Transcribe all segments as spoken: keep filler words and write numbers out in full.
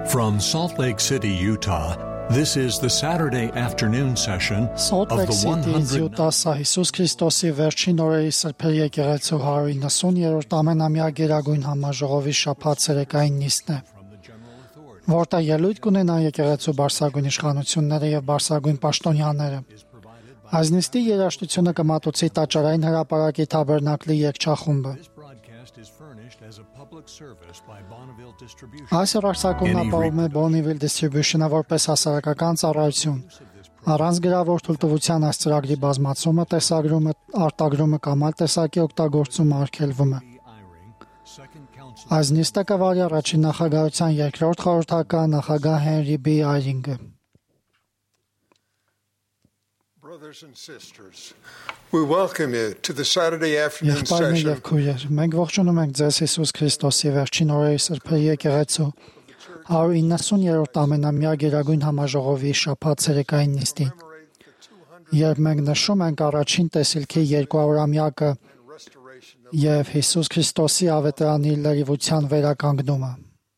From Salt Lake City, Utah, this is the Saturday afternoon session Salt of Lake the City-ից Յուտասը Հիսուս Քրիստոսի վերջին օրերի սրբերի եկեղեցու հարյուր իննսուներորդ ամենամյա գերագույն համաժողովի շաբաթ ցերեկային նիստն է, որտեղ ելույթ կունենան եկեղեցու բարձրագույն իշխանությունները եւ բարձրագույն պաշտոնյաները։ Այս նիստի երաժշտությունը կմատուցի տաճարային հրապարակի Թաբերնակլի երգչախումբը։ Այս հեռարձակումն ապահովում է Bonneville Distribution-ը որպես հասարակական ծառայություն։ Առանց գրավոր թույլտվության այս ծրագրի բազմացումը, տեսագրումը, արտագրումը կամ այլ տեսակի օգտագործումը արգելվում է։ Այս նիստը կվարի առաջին նախագահության երկրորդ խորհրդական նախագահ Հենրի B. Այրինգը։ Brothers and sisters, we welcome you to the Saturday afternoon Եղբայրներ session. եւ քույրեր, մենք ողջունում ենք ձեզ Հիսուս Քրիստոսի վերջին օրերի սրբերի եկեղեցու հարյուր իննսուներորդ ամենամյա գերագույն համաժողովի շաբաթ ցերեկային նիստին, երբ մենք նշում ենք առաջին տեսիլքի երկուամյակը եւ Հիսուս Քրիստոսի ավետարանի լրիվության վերականգնումը։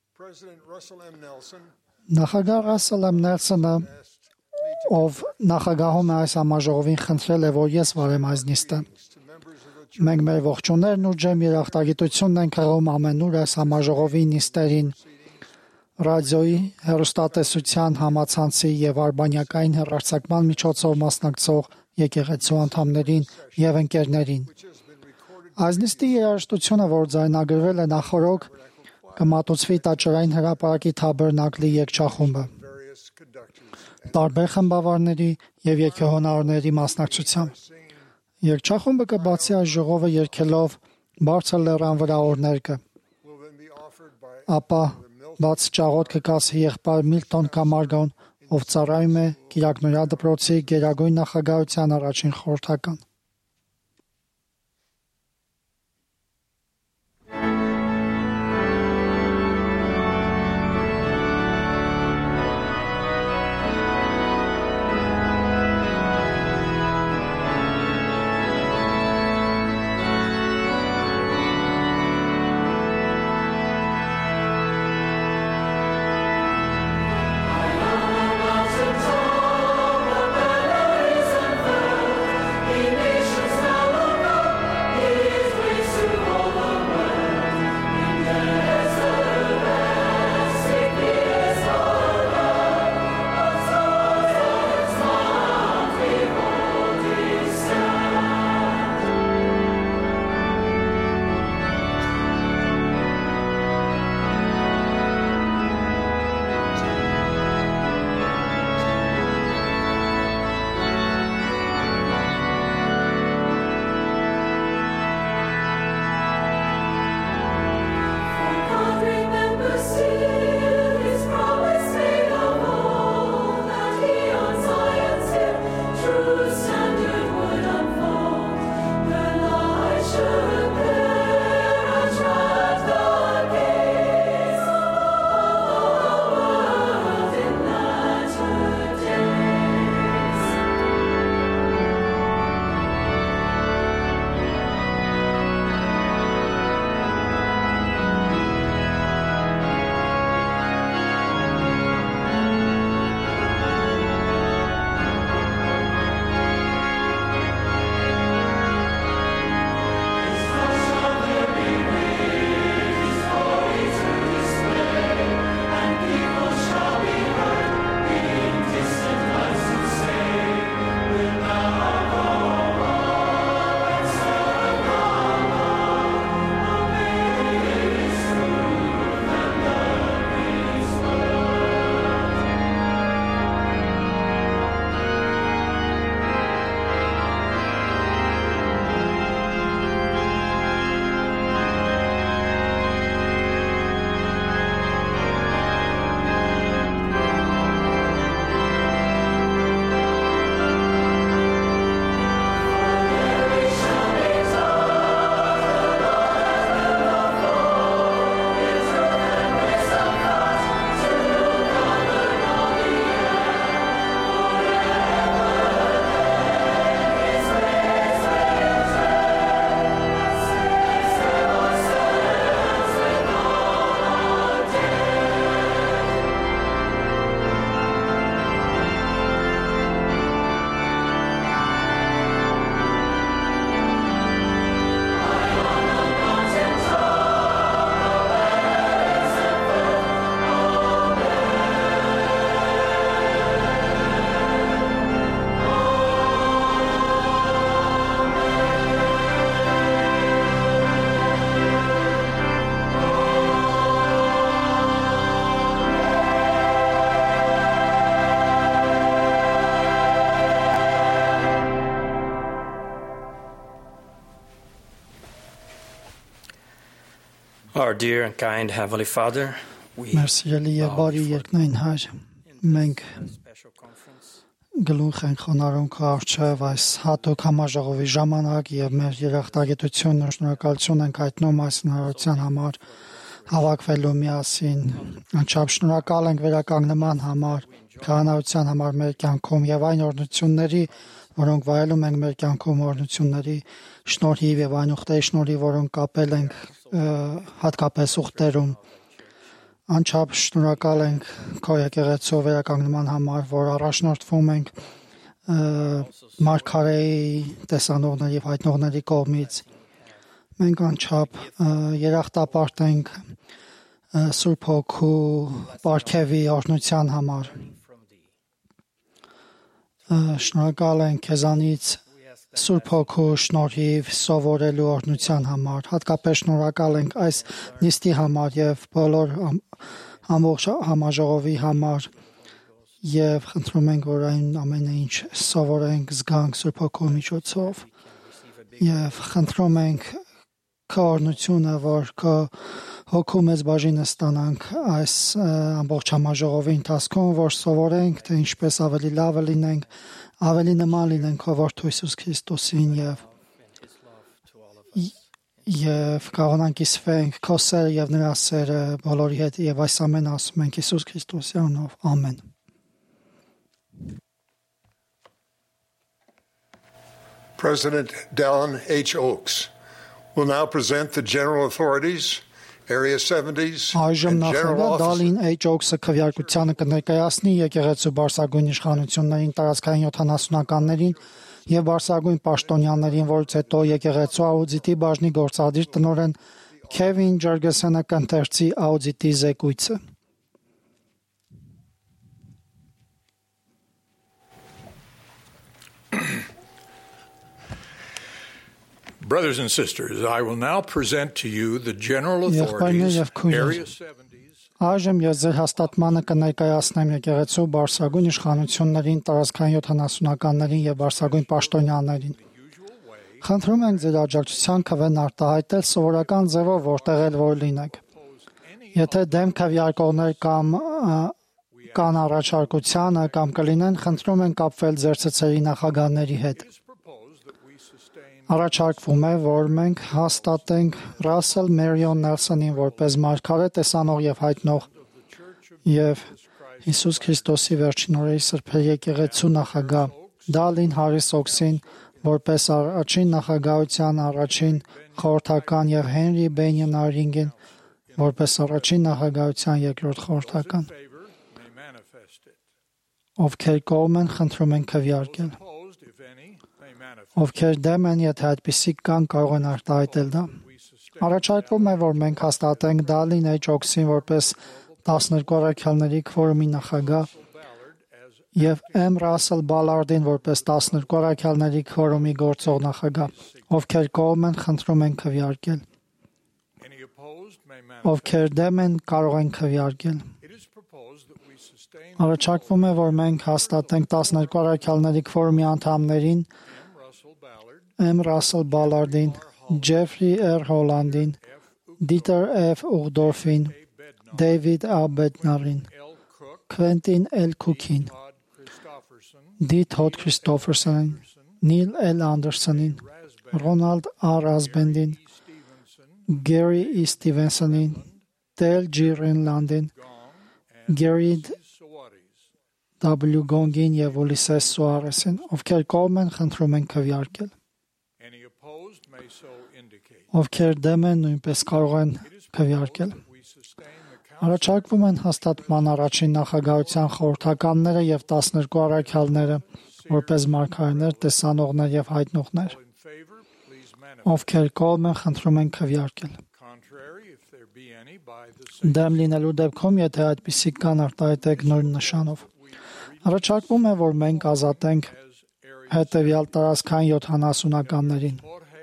Նախագահ Ռասել Էմ Նելսոնը, ով նախագահում է այս համաժողովին, խնդրել է, որ ես վարեմ այս նիստը։ Մենք մեր ողջուններն ու ջերմ երախտագիտությունն ենք հղում ամենուր այս համաժողովի նիստերին, ռադիոյի, հեռուստատեսության, համացանցի եւ արբանյակային հեռարձակման միջոցով մասնակցող եկեղեցու անդամներին եւ ընկերներին։ Այս նիստի երաժշտությունը, որ ձայնագրվել է նախորոք, կմատուցվի տաճարային հրապարակի Թաբերնակլի երգչախումբը, տարբեր խմբավարների եւ երգեհոնարների մասնակցությամբ։ Երգչախումբը կբացի այս ժողովը երգելով բարձր լեռան վրա օրներկը։ Ապա բաց ճաղոտ կկացի եղբայր Միլտոն Կամարգոն, ով ծառայում է Կիրակնորյա դպրոցի գերագույն նախագահության առաջին խորհրդական։ He Our dear and kind Heavenly Father, we Մեր սիրելի եւ բարի երկնային Հայր, մենք special conference գլուխ ենք խոնարհում քո առջև այս հատուկ համաժողովի ժամանակ եւ մեր երախտագիտությունն ու շնորհակալություն ենք հայտնում այս հնարավորության համար հավաքվելու միասին։ Անչափ շնորհակալ ենք վերականգնման համար, քահանայության համար մեր կյանքում եւ այն օրհնությունների, որոնք վայելում ենք մեր կյանքում, օրհնությունների շնորհիվ եւ այն ուխտերի շնորհիվ, որոնք կապել ենք հատկապես ուխտերում։ Անչափ շնորհակալ ենք քո եկեղեցու վերականգնման համար, որ առաջնորդվում ենք Մարգարեի տեսանողների եւ հայտնողների կողմից։ Մենք անչափ երախտապարտ ենք Սուրբ Հոգու պարգևի օրհնության համար։ Շնորհակալ ենք քեզանից Սուրբ Հոգու շնորհիվ սովորելու օրհնության համար։ Հատկապես շնորհակալ ենք այս նիստի համար եւ բոլոր ամբողջ համաժողովի համար եւ խնդրում ենք, որ այն ամենը ինչ սովորենք, զգանք Սուրբ Հոգու միջոցով եւ խնդրում ենք քո օրհնությունը, որ քո Հոգու մեծ բաժինը ստանանք այս ամբողջ համաժողովի ընթացքում, որ սովորենք, թե ինչպես ավելի լավը լինենք, ավելի նման լինենք քո Որդու Հիսուս Քրիստոսին եւ եւ կարողանանք կիսվենք քո սերը եւ նրա սերը բոլորի հետ եւ այս ամենը ասում ենք Հիսուս Քրիստոսի անունով։ Ամեն։ President Dallin H. Oaks will now present the general authorities, Area seventies, Այժմ and general նախագահ officers. Դալին H. Օքսը քվեարկությանը կներկայացնի եկեղեցու բարձրագույն իշխանություններին, տարածքային յոթանասունականներին եւ բարձրագույն պաշտոնյաներին, որից հետո եկեղեցու աուդիտի բաժնի գործադիր տնօրեն Քևին Ջերգեսոնը կընթերցի աուդիտի զեկույցը։ Brothers and sisters, I will now present to you the general Եղբայրներ authorities, եւ քույրեր, Area seventies, Այժմ ես ձեր հաստատմանը կներկայացնեմ եկեղեցու բարձրագույն իշխանություններին, տարածքային յոթանասունականներին եւ բարձրագույն պաշտոնյաներին։ Խնդրում ենք ձեր աջակցության քվեն արտահայտել սովորական ձևով, որտեղ էլ որ լինեք։ Եթե դեմ քվեարկողներ կամ կան առաջարկությանը կամ կլինեն, խնդրում ենք կապվել ձեր ցցերի նախագահների հետ։ Առաջարկվում է, որ մենք հաստատենք Ռասել Մերիոն Նելսոնին որպես մարգարե տեսանող եւ հայտնող եւ Հիսուս Քրիստոսի վերջին օրերի սրբերի եկեղեցու նախագահ Դալին Հարիս Օքսին որպես առաջին նախագահության առաջին խորհրդական եւ Հենրի Բենյեն Արինգեն որպես առաջին նախագահության երկրորդ խորհրդական։ Ովքեր կողմ են, խնդրում ենք քվեարկել։ Ովքեր դեմ են, եթե այդպիսի կան, կարող են արտահայտել դա։ Առաջարկվում է, որ մենք հաստատենք Դալին H. Օքսին որպես տասներկու առաքյալների քվորումի նախագահ եւ M. Russell Ballard-ին որպես տասներկու առաքյալների քվորումի գործող նախագահ։ Ովքեր կողմ են, խնդրում ենք քվեարկել։ Ովքեր դեմ են, կարող են քվեարկել։ Առաջարկվում է, որ մենք հաստատենք տասներկու առաքյալների քվորումի անդամներին M. Russell Ballard-ին, Jeffrey R. Holland-ին, Dieter F. Uchtdorf-ին, David A. Bednar-ին, Quentin L. Cook-ին, D. Todd Christopherson-ին, Neil L. Anderson-ին, Ronald R. Rasband-ին, Gary E. Stevenson-ին, Dale G. Renland-ին, Gary W. Gong-ին եւ Ulysses Soares-ին, ովքեր կողմ են, խնդրում ենք քվեարկել։ Ովքեր դեմ են, նույնպես կարող են քվեարկել։ Առաջարկվում են հաստատման առաջին նախագահության խորհրդականները եւ տասներկու առաքյալները, որպես մարգարեներ, տեսանողներ եւ հայտնողներ։ Ովքեր կողմ են, խնդրում են քվեարկել։ Դեմ լինելու դեպքում, եթե այդպիսի կան, արտահայտեք նույն նշանով։ Առաջարկվում է, որ մենք ազատենք հետևյալ տարածքային յոթանասունականներին։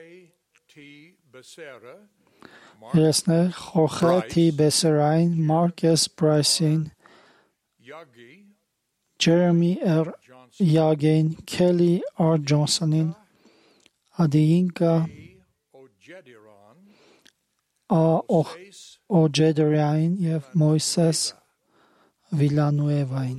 Երեսներ Խորխե T. Բեսերային, Mark S. Bryce-ին, Jeremy R. Yagin, Kelly R. Johnson-ին, Adiyinka Օջեդրիային եւ Մոյսես Վիլանուևային,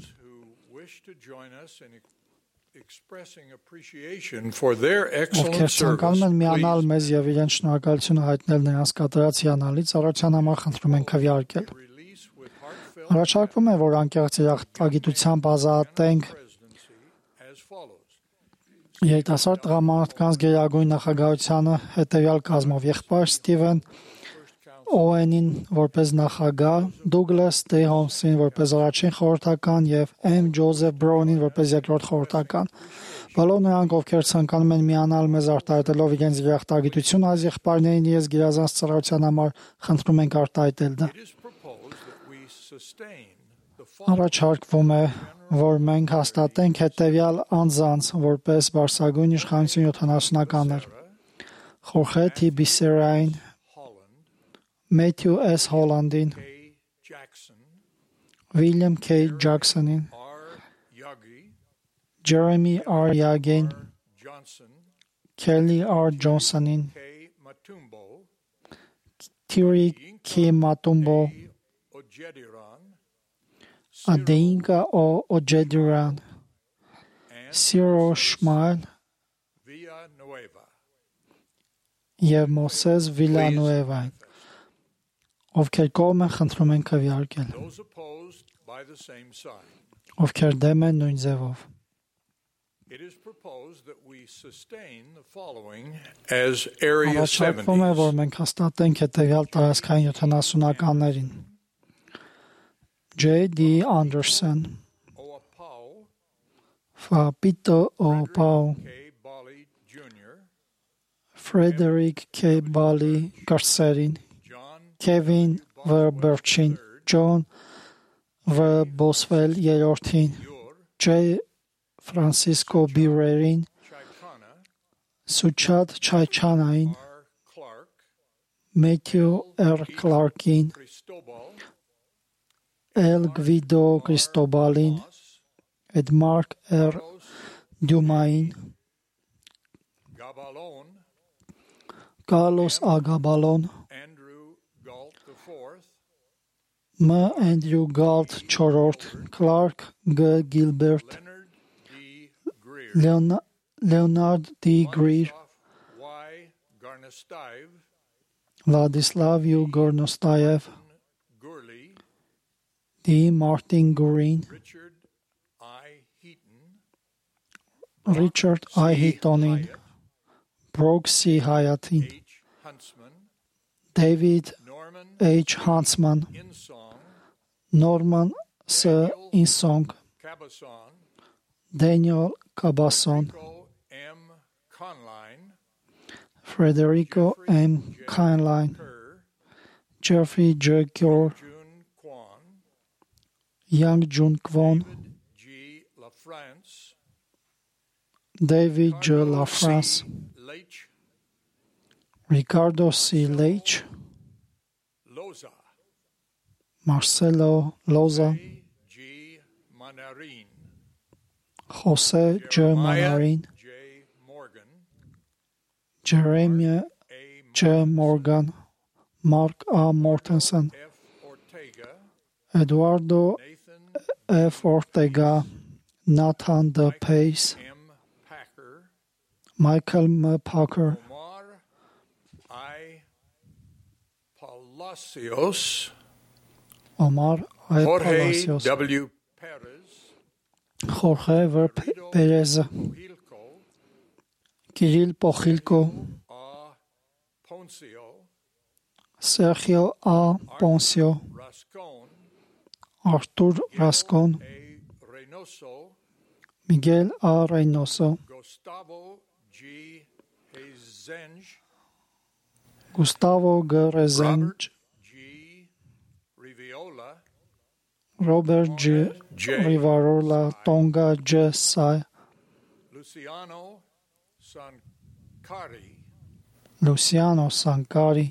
ովքեր ցանկանում են միանալ մեզ եւ իրենց շնորհակալությունը հայտնել նրանց կատարած հիանալի ծառայության համար, խնդրում ենք քվեարկել։ Առաջարկվում է, որ անկեղծ երախտագիտությամբ ազատենք երիտասարդ տղամարդկանց գերագույն նախագահությանը հետևյալ կազմով՝ եղբայր Ստիվեն Օուենին որպես նախագահ, Դուգլաս Դեյ Հոլմսին որպես առաջին խորհրդական եւ Էմ Ջոզեֆ Բրոունին որպես երկրորդ խորհրդական։ Բոլոր նրանք, ովքեր ցանկանում են միանալ մեզ արտահայտելով իրենց երախտագիտությունը այս եղբայրներին իրենց գերազանց ծառայության համար, խնդրում ենք արտահայտել դա։ Առաջարկվում է, որ մենք հաստատենք հետևյալ անձանց որպես բարձրագույն իշխանություն յոթանասունականներ՝ Խորխե Թի Բիսերային, Մեթյու Էս Հոլանդին, Վիլյամ Քեյ Ջաքսոնին, Ջերեմի Ար Յագին, Քելի Ար Ջոնսոնին, Թիրի Քի Մատումբո, Ադեինկա Օջեդուրան, Սիրո Շմայլ եւ Մոսես Վիլանուևային, ովքեր կողմ են, խնդրում են քվեարկել, ովքեր դեմ են նույն ձևով։ Առաջարկվում է, որ մենք հաստատենք հետևյալ տարածքային յոթանասունականներին՝ Ջեյ Դի Անդերսոն, Ֆապիտո Օպաու, Ֆրեդերիկ Քեյ Բալի Կրսերին, Քևին Վ. Բերչին, Ջոն Վ. Բոսվել երրորդին, Ջեյ Ֆրանսիսկո Բյուրերին, Սուչատ Չայչանային, Մեթյու Ր. Կլարկին, Էլ Գվիդո Կրիստոբալին, Էդմարկ Ր. Դյումային, Կալոս Ագաբալոն, Մ. Էնդրյու Գալտ չորրորդ, Կլարկ Գ. Գիլբերտ, Լեոնարդ Դի Գրիր, Վլադիսլավ Յու Գորնոստաև, Դի Մարտին Գուրին, Ռիչարդ Այ Հիտոնին, Բրոք Սի Հայաթին, Դեյվիդ Էյչ Հանցման, Նորման Ս. Ինսոնգ, Դենիել Կաբասոն, Ֆրեդերիկո Էմ Քայնլայն, Ջեֆրի Ջ. Կյոր, Յանգ Ջուն Կվոն, Դեյվիդ Ջ. Լաֆրանս, Ռիկարդո Սի. Լեյչ, Մարսելո Լոզա, Խոսե Ջ. Մանարին, Ջերեմիա Ջ. Մորգան, Մարկ Ա. Մորտենսն, Էդուարդո Էֆ. Օրտեգա, Նաթան Դ. Փեյս, Մայքլ Մ. Փաքեր, Օմար Այ. Պալասիոս, Խորխե Վ. Պերեզը, Կիրիլ Պոխիլկո, Սերխիո Ա. Պոնսիո, Արտուր Ռասկոն, Միգել Ա. Ռեյնոսո, Գուստավո Գ. Ռեզենջ, Ռոբերտ Ջ. Ռիվարոլա, Տոնգա Ջ. Սայ, Լուսիանո Սանկարի,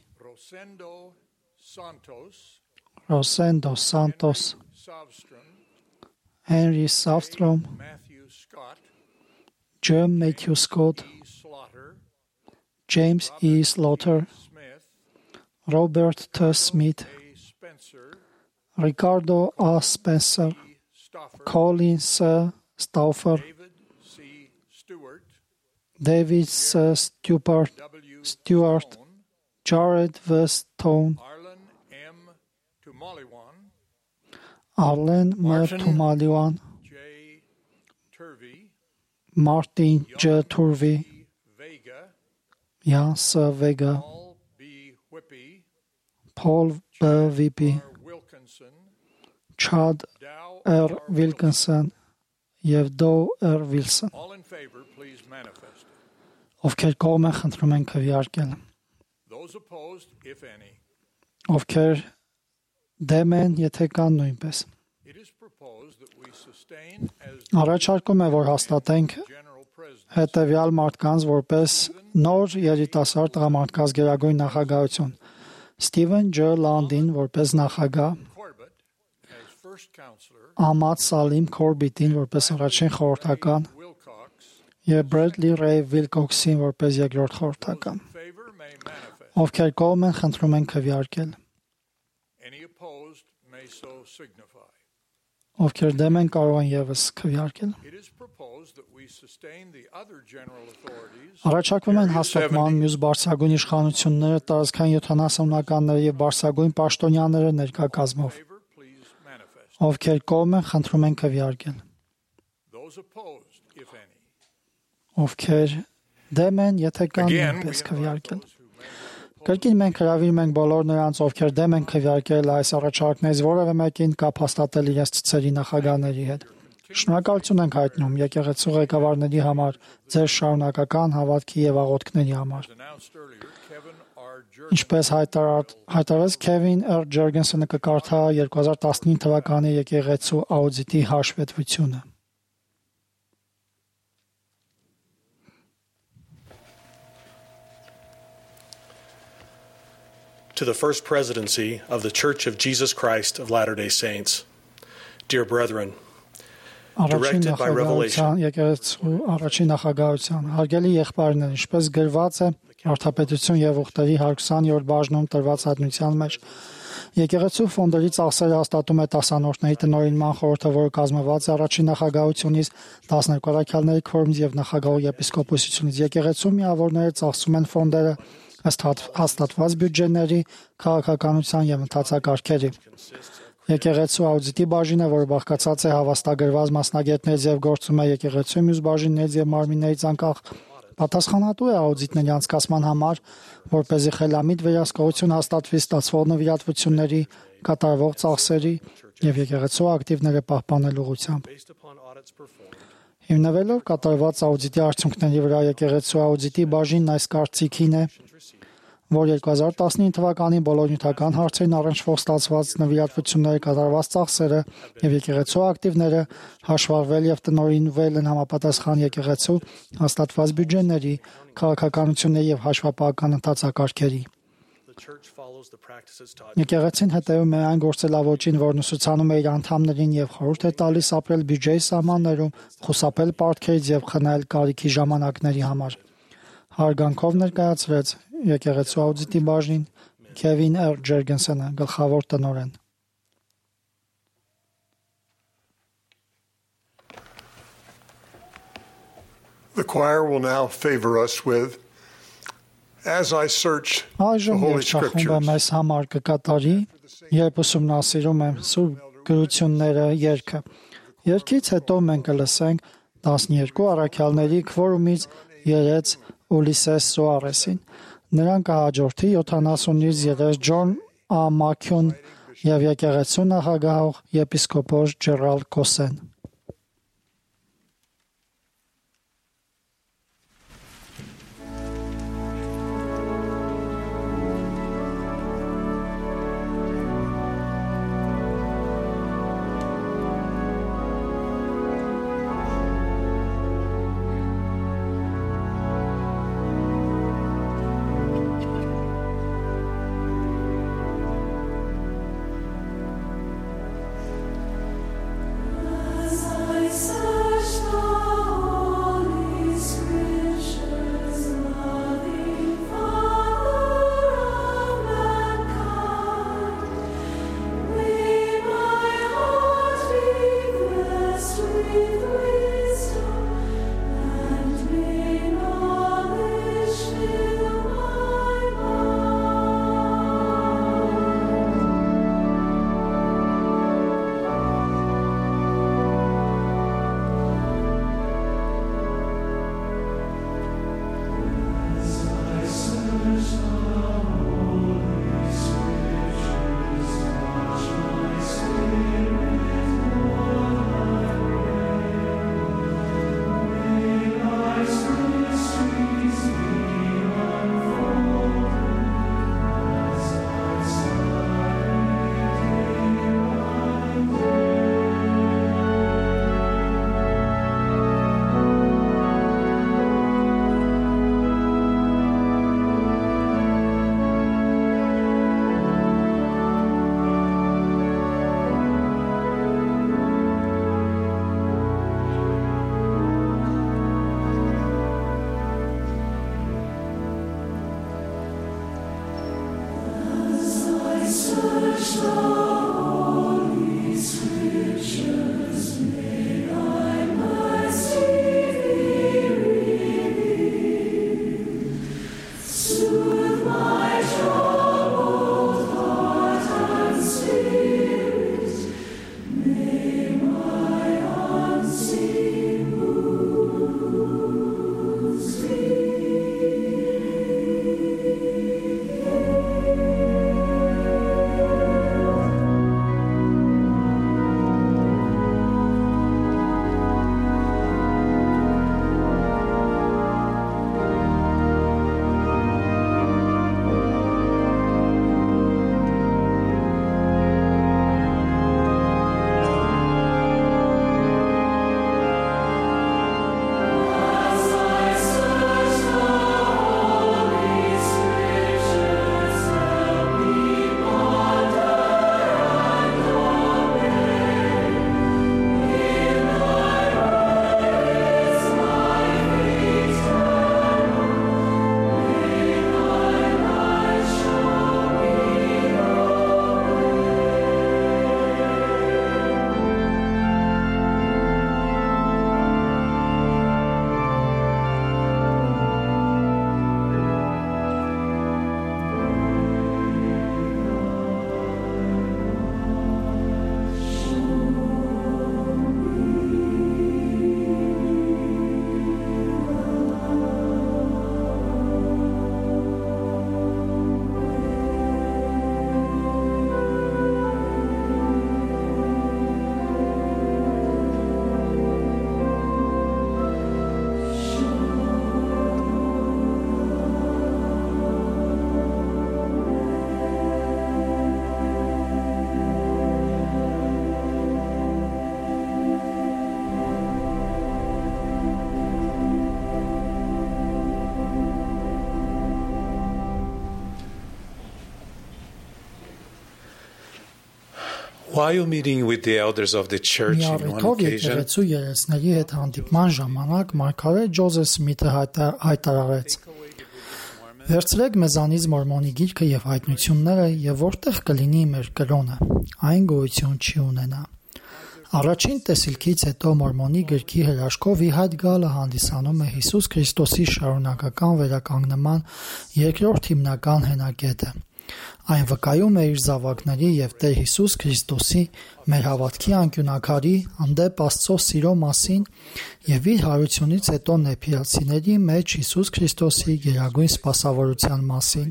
Ռոսենդո Սանտոս, Հենրի Սավստրոմ, Ջ. Մեթյու Սկոտ, Ջեյմս Ի. Սլոթեր, Robert T. Smith, A. Spencer, Ricardo A. Spencer, E. Stauffer, Colin S. Stauffer, David C. Stewart, David S. Stewart, W. Stewart, Stone, Jared V. Stone, Arlen M. Tumaliwan, Arlen M. Martin. Tumaliwan, J. Turvey, Martin J. Turvey, E. Vega, Jan S. Vega, Paul B. Whippy, Paul B. Whippy, R. Wilkinson, Chad Dow R. R. Wilson. Wilkinson եւ Doe R. Wilson, All in favor, please manifest. ովքեր կողմ են խնդրում են քվեարկել, Those opposed, if any. ովքեր դեմ են, եթե կան նույնպես։ It is proposed that we sustain as Առաջարկում է, որ հաստատենք general president հետևյալ մարդկանց որպես նոր երիտասարդ տղամարդկանց գերագույն նախագահություն. Ստիվեն Ջ. Լանդին որպես նախագահ, Corbett as first counselor, Ամադ Սալիմ Քորբիտին որպես առաջին խորհրդական Wilcox. եւ Բրեդլի Ռեյ Վիլկոքսին որպես երկրորդ խորհրդական։ In favor may manifest. Ովքեր կողմ են խնդրում են քվեարկել, Any opposed may so signify. ովքեր դեմ են կարող են եւս քվեարկել։ It is proposed that we sustain the other general authorities. Առաջարկվում են հաստատման մյուս բարձրագույն իշխանությունները, տարածքային յոթանասունականները եւ բարձրագույն պաշտոնյաները ներկա կազմով, Favor, please manifest. ովքեր կողմ են խնդրում են քվեարկել, Those opposed, if any. ովքեր դեմ են, եթե կան Again, we նույնպես invite քվեարկել։ those who may have opposed Կրկին մենք հրավիրում ենք բոլոր նրանց, ովքեր դեմ են քվեարկել այս առաջարկներից որևէ մեկին կապ հաստատել իրենց ցուցերի նախագահների հետ։ Շնորհակալություն ենք հայտնում եկեղեցու ղեկավարների համար, ձեր շարունակական հավատքի եւ աղոթքների համար։ as announced earlier, Kevin R. Ինչպես հայտարար- հայտարարեց Քևին Ր. Ջերգենսոնը կկարդա երկու հազար տասնինը թվականի եկեղեցու աուդիտի հաշվետվությունը։ To the First Presidency of the Church of Jesus Christ of Latter-day Saints. Dear brethren, Առաջին Directed by նախագահության, revelation. եկեղեցու առաջին նախագահության, հարգելի եղբայրներ, ինչպես գրված է Արդապետություն եւ ուխտերի հարյուր քսաներորդ բաժնում տրված հատնության մեջ, եկեղեցու ֆոնդերի ծախսերը հաստատում է տասանորդների տնօրինման խորհուրդը, որը կազմված է առաջին նախագահությունից, տասներկու առաքյալների քվորումից եւ նախագահու եպիսկոպոսությունից։ Եկեղեցու միավորները ծախսում են ֆոնդերը ըստ հատ- հաստատված բյուջեների, քաղաքականության եւ ընթացակարգերի։ Եկեղեցու աուդիտի բաժինը, որը բաղկացած է հավաստագրված մասնագետներից եւ գործում է եկեղեցու մյուս բաժիններից եւ մարմիններից անկախ, պատասխանատու է աուդիտների անցկացման համար, որպեսզի խելամիտ վերահսկողություն հաստատվի ստացվող նվիրատվությունների, կատարվող ծախսերի եւ եկեղեցու ակտիվները պահպանելու ուղղությամբ։ based upon audits performed, Հիմնվելով կատարված աուդիտի արդյունքների վրա եկեղեցու աուդիտի բաժինն այս կարծիքին է, որ երկու հազար տասնինը թվականին բոլոր նյութական հարցերին առնչվող ստացված նվիրատվությունները, կատարված ծախսերը եւ եկեղեցու ակտիվները հաշվառվել եւ տնօրինվել են համապատասխան եկեղեցու հաստատված բյուջեների, քաղաքականությունների եւ հաշվապահական ընթացակարգերի։ the church follows the practices taught. Եկեղեցին հետևում է այն գործելավոճին, որն ուսուցանում է իր անդամներին եւ խորհուրդ է տալիս ապրել բյուջեի սահմաններում, խուսափել պարտքերից եւ խնայել կարիքի ժամանակների համար։ Հարգանքով ներկայացրեց եկեղեցու աուդիտի բաժին Քևին Ր. Ջերգենսոնը, գլխավոր տնօրեն։ The choir will now favor us with As I Search the Այժմ Holy երգչախումբը Scriptures. մեզ համար կկատարի, երբ ուսումնասիրում եմ Սուրբ գրությունները երգը։ Երգից հետո մենք կլսենք տասներկու առաքյալների քվորումից երեց Ուլիսես Սուարեսին։ Նրան կհաջորդի յոթանասունից երեց Ջոն Ա. Մաքյուն եւ եկեղեցու նախագահ եպիսկոպոս Ջերալդ Կոսեն։ As While meeting with the elders of the church Մի in one առիթով occasion, եկեղեցու երեցների հետ հանդիպման ժամանակ մարգարե Ջոզեֆ Սմիթը հայտա- հայտարարեց. Վերցրեք մեզանից մորմոնի գիրքը եւ հայտնությունները եւ որտեղ կլինի մեր կրոնը, այն գոյություն չի ունենա։ Առաջին տեսիլքից հետո մորմոնի գրքի հրաշքով ի հայտ գալը հանդիսանում է Հիսուս Քրիստոսի շարունակական վերականգնման երկրորդ հիմնական հենակետը։ Այն վկայում է իր զավակների եւ Տեր Հիսուս Քրիստոսի մեր հավատքի անկյունակարի հանդեպ Աստծո սիրո մասին եւ իր հարությունից հետո նեփիացիների մեջ Հիսուս Քրիստոսի գերագույն սպասավորության մասին։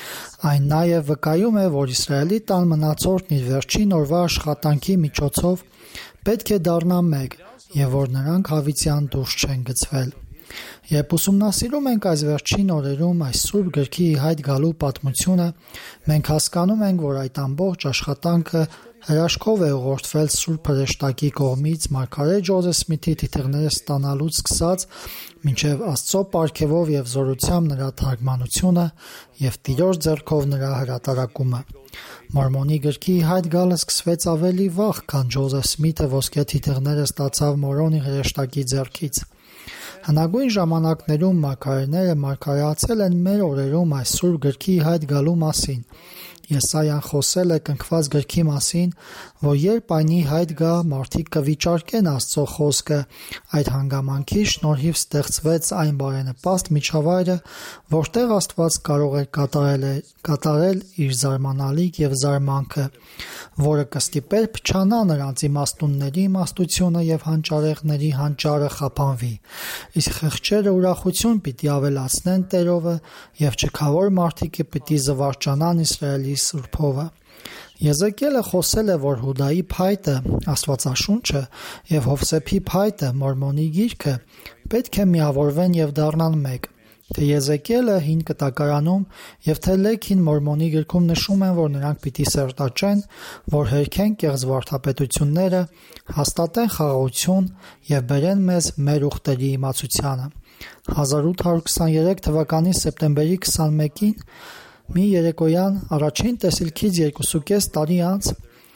Այն նաեւ վկայում է, որ Իսրայելի տան մնացորդն իր վերջին օրվա աշխատանքի միջոցով պետք է դառնա մեկ եւ որ նրանք հավիտյան դուրս չեն գցվել։ Երբ ուսումնասիրում ենք այս վերջին օրերում այս սուրբ գրքի հայտ գալու պատմությունը, մենք հասկանում ենք, որ այդ ամբողջ աշխատանքը հրաշքով է ուղղորդվել Սուրբ Հրեշտակի կողմից մարգարե Ջոզեֆ Սմիթի թիթեռները ստանալուց սկսած մինչև Աստծո պարգևով եւ զորությամբ նրա թարգմանությունը եւ Տիրոջ ձեռքով նրա հրատարակումը։ Մորմոնի գրքի հայտ գալը սկսվեց ավելի վաղ, քան Ջոզեֆ Սմիթը ոսկե թիթեռները ստացավ Մորոնի հրեշտակի ձեռքից։ Հնագույն ժամանակներում մարգարեները մարգարեացել են մեր օրերում այս սուրբ գրքի հայտ գալու մասին։ Եսայան խոսել է կնքված գրքի մասին, որ երբ այնի հայտ գա, մարդիկ կվիճարկեն Աստծո խոսքը, այդ հանգամանքի շնորհիվ ստեղծվեց այն բարենպաստ միջավայրը, որտեղ Աստված կարող էր կատարել, կատարել իր զարմանալիք եւ զարմանքը, որը կստիպեր փչանա նրանց իմաստունների իմաստությունը եւ հանճարեղների հանճարը խափանվի, իսկ խղճերը ուրախություն պիտի ավելացնեն Տերովը եւ չքավոր մարդիկը պիտի զվարճանան Իսրայելի Սուրբովը։ Եզեկիելը խոսել է, որ Հուդայի փայտը, Աստվածաշունչը եւ Հովսեփի փայտը, Մորմոնի գիրքը պետք է միավորվեն եւ դառնան մեկ։ Թե Եզեկիելը հին կտակարանում եւ թե Լեքին Մորմոնի գրքում նշում են, որ նրանք պիտի սերտաճեն, որ հերքեն կեղծ վարդապետությունները, հաստատեն խաղաղություն եւ բերեն մեզ մեր ուխտերի իմացությանը։ հազար ութ հարյուր քսաներեք թվականի սեպտեմբերի քսանմեկին մի երեկոյան առաջին տեսիլքից երկուսուկես տարի անց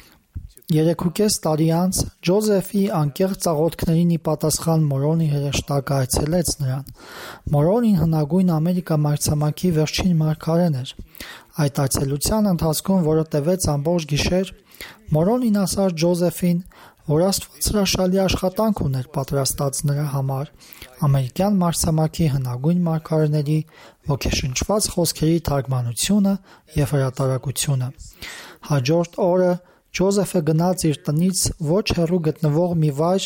երեքուկես տարի անց Ջոզեֆի անկեղծ ծաղոթքներին ի պատասխան Մորոնի հրեշտակը այցելեց նրան։ Մորոնին հնագույն Ամերիկա մայրցամաքի վերջին մարգարեն էր։ Այդ այցելության ընթացքում, որը տևեց ամբողջ գիշեր, Մորոնին ասաց Ջոզեֆին, որ Աստված հրաշալի աշխատանք ուներ պատրաստած նրա համար, ամերիկյան մայրցամաքի հնագույն մարգարեների ոգեշնչված խոսքերի թարգմանությունը եւ հրատարակությունը։ Հաջորդ օրը Ջոզեֆը գնաց իր տնից ոչ հեռու գտնվող մի վայր,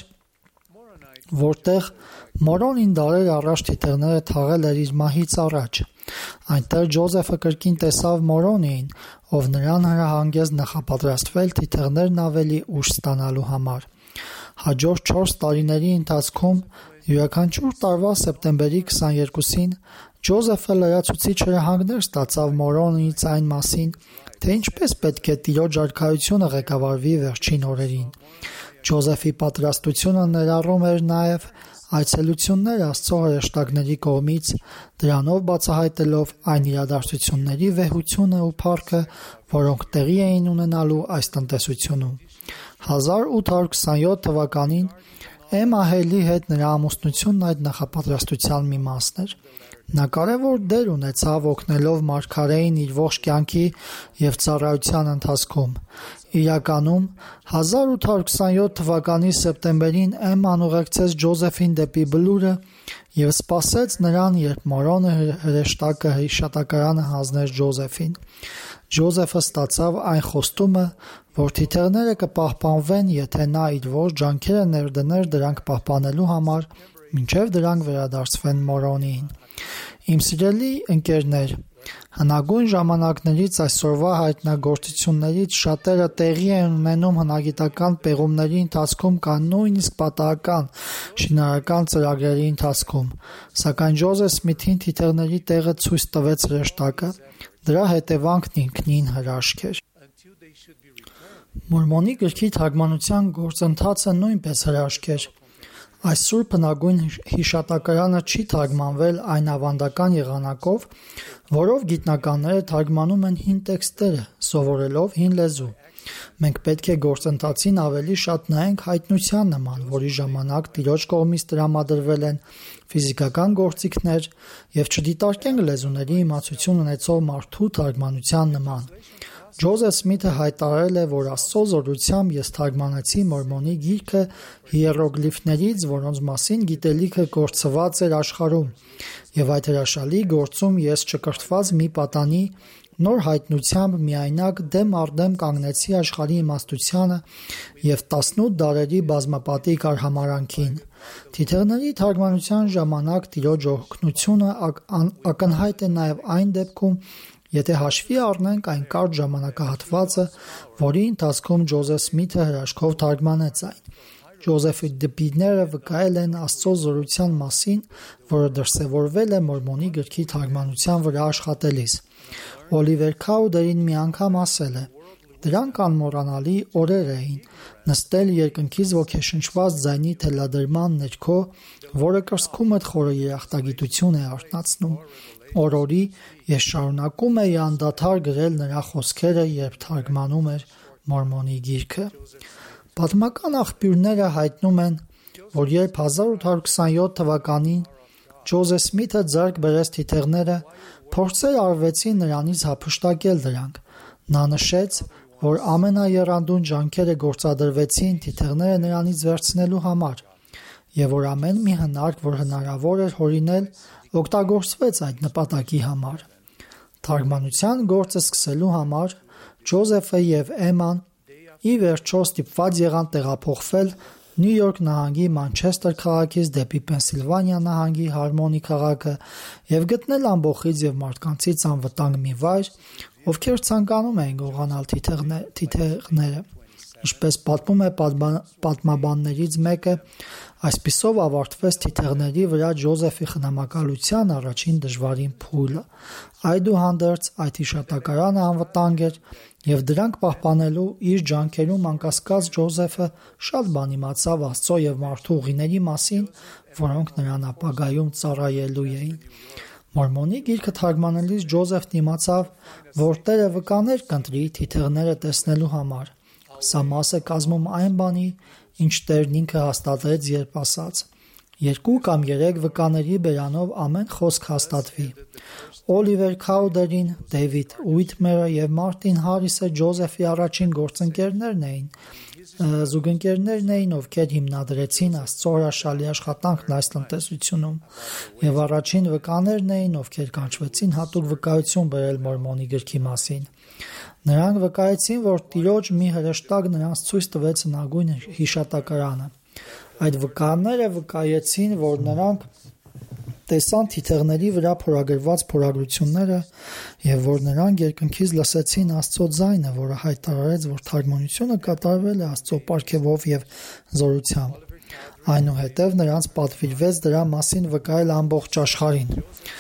որտեղ Մորոնին դարեր առաջ թիթեռները թաղել էր իր մահից առաջ։ Այնտեղ Ջոզեֆը կրկին տեսավ Մորոնին, ով նրան հրահանգեց նախապատրաստվել թիթեռներն ավելի ուշ ստանալու համար։ Հաջորդ չորս տարիների ընթացքում յուրաքանչյուր տարվա սեպտեմբերի քսաներկուսին Ջոզեֆը լրացուցիչ հրահանգներ ստացավ Մորոնիից այն մասին, թե ինչպես պետք է Տիրոջ արքայությունը ղեկավարվի վերջին օրերին։ Ջոզեֆի պատրաստությունը ներառում էր նաև այցելություններ Աստծո հրեշտակների կողմից, դրանով բացահայտելով այն իրադարձությունների վեհությունը ու փառքը, որոնք տեղի էին ունենալու այս տնտեսությունում։ հազար ութ հարյուր քսաներկու թվականին Էմահելի հետ նրա ամուսնությունն այդ նախապատրաստության մի մասն էր։ Նա կարևոր դեր ունեցավ օգնելով մարգարեին իր ողջ կյանքի և ծառայության ընթացքում։ Իրականում հազար ութ հարյուր քսաներկու թվականի սեպտեմբերին Էմման ուղեկցեց Ջոզեֆին դեպի բլուրը և սպասեց նրան, երբ Մորոնը հրեշտակը հիշատակարանը հանձնեց Ջոզեֆին։ Ջոզեֆը ստացավ այն խոստումը, որ թիթեռները կպահպանվեն, եթե նա իր ողջ ջանքերը ներդներ դրանք պահպանելու համար, մինչև դրանք վերադարձվեն Մորոնիին։ Իմ սիրելի ընկերներ, հնագույն ժամանակներից այսօրվա հայտնագործություններից շատերը տեղի են ունենում հնագիտական պեղումների ընթացքում կամ նույնիսկ պատահական շինարարական ծրագրերի ընթացքում, սակայն Ջոզեֆ Սմիթին թիթեռների տեղը ցույց տվեց հրեշտակը, դրա հետևանքն ինքնին հրաշք էր։ Մորմոնի գրքի թարգմանության գործընթացը նույնպես հրաշք էր։ Այս սուրբ հնագույն հիշատակարանը չի թարգմանվել այն ավանդական եղանակով, որով գիտնականները թարգմանում են հին տեքստերը, սովորելով հին լեզու։ Մենք պետք է գործընթացին ավելի շատ նայենք հայտնության նման, որի ժամանակ Տիրոջ կողմից տրամադրվել են ֆիզիկական գործիքներ, և չդիտարկենք լեզուների իմացություն ունեցող մարդու թարգմանության նման։ Ջոզեֆ Սմիթը հայտարարել է, որ Աստծո զորությամբ ես թարգմանեցի Մորմոնի գիրքը հիերոգլիֆներից, որոնց մասին գիտելիքը կորցված էր աշխարհում, և այդ հրաշալի գործում ես չկրթված մի պատանի նոր հայտնությամբ միայնակ դեմ առ դեմ կանգնեցի աշխարհի իմաստությանը և տասնութ դարերի բազմապատիկ արհամարհանքին։ Թիթեռների թարգմանության ժամանակ Տիրոջ օգնությունը ակնհայտ է նաև այն դեպքում, եթե հաշվի առնենք այն կարճ ժամանակահատվածը, որի ընթացքում Ջոզեֆ Սմիթը հրաշքով թարգմանեց այն։ Ջոզեֆի դպիրները վկայել են Աստծո զորության մասին, որը դրսևորվել է Մորմոնի գրքի թարգմանության վրա աշխատելիս։ Օլիվեր Քաուդերին մի անգամ ասել է. «Դրանք անմոռանալի օրեր էին, նստել երկնքից ոգեշնչված ձայնի թելադրման ներքո, որը կրծքումդ խորը երախտագիտություն է արթնացնում։ Օր-օրի ես շարունակում էի անդադար գրել նրա խոսքերը, երբ թարգմանում էր Մորմոնի գիրքը»։ Պատմական աղբյուրները հայտնում են, որ երբ հազար ութ հարյուր քսաներկու թվականին Ջոզեֆ Սմիթը ձեռք բերեց թիթեռները, փորձեր արվեցին նրանից հափշտակել դրանք։ Նա նշեց, որ ամենաեռանդուն ջանքերը գործադրվեցին թիթեռները նրանից վերցնելու համար, և որ ամեն մի հնարք, որ հնարավոր էր հորինել, օգտագործվեց այդ նպատակի համար։ Թարգմանության գործը սկսելու համար Ջոզեֆը և Էմման ի վերջո ստիպված եղան տեղափոխվել Նյու Յորք նահանգի Մանչեսթեր քաղաքից դեպի Պենսիլվանիա նահանգի Հարմոնի քաղաքը և գտնել ամբոխից և մարդկանցից անվտանգ մի վայր, ովքեր ցանկանում էին գողանալ թիթեռները։ Ինչպես պատմում է պատմաբաններից մեկը, այսպիսով ավարտվեց թիթեռների վրա Ջոզեֆի խնամակալության առաջին դժվարին փուլը։ Այդուհանդերձ, այդ հիշատակարանը անվտանգ էր, և դրանք պահպանելու իր ջանքերում անկասկած Ջոզեֆը շատ բան իմացավ Աստծո և մարդու ուղիների մասին, որոնք նրան ապագայում ծառայելու էին։ Մորմոնի գիրքը թարգմանելիս Ջոզեֆն իմացավ, որ Տերը վկաներ կընտրի թիթեռները տեսնելու համար։ Սա մաս է կազմում այն բանի, ինչ Տերն ինքը հաստատեց, երբ ասաց. «Երկու կամ երեք վկաների բերանով ամեն խոսք հաստատվի»։ Օլիվեր Քաուդերին, Դեյվիդ Ուիթմերը և Մարտին Հարիսը Ջոզեֆի առաջին գործընկերներն էին, զուգընկերներն էին, ովքեր հիմնադրեցին Աստծո հրաշալի աշխատանքն այս տնտեսությունում, եւ առաջին վկաներն էին, ովքեր կանչվեցին հատուկ վկայություն բերել Մորմոնի գրքի մասին։ Նրանք վկայեցին, որ Տիրոջ մի հրեշտակ նրանց ցույց տվեց հնագույն հիշատակարանը։ Այդ վկաները վկայեցին, որ նրանք տեսան թիթեղների վրա փորագրված փորագրությունները եւ որ նրանք երկնքից լսեցին Աստծո ձայնը, որը հայտարարեց, որ թարգմանությունը կատարվել է Աստծո պարգևով եւ զորությամբ։ Այնուհետև նրանց պատվիրվեց դրա մասին վկայել ամբողջ աշխարհին։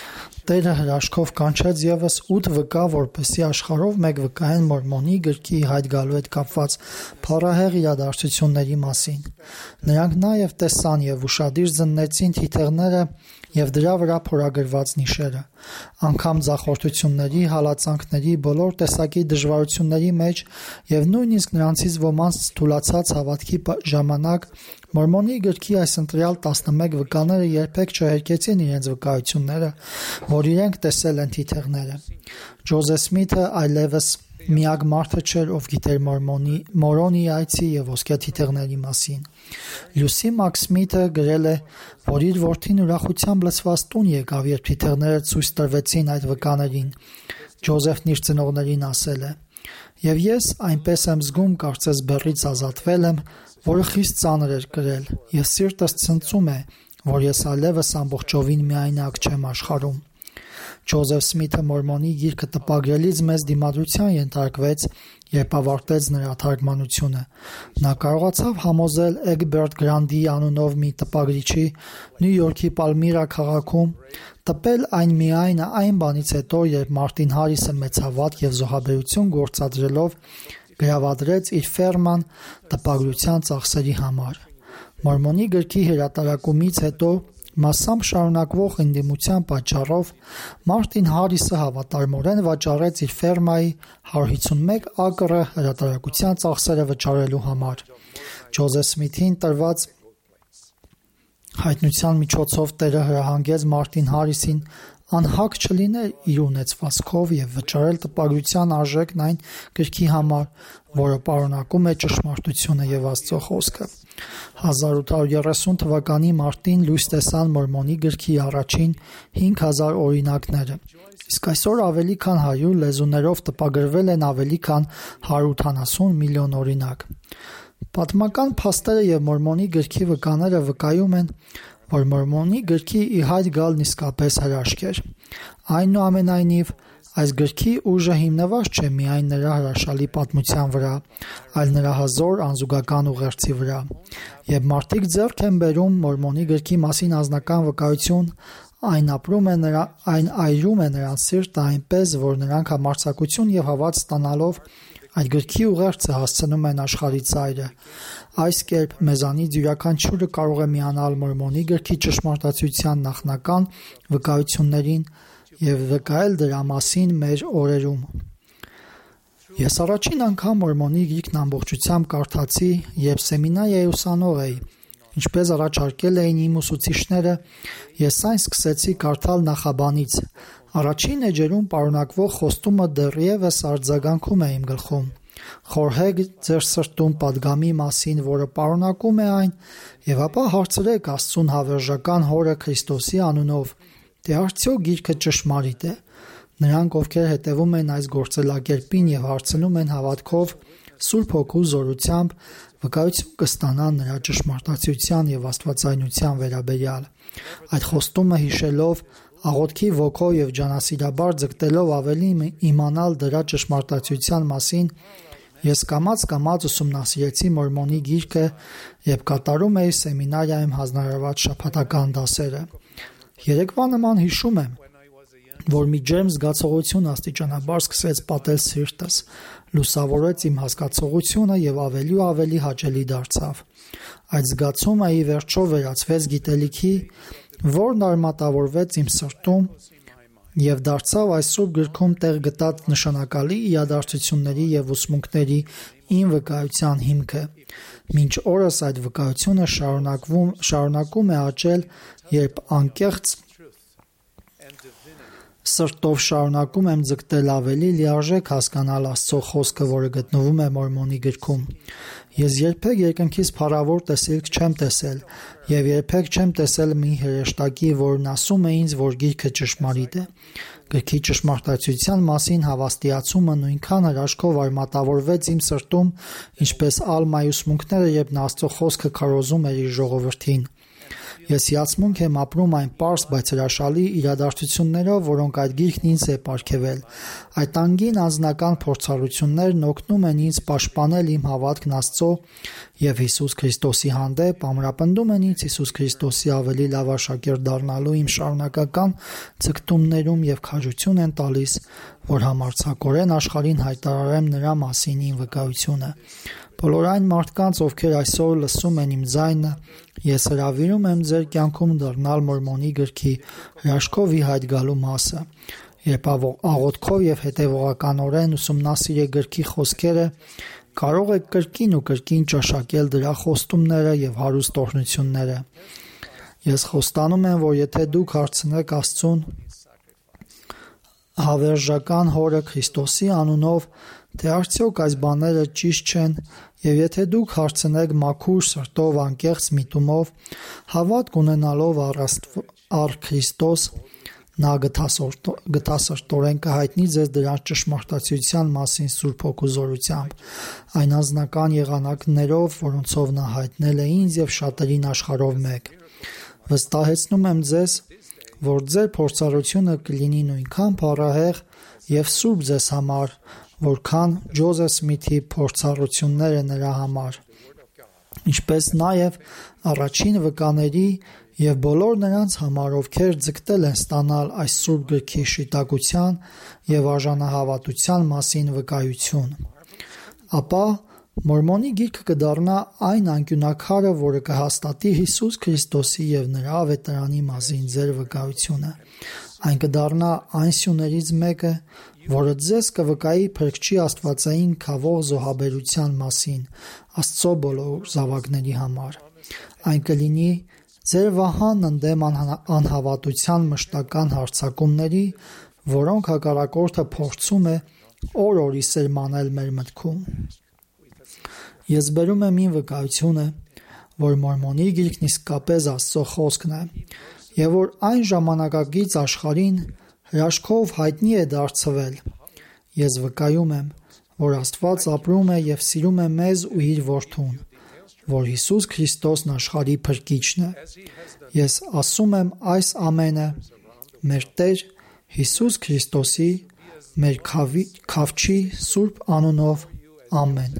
Տերը հրաշքով կանչեց եւս ութ վկա, որպեսզի աշխարհով մեկ վկայեն Մորմոնի գրքի հայտ գալու հետ կապված փառահեղ իրադարձությունների մասին։ Նրանք նաեւ տեսան եւ ուշադիր զննեցին թիթեղները եւ դրա վրա փորագրված նիշերը։ Անգամ ձախորդությունների, հալածանքների, բոլոր տեսակի դժվարությունների մեջ եւ նույնիսկ նրանցից ոմանց թուլացած հավատքի ժամանակ Մորմոնի գրքի այս ընտրյալ տասնմեկ վկաները երբեք չհերկեցին իրենց վկայությունները, որ իրենք տեսել են թիթեղները։ Ջոզեֆ Սմիթը այլևս միակ մարդը չէր, ով գիտեր Մորմոնի Մորոնի այցի եւ ոսկե թիթեղների մասին։ Լյուսի Մաքս Սմիթը գրել է, որ իր որդին ուրախությամբ լցված տուն եկավ, երբ թիթեղները ցույց տրվեցին այդ վկաներին։ Ջոզեֆն իր ծնողներին ասել է. «Եվ ես այնպես եմ զգում, կարծես բեռից ազատվել եմ, որը խիստ ծանր էր կրել, եւ սիրտս ցնծում է, որ ես այլևս ամբողջովին միայնակ չեմ աշխարհում»։ Ջոզեֆ Սմիթը Մորմոնի գիրքը տպագրելիս մեծ դիմադրության ենթարկվեց, երբ ավարտեց նրա թարգմանությունը։ Նա կարողացավ համոզել Էգբերտ Գրանդի անունով մի տպագրիչի Նյու Յորքի Պալմիրա քաղաքում տպել այն միայն այն բանից հետո, երբ Մարտին Հարիսը մեծ հավատ եւ զոհաբերություն գործադրելով գրավադրեց իր ֆերման տպագրության ծախսերի համար։ Մորմոնի գրքի հրատարակումից հետո Մասամբ շարունակվող ընդդիմության պատճառով Մարտին Հարիսը հավատարմորեն վաճառեց իր ֆերմայի հարյուր հիսունմեկ ակրը հրատարակության ծախսերը վճարելու համար։ Ջոզեֆ Սմիթին տրված հայտնության միջոցով Տերը հրահանգեց Մարտին Հարիսին անհակ չլիներ իր ունեցվածքով եւ վճարել տպագրության արժեքն այն գրքի համար, որը պարունակում է ճշմարտությունը եւ Աստծո խոսքը։ հազար ութ հարյուր երեսուն թվականի մարտին լույս տեսան Մորմոնի գրքի առաջին հինգ հազար օրինակները, իսկ այսօր ավելի քան հարյուր լեզուներով տպագրվել են ավելի քան հարյուր ութանասուն միլիոն օրինակ։ Պատմական փաստերը եւ Մորմոնի գրքի վկաները վկայում են, որ Մորմոնի գրքի ի հայտ գալն իսկապես հրաշք էր։ Այնուամենայնիվ, այս գրքի ուժը հիմնված չէ միայն նրա հրաշալի պատմության վրա, այլ նրա հզոր անզուգական ուղերձի վրա։ Երբ մարդիկ ձեռք են բերում Մորմոնի գրքի մասին անձնական վկայություն, այն ապրում է նրա, այն այրում է նրանց սիրտը այնպես, որ նրանք համարձակություն եւ հավատ ստանալով այդ գրքի ուղերձը հասցնում են աշխարհի ծայրը։ Այս կերպ մեզանից յուրաքանչյուրը կարող է միանալ Մորմոնի գրքի ճշմարտացիության նախնական վկայություններին եւ վկայել դրա մասին մեր օրերում։ Ես առաջին անգամ Մորմոնի գիրքն ամբողջությամբ կարդացի, երբ սեմինարիայի ուսանող էի։ Ինչպես առաջարկել էին իմ ուսուցիչները, ես այն սկսեցի կարդալ նախաբանից։ Առաջին էջերում պարունակվող խոստումը դեռևս արձագանքում է իմ գլխում։ Խորհեք ձեր սրտում պատգամի մասին, որը պարունակում է այն, եւ ապա հարցրեք Աստծուն հավերժական Հորը Քրիստոսի անունով, թե արդյոք գիրքը ճշմարիտ է։ Նրանք, ովքեր հետևում են այս գործելակերպին եւ հարցնում են հավատքով, Սուրբ Հոգու զորությամբ վկայություն կստանան նրա ճշմարտացիության եւ աստվածայնության վերաբերյալ։ Այդ խոստումը հիշելով, աղոթքի ոգով եւ ջանասիրաբար ձգտելով ավելի իմանալ դրա ճշմարտացիության մասին, ես կամաց-կամաց ուսումնասիրեցի Մորմոնի գիրքը եւ կատարում էի սեմինարիայում հանձնարարված շաբաթական դասերը։ Երեկվա նման հիշում եմ, որ մի ջերմ զգացողություն աստիճանաբար սկսեց պատել սիրտս, լուսավորեց իմ հասկացողությունը եւ ավելի ու ավելի հաճելի դարձավ։ Այդ զգացումը ի վերջո վերածվեց գիտելիքի, որն արմատավորվեց իմ սրտում եւ դարձավ այս սուրբ գրքում տեղ գտած նշանակալի իրադարձությունների եւ ուսմունքների իմ վկայության հիմքը։ Մինչ օրս այդ վկայությունը շարունակվում շարունակում է աճել, երբ անկեղծ Սրտով շարունակում եմ ձգտել ավելի լիարժեք հասկանալ Աստծո խոսքը, որը գտնվում է Մորմոնի գրքում։ Ես երբեք երկնքից փառավոր տեսիլք չեմ տեսել, եւ երբեք չեմ տեսել մի հրեշտակի, որն ասում է ինձ, որ գիրքը ճշմարիտ է։ Գրքի ճշմարտացիության մասին հավաստիացումը նույնքան հրաշքով արմատավորվեց իմ սրտում, ինչպես ալմայի ուսմունքները, երբ նա Աստծո խոսքը քարոզում էր իր ժողովրդին։ Ես հիացմունք եմ ապրում այն պարզ, բայց հրաշալի իրադարձություններով, որոնք այդ գիրքն ինձ է պարգևել։ Այդ անգին անձնական փորձառություններն օգնում են ինձ պաշտպանել իմ հավատքն Աստծո եւ Հիսուս Քրիստոսի հանդեպ, ամրապնդում են ինձ Հիսուս Քրիստոսի ավելի լավ աշակերտ դառնալու իմ շարունակական ձգտումներում եւ քաջություն են տալիս, որ համարձակորեն աշխարհին հայտարարեմ նրա մասին իմ վկայությունը։ Բոլոր այն մարդկանց, ովքեր այսօր լսում են իմ ձայնը, ես հրավիրում եմ ձեր կյանքում դառնալ Մորմոնի գրքի հրաշքով ի հայտ գալու մասը։ Երբ աղոթքով եւ հետեւողականորեն ուսումնասիրեք գրքի խոսքերը, կարող եք կրկին ու կրկին ճաշակել դրա խոստումները եւ հարուստ օրհնությունները։ Ես խոստանում եմ, որ եթե դուք հարցնեք Աստծուն հավերժական Հորը Քրիստոսի անունով, թե արդյոք այս բաները ճիշտ չեն, եւ եթե դուք հարցնեք մաքուր սրտով, անկեղծ միտումով, հավատք ունենալով առ Քրիստոս, նա գթասրտորեն կհայտնի ձեզ դրանց ճշմարտացիության մասին Սուրբ Հոգու զորությամբ, այն անձնական եղանակներով, որոնցով նա հայտնել է ինձ եւ շատերին աշխարհով մեկ։ Վստահեցնում եմ ձեզ, որ ձեր փորձառությունը կլինի նույնքան փառահեղ եւ սուրբ ձեզ համար, որքան Ջոզեֆ Սմիթի փորձառությունները նրա համար, ինչպես նաև առաջին վկաների եւ բոլոր նրանց համար, ովքեր ձգտել են ստանալ այս սուրբ գրքի շիտակության եւ արժանահավատության մասին վկայություն։ Ապա Մորմոնի գիրքը կդառնա այն անկյունակարը, որը կհաստատի Հիսուս Քրիստոսի եւ նրա ավետարանի մասին ձեր վկայությունը։ Այն կդառնա այն սյուներից մեկը, որը ձեզ կվկայի Փրկչի աստվածային քավող զոհաբերության մասին Աստծո բոլոր զավակների համար։ Այն կլինի ձեր վահանն ընդդեմ անհավատության մշտական հարձակումների, որոնք հակառակորդը փորձում է օր-օրի սերմանել մեր մտքում։ Ես բերում եմ իմ վկայությունը, որ Մորմոնի գիրքն իսկապես Աստծո խոսքն է, եւ որ այն ժամանակակից աշխարհին հրաշքով հայտնի է դարձվել։ Ես վկայում եմ, որ Աստված ապրում է եւ սիրում է մեզ ու իր որդուն, որ Հիսուս Քրիստոսն աշխարհի փրկիչն է։ Ես ասում եմ այս ամենը մեր Տեր Հիսուս Քրիստոսի, մեր Քավչի սուրբ անունով, ամեն։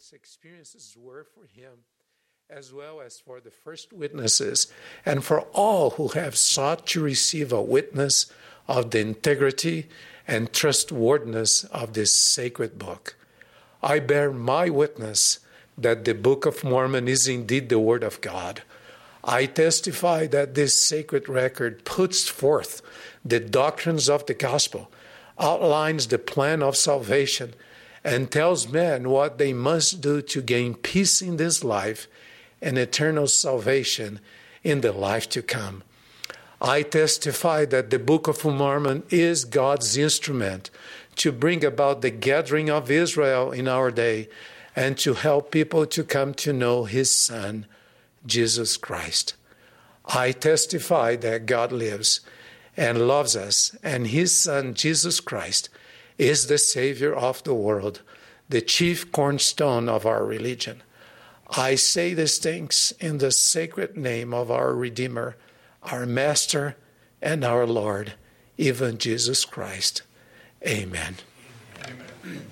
As well as for the first witnesses, and for all who have sought to receive a witness of the integrity and trustworthiness of this sacred book. I bear my witness that the Book of Mormon is indeed the Word of God. I testify that this sacred record puts forth the doctrines of the gospel, outlines the plan of salvation, and tells men what they must do to gain peace in this life and eternal salvation in the life to come. I testify that the Book of Mormon is God's instrument to bring about the gathering of Israel in our day and to help people to come to know His Son, Jesus Christ. I testify that God lives and loves us, and His Son, Jesus Christ, is the Savior of the world, the chief cornerstone of our religion. I say these things in the sacred name of our Redeemer, our Master, and our Lord, even Jesus Christ. Amen. Amen.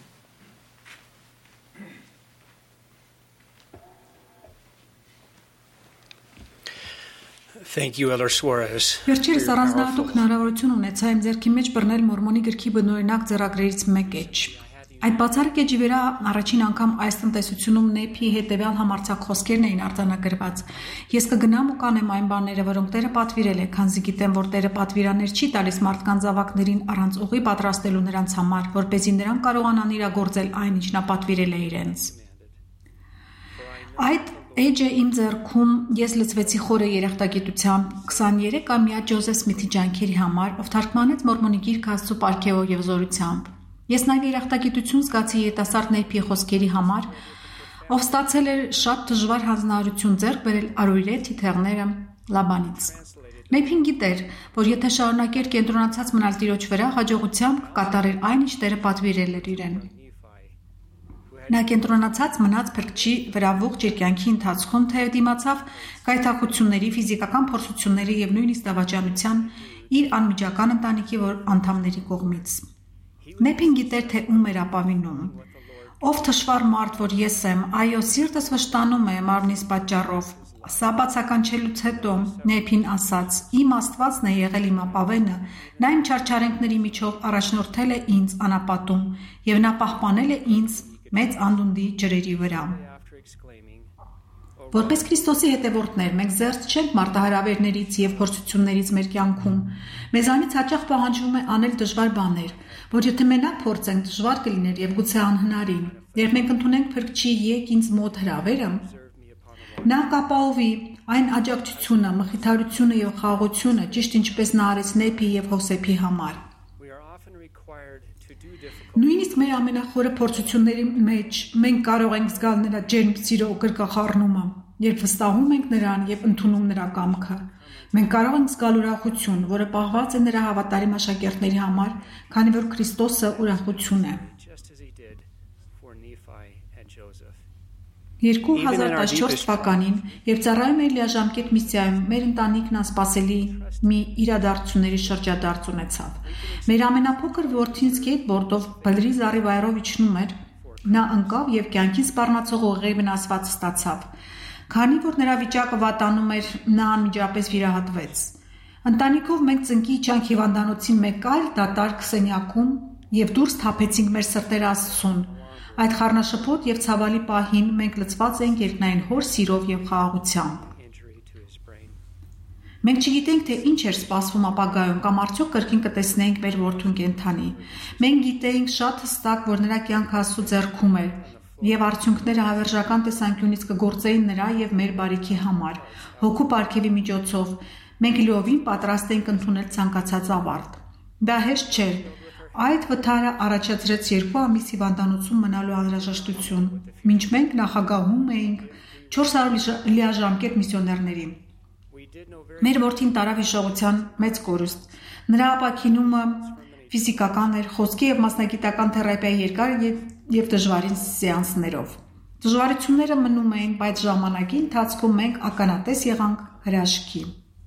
Thank you, Elder Suarez. Վերջերս առանձնահատուկ հնարավորություն ունեցա իմ ձեռքի մեջ բռնել Մորմոնի գրքի բնօրինակ ձեռագրերից մեկ էջ։ Այդ բացառիկ էջի վրա առաջին անգամ այս տնտեսությունում նեփի հետևյալ համարձակ խոսքերն էին արձանագրված։ Ես կգնամ ու կանեմ այն բաները, որոնք Տերը պատվիրել է, քանզի գիտեմ, որ Տերը պատվիրաններ չի տալիս մարդկանց զավակներին առանց ուղի պատրաստելու նրանց համար, որպեսզի նրանք կարողանան իրագործել այն, ինչ նա պատվիրել է իրենց։ Այդ Էջը իմ ձեռքում ես լծվեցի խորը երախտագիտությամբ քսաներեքամյա Ջոզեֆ Սմիթի ջանքերի համար, ով թարգմանեց Մորմոնի գիրքը Աստծո պարգևով եւ զորությամբ։ Ես նաև երախտագիտություն զգացի երիտասարդ Նեյփի խոսքերի համար, ով ստացել էր շատ դժվար հանձնարարություն ձեռք բերել արույրե թիթեղները Լաբանից։ Նեյփին գիտեր, որ եթե շարունակեր կենտրոնացած մնալ Տիրոջ վրա, հաջողությամբ կկատարեր այն, ինչ Տերը պատվիրել էր իրեն։ Նա կենտրոնացած մնաց փրկչի վրա ողջ իր կյանքի ընթացքում, թեև դիմացավ գայթակղությունների, ֆիզիկական փորձությունների եւ նույնիսկ դավաճանության իր անմիջական ընտանիքի անդամների կողմից։ Նեյփին գիտեր, թե ում էր ապավինում։ Ով թշվառ մարդ, որ ես եմ, այո, սիրտս վշտանում է մարմնիս պատճառով։ Սա բացականչելուց հետո Նեյփին ասաց. «Իմ Աստվածն է եղել իմ ապավենը, նա իմ չարչարենքների միջով առաջնորդել է ինձ անապատում եւ նա պահպանել է ինձ մեծ անդունդի ջրերի վրա»։ Որպես Քրիստոսի հետևորդներ, մենք զերծ չենք մարտահրավերներից եւ փորձություններից մեր կյանքում։ Մեզանից հաճախ պահանջվում է անել դժվար բաներ, որ եթե մենակ փորձենք, դժվար կլիներ եւ գուցե անհնարին։ Երբ մենք ընդունենք Փրկչի «Եկ ինձ մոտ» հրավերը, նա կապահովի այն աջակցությունը, մխիթարությունը եւ խաղաղությունը, ճիշտ ինչպես նա արեց Նեյփի եւ Հովսեփի համար։ Նույնիսկ մեր ամենախորը փորձությունների մեջ մենք կարող ենք զգալ նրա ջերմ սիրո գրկախառնումը, երբ վստահում ենք նրան եւ ընդունում նրա կամքը։ Մենք կարող ենք զգալ ուրախություն, որը պահված է նրա հավատարիմ աշակերտների համար, քանի որ Քրիստոսը ուրախություն է։ երկու հազար տասնչորս թվականին, երբ ծառայում էր լիաժամկետ միսիայում, մեր ընտանիքն անսպասելի մի իրադարձությունների շրջադարձ ունեցավ։ Մեր ամենափոքր որդին սկեյթբորդով բլրի զառի վայրով իջնում էր, նա ընկավ եւ կյանքին սպառնացող ուղեղի վնասված ստացավ։ Քանի որ նրա վիճակը վատանում էր, նա անմիջապես վիրահատվեց։ Ընտանիքով մենք ծնկի իջանք հիվանդանոցին մեկ այլ դատարկ սենյակում եւ դուրս թափեցինք մեր սրտերը Աստծուն։ Այդ խառնաշփոթ եւ ցավալի պահին մենք լցված էինք երկնային հոր սիրով եւ խաղաղությամբ։ Մենք չգիտենք, թե ինչ էր սպասվում ապագայում կամ արդյոք կրկին կտեսնեինք մեր որդուն կենդանի։ Մենք գիտեինք շատ հստակ, որ նրա կյանքը Աստծո ձեռքում էր եւ արդյունքները հավերժական տեսանկյունից կգործեին նրա եւ մեր բարիքի համար։ Հոգու պարգևի միջոցով մենք լիովին պատրաստ էինք ընդունել ցանկացած ավարտ։ Դա հեշտ չէր։ Այդ վթարը առաջացրեց երկու ամիս հիվանդանոցում մնալու անհրաժեշտություն, մինչ մենք նախագահում էինք չորս հարյուր լիաժամկետ միսիոներների։ Մեր որդին տարավ հիշողության մեծ կորուստ։ Նրա ապաքինումը ֆիզիկական էր, խոսքի եւ մասնագիտական թերապիայի երկար եւ դժվարին սեանսներով։ Դժվարությունները մնում էին, բայց ժամանակի ընթացքում մենք ականատես եղանք հրաշքի։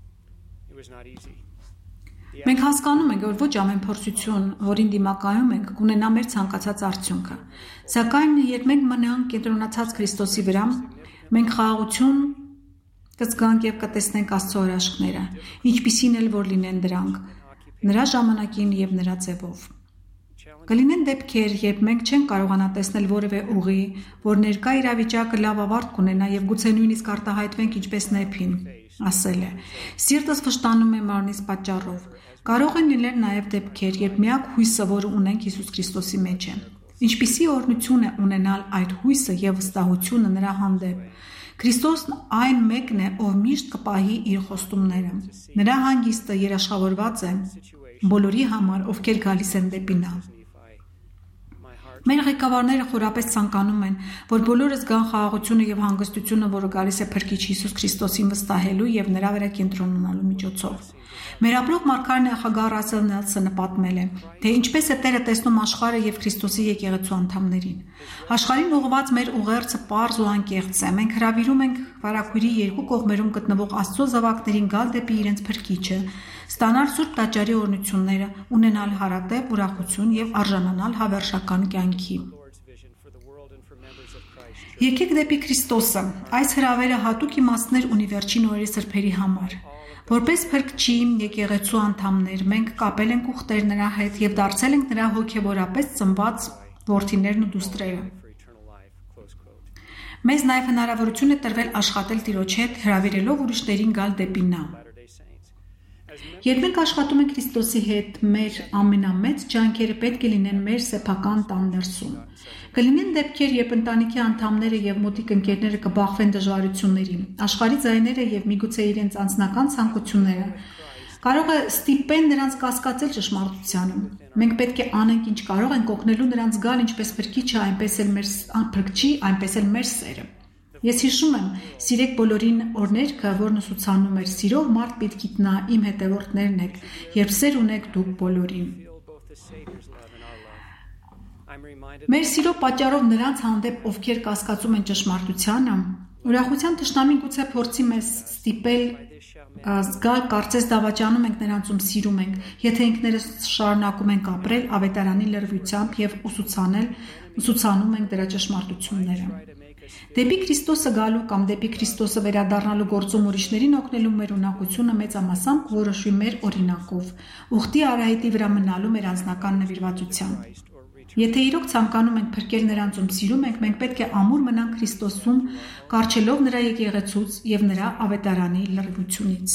Մենք հասկանում ենք, որ ոչ ամեն փորձություն, որին դիմակայում ենք, կունենա մեր ցանկացած արդյունքը։ Սակայն երբ մենք մնանք կենտրոնացած Քրիստոսի վրա, մենք խաղաղություն կզգանք եւ կտեսնենք Աստծո հրաշքները, ինչպիսին էլ որ լինեն դրանք, նրա ժամանակին եւ նրա ձևով։ Կլինեն դեպքեր, երբ մենք չենք կարողանա տեսնել որևէ ուղի, որ ներկա իրավիճակը լավ ավարտ կունենա եւ գուցե նույնիսկ արտահայտվենք ինչպես Նեյփին ասել է. «Սիրտս վշտանում է մարմնիս պատճառով»։ Կարող են լինել նաև դեպքեր, երբ միակ հույսը, որը ունենք Հիսուս Քրիստոսի մեջ է։ Ինչպիսի օրհնություն է ունենալ այդ հույսը եւ վստահությունը նրա հանդեպ։ Քրիստոսն այն մեկն է, ով միշտ կպահի իր խոստումները։ Նրա հանգիստը երաշխավորված է բոլորի համար, ովքեր գալիս են դեպի նա։ Մեր ղեկավարները խորապես ցանկանում են, որ բոլորը զգան խաղաղությունը եւ հանգստությունը, որը գալիս է Փրկիչ Հիսուս Քրիստոսին վստահելու եւ նրա վրա կենտրոնանալու միջոցով։ Մեր ապրող մարգարե նախագահ Ռասել Նելսոնը պատմել է, թե ինչպես է Տերը տեսնում աշխարհը եւ Քրիստոսի եկեղեցու անդամներին։ Աշխարհին ուղղված մեր ուղերձը պարզ ու անկեղծ է։ Մենք հրավիրում ենք վարակույրի երկու կողմերում գտնվող Աստծո զավակներին գալ դեպի իրենց Փրկիչը, ստանալ Սուրբ Տաճարի օրհնությունները, ունենալ հարատև ուրախություն եւ արժանանալ հավերժական կյանքի։ Եկեք դեպի Քրիստոսը։ Այս հրավերը հատուկ իմաստներ ունի վերջին օրերի սրբերի համար։ Որպես Փրկչի եկեղեցու անդամներ մենք կապել ենք ուխտեր նրա հետ եւ դարձել ենք նրա հոգեվորապես ծնված որդիներն ու դուստրերը։ Մեզ նաեւ հնարավորություն է տրվել աշխատել Տիրոջ հետ, հրավիրելով ուրիշներին գալ դեպի նա։ Երբ մենք աշխատում ենք Քրիստոսի հետ, մեր ամենամեծ ջանքերը պետք է լինեն մեր սեփական տան ներսում։ Կլինեն դեպքեր, երբ ընտանիքի անդամները եւ մոտիկ ընկերները կբախվեն դժվարությունների, աշխարհի ձայները եւ միգուցե իրենց անձնական ցանկությունները կարող է ստիպեն նրանց կասկածել ճշմարտությանը։ Մենք պետք է անենք ինչ կարող ենք օգնելու նրանց գալ ինչպես փրկիչը, այնպես էլ մեր փրկչի, այնպես էլ մեր սերը։ Ես հիշում եմ սիրեք բոլորին օրներքը, որն ուսուցանում էր սիրով մարդ պիտի գիտնա իմ հետևորդներն եք, երբ սեր ունեք դուք բոլորին։ Մեր սիրո պատճառով նրանց հանդեպ, ովքեր կասկածում են ճշմարտությանը, ուրախության թշնամին գուցե փորձի մեզ ստիպել զգալ կարծես դավաճանում ենք նրանցում սիրում ենք, եթե ինքներս շարունակում ենք ապրել ավետարանի լրիվությամբ եւ ուսուցանել, ուսուցանում ենք դրա ճշմարտությունները։ Դեպի Քրիստոսը գալու կամ դեպի Քրիստոսը վերադառնալու գործում ուրիշներին օգնելու մեր ունակությունը մեծամասամբ որոշվի մեր օրինակով, ուխտի արահետի վրա մնալու մեր անձնական նվիրվածությամբ։ Եթե իրոք ցանկանում ենք փրկել նրանցում սիրում ենք, մենք պետք է ամուր մնանք Քրիստոսում, կառչելով նրա եկեղեցուց եւ նրա ավետարանի լրիվությունից։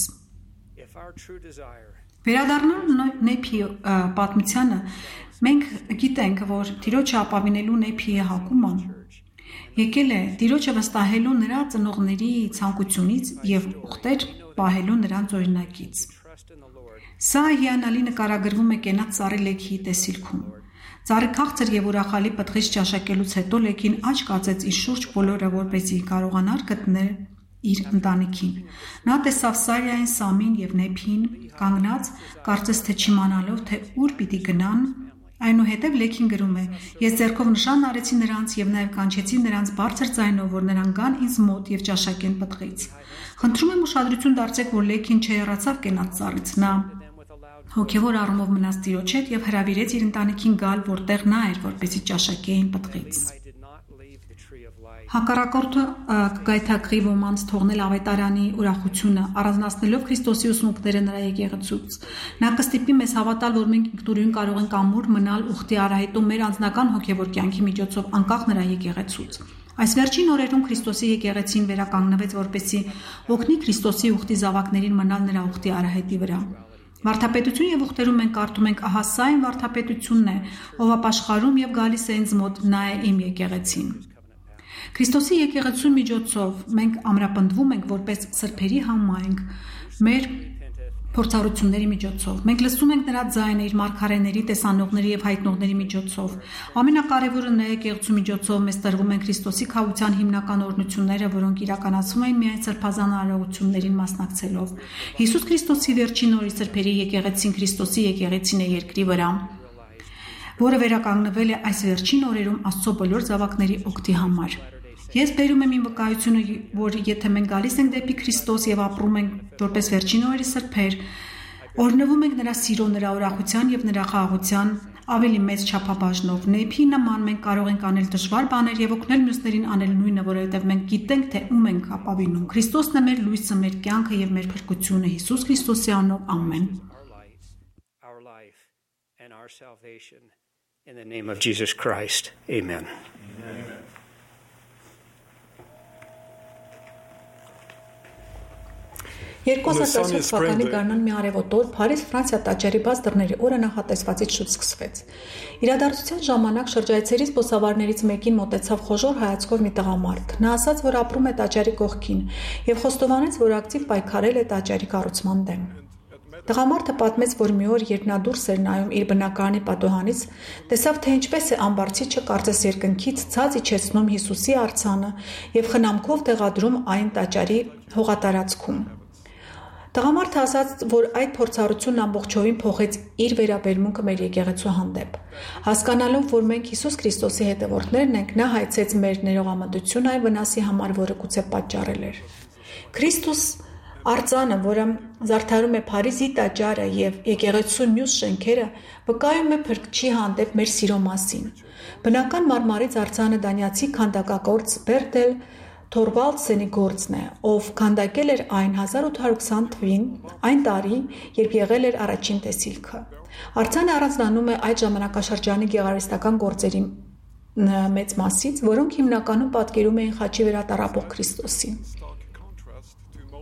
Վերադառնալու Նեփի պատմությանը, մենք գիտենք, որ Տիրոջը ապավինելու Նեփիի հակումը եկել է Տիրոջը վստահելու նրա ծնողների ցանկությունից եւ ուխտեր պահելու նրանց օրինակից։ Սա հիանալի նկարագրվում է կենաց ծառի լեքիի տեսիլքում։ Ծառի քաղցր եւ ուրախալի պտղից ճաշակելուց հետո լեքին աչք կացեց իր շուրջ բոլորը, որպեսզի կարողանար գտնել իր ընտանիքին։ Նա տեսավ Սարիային, Սամին եւ Նեփին կանգնած, կարծես թե չիմանալով, թե ուր պիտի գնան։ Այնուհետև լեքին գրում է. Ես ձեռքով նշան արեցի նրանց եւ նաեւ կանչեցի նրանց բարձր ձայնով, որ նրանք գան ինձ մոտ եւ ճաշակեն պտղից։ Խնդրում եմ ուշադրություն դարձեք, որ լեքին չհեռացավ կենաց ծառից, նա հոգևոր առումով մնաց Տիրոջ հետ եւ հրավիրեց իր ընտանիքին գալ, որտեղ նա էր, որպեսզի ճաշակեին պտղից։ Հակառակորդը կգայթակղի ոմանց թողնել ավետարանի ուրախությունը, առանձնացնելով Քրիստոսի ուսմունքները նրա եկեղեցուց։ Նա կստիպի մեզ հավատալ, որ մենք ինքնուրույն կարող ենք ամուր մնալ ուխտի արահետում մեր անձնական հոգևոր կյանքի միջոցով, անկախ նրա եկեղեցուց։ Այս վերջին օրերում Քրիստոսի եկեղեցին վերականգնվեց, որպեսզի օգնի Քրիստոսի ուխտի զավակներին մնալ նրա ուխտի արահետի վրա։ Վարդապետություն եւ ուխտերում մենք կարդում ենք, ահա սա այն վարդապետությունն է, ով ապաշխարում եւ գալիս է ինձ մոտ, նա է իմ եկեղեցին։ Քրիստոսի եկեղեցու միջոցով մենք ամրապնդվում ենք որպես սրբերի համայնք մեր փորձառությունների միջոցով։ Մենք լսում ենք նրա ձայնը իր մարգարեների, տեսանողների եւ հայտնողների միջոցով։ Ամենակարևորը նրա եկեղեցու միջոցով մեզ տրվում են Քրիստոսի քավության հիմնական օրհնությունները, որոնք իրականացվում են միայն սրբազան արարողություններին մասնակցելով։ Հիսուս Քրիստոսի վերջին օրի սրբերի եկեղեցին Քրիստոսի եկեղեցին է երկրի վրա, որը վերականգնվել է այս վերջին օրերում Աստծո բոլոր զավակների օգտի համար։ Ես բերում եմ իմ վկայությունը, որ եթե մենք գալիս ենք դեպի Քրիստոս եւ ապրում ենք որպես վերջին օրերի սրբեր, օրհնվում ենք նրա սիրո, նրա ուրախության եւ նրա խաղաղության ավելի մեծ չափաբաժնով։ Նեփի նման մենք կարող ենք անել դժվար բաներ եւ օգնել մյուսներին անել նույնը, որովհետեւ մենք գիտենք, թե ում ենք ապավինում։ Քրիստոսն է մեր լույսը, մեր կյանքը եւ մեր փրկությունը։ Հիսուս Քրիստոսի անունով, ամեն։ In the name of Jesus Christ. Amen. Amen. երկու հազար տասնութ թվականի գարնան մի արևոտ օր Փարիզ, Ֆրանսիա տաճարի բաց դռների օրը նախատեսվածից շուտ սկսվեց։ Իրադարձության ժամանակ շրջայցերի զբոսավարներից մեկին մոտեցավ խոժոր հայացքով մի տղամարդ։ Նա ասաց, որ ապրում է տաճարի կողքին եւ խոստովանեց, որ ակտիվ պայքարել է տաճարի կառուցման դեմ։ Տղամարդը պատմեց, որ մի օր, երբ նա դուրս էր նայում իր բնակարանի պատուհանից, տեսավ, թե ինչպես է ամբարձիչը կարծես երկնքից ցած իջեցնում Հիսուսի արձանը եւ խնամքով տեղադրում այն տաճարի հողատարածքում։ Տղամարդը ասաց, որ այդ փորձառությունն ամբողջովին փոխեց իր վերաբերմունքը մեր եկեղեցու հանդեպ։ Հասկանալով, որ մենք Հիսուս Քրիստոսի հետևորդներն ենք, նա հայցեց մեր ներողամտություն այն վնասի համար, որը գուցե պատճառել էր։ Քրիստոս արձանը, որը զարդարում է Փարիզի տաճարը եւ եկեղեցու մյուս շենքերը, վկայում է Փրկչի հանդեպ մեր սիրո մասին։ Բնական մարմարից արձանը դանիացի քանդակագործ Բերտել Թորվալդսենի գործն է, ով քանդակել էր այն հազար ութ հարյուր քսան թվականին, այն տարի, երբ եղել էր առաջին տեսիլքը։ Արձանը առանձնանում է այդ ժամանակաշրջանի գեղարվեստական գործերի մեծ մասից, որոնք հիմնականում պատկերում էին խաչի վրա տառապող Քրիստոսին։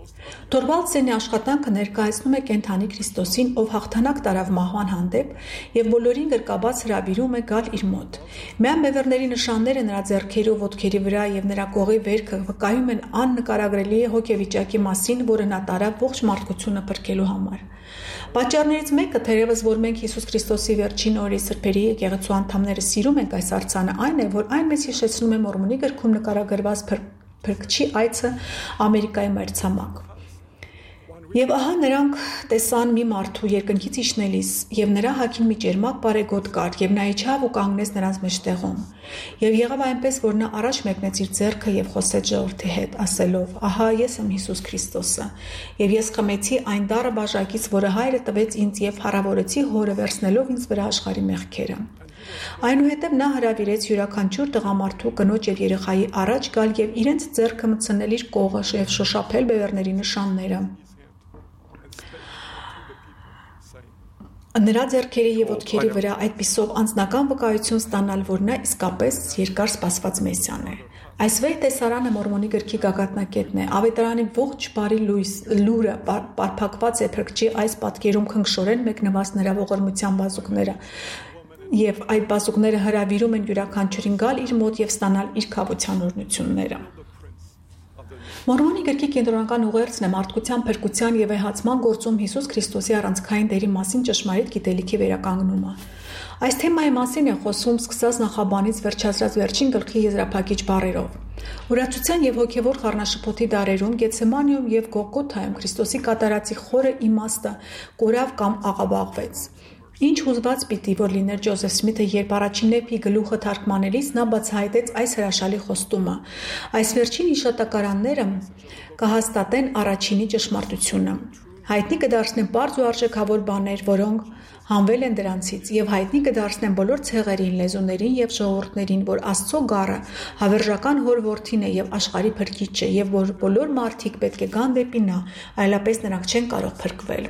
Թորվալդսենի աշխատանքը ներկայացնում է կենդանի Քրիստոսին, ով հաղթանակ տարավ մահվան հանդեպ եւ բոլորին գրկաբաց հրավիրում է գալ իր մոտ։ Միայն բևեռների նշանները նրա ձեռքերի ու ոտքերի վրա եւ նրա կողի վերքը վկայում են աննկարագրելի հոգեվիճակի մասին, որը նա տարավ ողջ մարդկությունը փրկելու համար։ Պատճառներից մեկը, թերևս որ մենք Հիսուս Քրիստոսի վերջին օրի սրբերի եկեղեցու անդամները սիրում ենք այս արձանը, այն է, որ այն մեզ հիշեցնում է Մորմոնի գրքում նկարագրված փրկչի այցը Ամերիկայի մայրցամաք։ Եվ ահա նրանք տեսան մի մարդու երկնքից իջնելիս, եւ նրա հագին մի ճերմակ բարեգոտ կար, եւ նա իջավ ու կանգնեց նրանց մեջտեղում։ Եվ եղավ այնպես, որ նա առաջ մեկնեց իր ձեռքը եւ խոսեց ժողովրդի հետ, ասելով. «Ահա ես եմ Հիսուս Քրիստոսը, եւ ես խմեցի այն դառը բաժակից, որը Հայրը տվեց ինձ, եւ փառավորեցի Հորը, վերցնելով ինձ վրա աշխարհի մեղքերը»։ Այնուհետև նա հրավիրեց յուրաքանչյուր տղամարդու, կնոջ եւ երեխայի առաջ գալ եւ իրենց ձեռքը մտցնել իր կողը եւ շոշափել բևեռների նշանները։ Նրա ձեռքերի եւ ոտքերի վրա այդպիսով անձնական վկայություն ստանալ, որ նա իսկապես երկար սպասված Մեսիան է։ Այս վեր տեսարանը Մորմոնի գրքի գագաթնակետն է։ Ավետարանի ողջ բարի լույս լուրը պարփակված է փրկչի այս պատկերում քնքշորեն մեկնված նրա ողորմության բազուկները, եւ այդ բազուկները հրավիրում են յուրաքանչյուրին գալ իր մոտ եւ ստանալ իր քավության օրհնությունները։ Մորմոնի գրքի կենտրոնական ուղերձն է մարդկության փրկության եւ էհացման գործում Հիսուս Քրիստոսի առանցքային դերի մասին ճշմարիտ գիտելիքի վերականգնումը։ Այս թեմայի մասին է խոսում սկսած նախաբանից վերջացրած վերջին գլխի եզրափակիչ բառերով։ Ուրացության եւ հոգեվոր խառնաշփոթի դարերում Գեթսեմանիում եւ Գողգոթայում Քրիստոսի կատարածի խորը իմաստը կորավ կամ աղավաղվեց։ Ինչ հուզված պիտի որ լիներ Ջոզեֆ Սմիթը, երբ առաջին էփի գլուխը թարգմանելիս նա բացահայտեց այս հրաշալի խոստումը. այս վերջին հիշատակարանները կհաստատեն առաջինի ճշմարտությունը։ Հայտնի կդարձնեն բարձ ու արժեքավոր բաներ, որոնք հանվել են դրանցից, եւ հայտնի կդարձնեն բոլոր ցեղերին, լեզուներին եւ ժողովուրդներին, որ Աստծո գառը հավերժական հոր որդին է եւ աշխարհի փրկիչը, եւ որ բոլոր մարդիկ պետք է գան դեպի նա, այլապես նրանք չեն կարող փրկվել։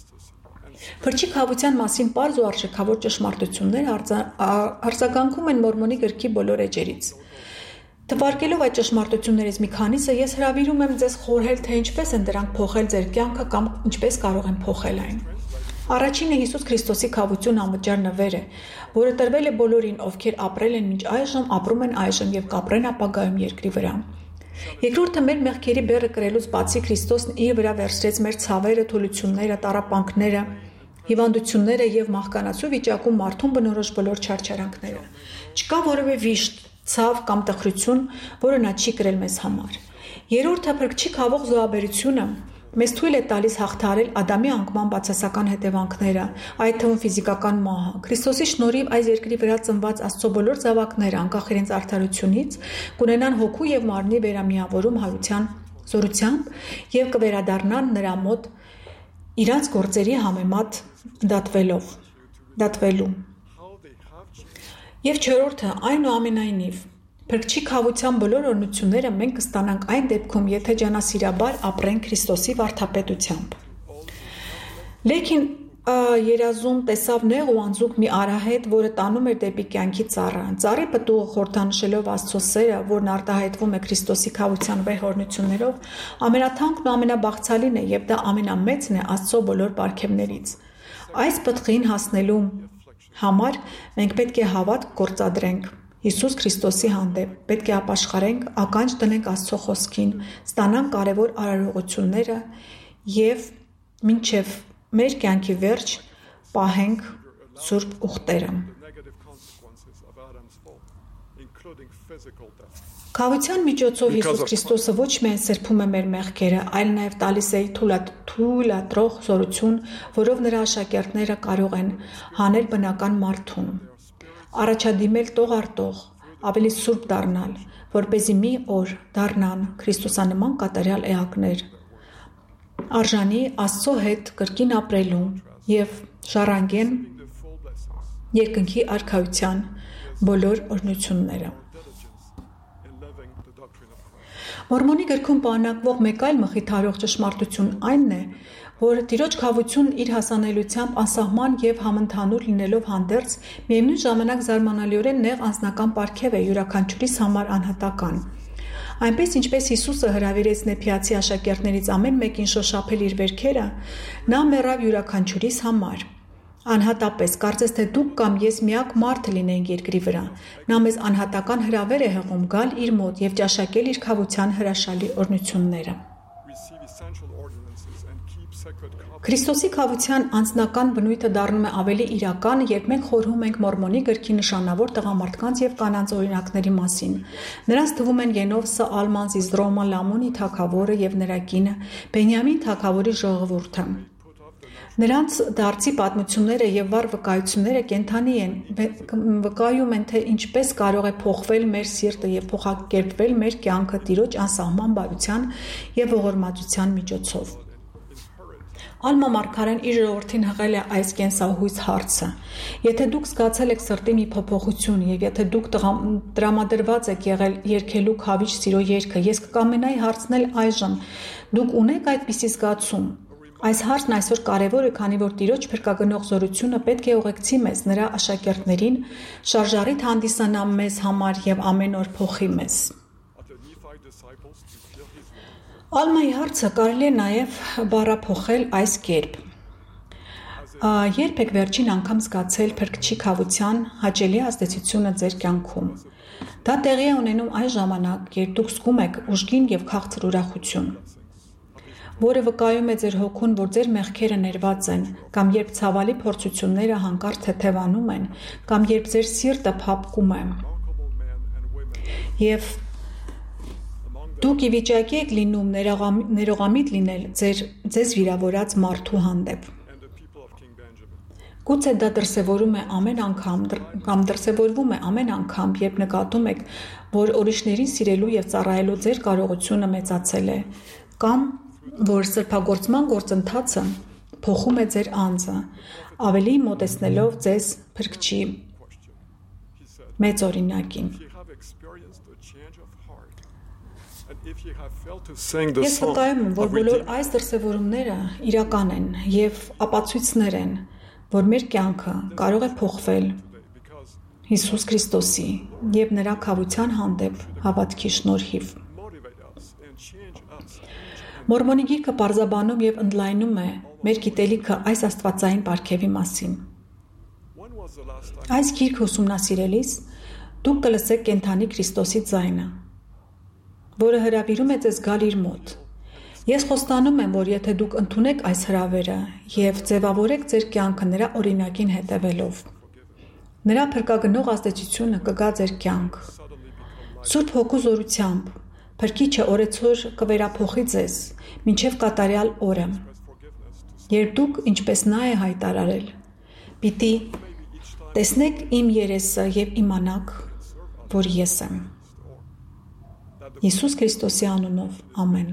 Փրկչի քավության մասին պարզ ու արժեքավոր ճշմարտությունները արձագանքում են Մորմոնի գրքի բոլոր էջերից։ Թվարկելով այդ ճշմարտություններից մի քանիսը, ես հրավիրում եմ ձեզ խորհել, թե ինչպես են դրանք փոխել ձեր կյանքը կամ ինչպես կարող են փոխել այն։ Առաջինը Հիսուս Քրիստոսի քավություն անվճար նվեր է, որը տրվել է բոլորին, ովքեր ապրել են մինչ այժմ, ապրում են այժմ եւ կապրեն ապագայում երկրի վրա։ Երկրորդը մեր մեղքերի բեռը կրելուց բացի Քրիստոսն իր վրա վերցրեց մեր ցավերը, թուլությունները, տառապանքները, հիվանդությունները եւ մահկանացու վիճակում մարդուն բնորոշ բոլոր չարչարանքները։ Չկա որևէ վիշտ, ցավ կամ տխրություն, որը նա չի կրել մեզ համար։ Երրորդը փրկչի քավող զոհաբերությունը մեզ թույլ է տալիս հաղթահարել Ադամի անկման բացասական հետևանքները, այդ թվում ֆիզիկական մահը։ Քրիստոսի շնորհիվ այս երկրի վրա ծնված Աստծո բոլոր զավակները, անկախ իրենց արդարությունից, կունենան հոգու եւ մարմնի վերամիավորում հարության զորությամբ եւ կվերադառնան նրա մոտ իրանց գործերի համեմատ դատվելով, դատվելու։ Եվ չորրորդը, այնուամենայնիվ, փրկչի քավության բոլոր օրհնությունները մենք կստանանք այն դեպքում, եթե ջանասիրաբար ապրենք Քրիստոսի վարդապետությամբ։ Լեքին երազում տեսավ նեղ ու անձուկ մի արահետ, որը տանում էր դեպի կյանքի ծառը։ Ծառի պտուղը խորհրդանշելով Աստծո սերը, որն արտահայտվում է Քրիստոսի քավության վեր օրհնություններով, ամենաթանկն ու ամենաբաղցալին է եւ դա ամենամեծն է Աստծո բոլոր պարգևներից։ Այս պտղին հասնելու համար մենք պետք է հավատք գործադրենք Հիսուս Քրիստոսի հանդեպ, պետք է ապաշխարենք, ականջ դնենք Աստծո խոսքին, ստանանք կարևոր արարողությունները եւ մինչեւ մեր կյանքի վերջ պահենք սուրբ ուխտերը։ Քավության միջոցով Հիսուս Քրիստոսը ոչ միայն սրբում է մեր մեղքերը, այլ նաև տալիս է թույլատրող զորություն, որով նրա աշակերտները կարող են հանել բնական մարդուն, առաջադիմել տող առ տող, ավելի սուրբ դառնալ, որպեսզի մի օր դառնան Քրիստոսանման կատարյալ էակներ, արժանի Աստծո հետ կրկին ապրելու եւ շարանգեն երկնքի արքայության բոլոր օրհնությունները։ Մորմոնի գրքում պարունակվող մեկ այլ մխիթարող ճշմարտություն այն է, որ Տիրոջ քավությունն իր հասանելիությամբ անսահման եւ համընդհանուր լինելով հանդերձ, միևնույն ժամանակ զարմանալիորեն նեղ անձնական պարգև է յուրաքանչյուրիս համար անհատական։ Այնպես ինչպես Հիսուսը հրավիրեց նեփիացի աշակերտներից ամեն մեկին շոշափել իր վերքերը, նա մեռավ յուրաքանչյուրիս համար։ Անհատապես, կարծես թե դուք կամ ես միակ մարդը լինենք երկրի վրա։ Նա մեզ անհատական հրավեր է հղում գալ իր մոտ եւ ճաշակել իր քավության հրաշալի օրհնությունները։ Քրիստոսի քավության անձնական բնույթը դառնում է ավելի իրական, երբ մենք խորհում ենք Մորմոնի գրքի նշանավոր տղամարդկանց եւ կանանց օրինակների մասին։ Նրանց թվում են Ենովսը, Ալման, Զիզրոմը, Լամոնի թագավորը եւ նրա կինը, Բենյամին թագավորի ժողովուրդը։ Նրանց դարձի պատմությունները եւ վառ վկայությունները կենթանի են, վկայում են, թե ինչպես կարող է փոխվել մեր սիրտը եւ փոխակերպվել մեր կյանքը Տիրոջ անսահման բարության եւ ողորմածության միջոցով։ Ալմա Մարգարեն իր ժողովրդին հղել է այս կենսահույս հարցը. Եթե դուք զգացել եք սրտի մի փոփոխություն եւ եթե դուք տրամադրված եք եղել երգելու քավիչ սիրո երգը, ես կկամենայի հարցնել այժմ. դուք ունեք այդպիսի զգացում։ Այս հարցն այսօր կարևոր է, քանի որ Տիրոջ փրկագնող զորությունը պետք է ուղեկցի մեզ, նրա աշակերտներին, շարժառիթ հանդիսանա մեզ համար եւ ամեն օր փոխի մեզ։ Ալմայի հարցը կարելի է նաև բառափոխել այս կերպ. Երբ եք վերջին անգամ զգացել Փրկչի քավության հաճելի ազդեցությունը ձեր կյանքում։ Դա տեղի է ունենում այն ժամանակ, երբ դուք զգում եք ուժգին եւ քաղցր ուրախություն, որը վկայում է ձեր հոգուն, որ ձեր մեղքերը ներված են, կամ երբ ցավալի փորձությունները հանկարծ թեթևանում են, կամ երբ ձեր սիրտը փափկում է։ Եվ դուք ի վիճակի եք լինում ներողամիտ լինել ձեր ձեզ վիրավորած մարդու հանդեպ։ Գուցե դա դրսևորում է ամեն անգամ կամ դրսևորվում է ամեն անգամ, երբ նկատում եք, որ ուրիշներին սիրելու եւ ծառայելու ձեր կարողությունը մեծացել է, կամ որ սրբագործման գործընթացը փոխում է ձեր անձը, ավելի մոտեցնելով ձեզ Փրկչի մեծ օրինակին։ Ես վկայում եմ, որ բոլոր այս դրսևորումները իրական են եւ ապացույցներ են, որ մեր կյանքը կարող է փոխվել Հիսուս Քրիստոսի եւ նրա քավության հանդեպ հավատքի շնորհիվ։ Մորմոնի գիրքը պարզաբանում եւ ընդլայնում է մեր գիտելիքը այս աստվածային պարգևի մասին։ Այս գիրքը ուսումնասիրելիս դուք կլսեք կենթանի Քրիստոսի ձայնը, որը հրավիրում է ձեզ գալ իր մոտ։ Ես խոստանում եմ, որ եթե դուք ընդունեք այս հրավերը եւ ձևավորեք ձեր կյանքը նրա օրինակին հետևելով, նրա փրկագնող ազդեցությունը կգա ձեր կյանք։ Սուրբ Հոգու զորությամբ Փրկիչը օրեցօր կվերափոխի ձեզ, մինչև կատարյալ օրը։ Երբ դուք, ինչպես նա է հայտարարել, պիտի տեսնեք իմ երեսը եւ իմանաք, որ ես եմ։ Հիսուս Քրիստոսի անունով, ամեն։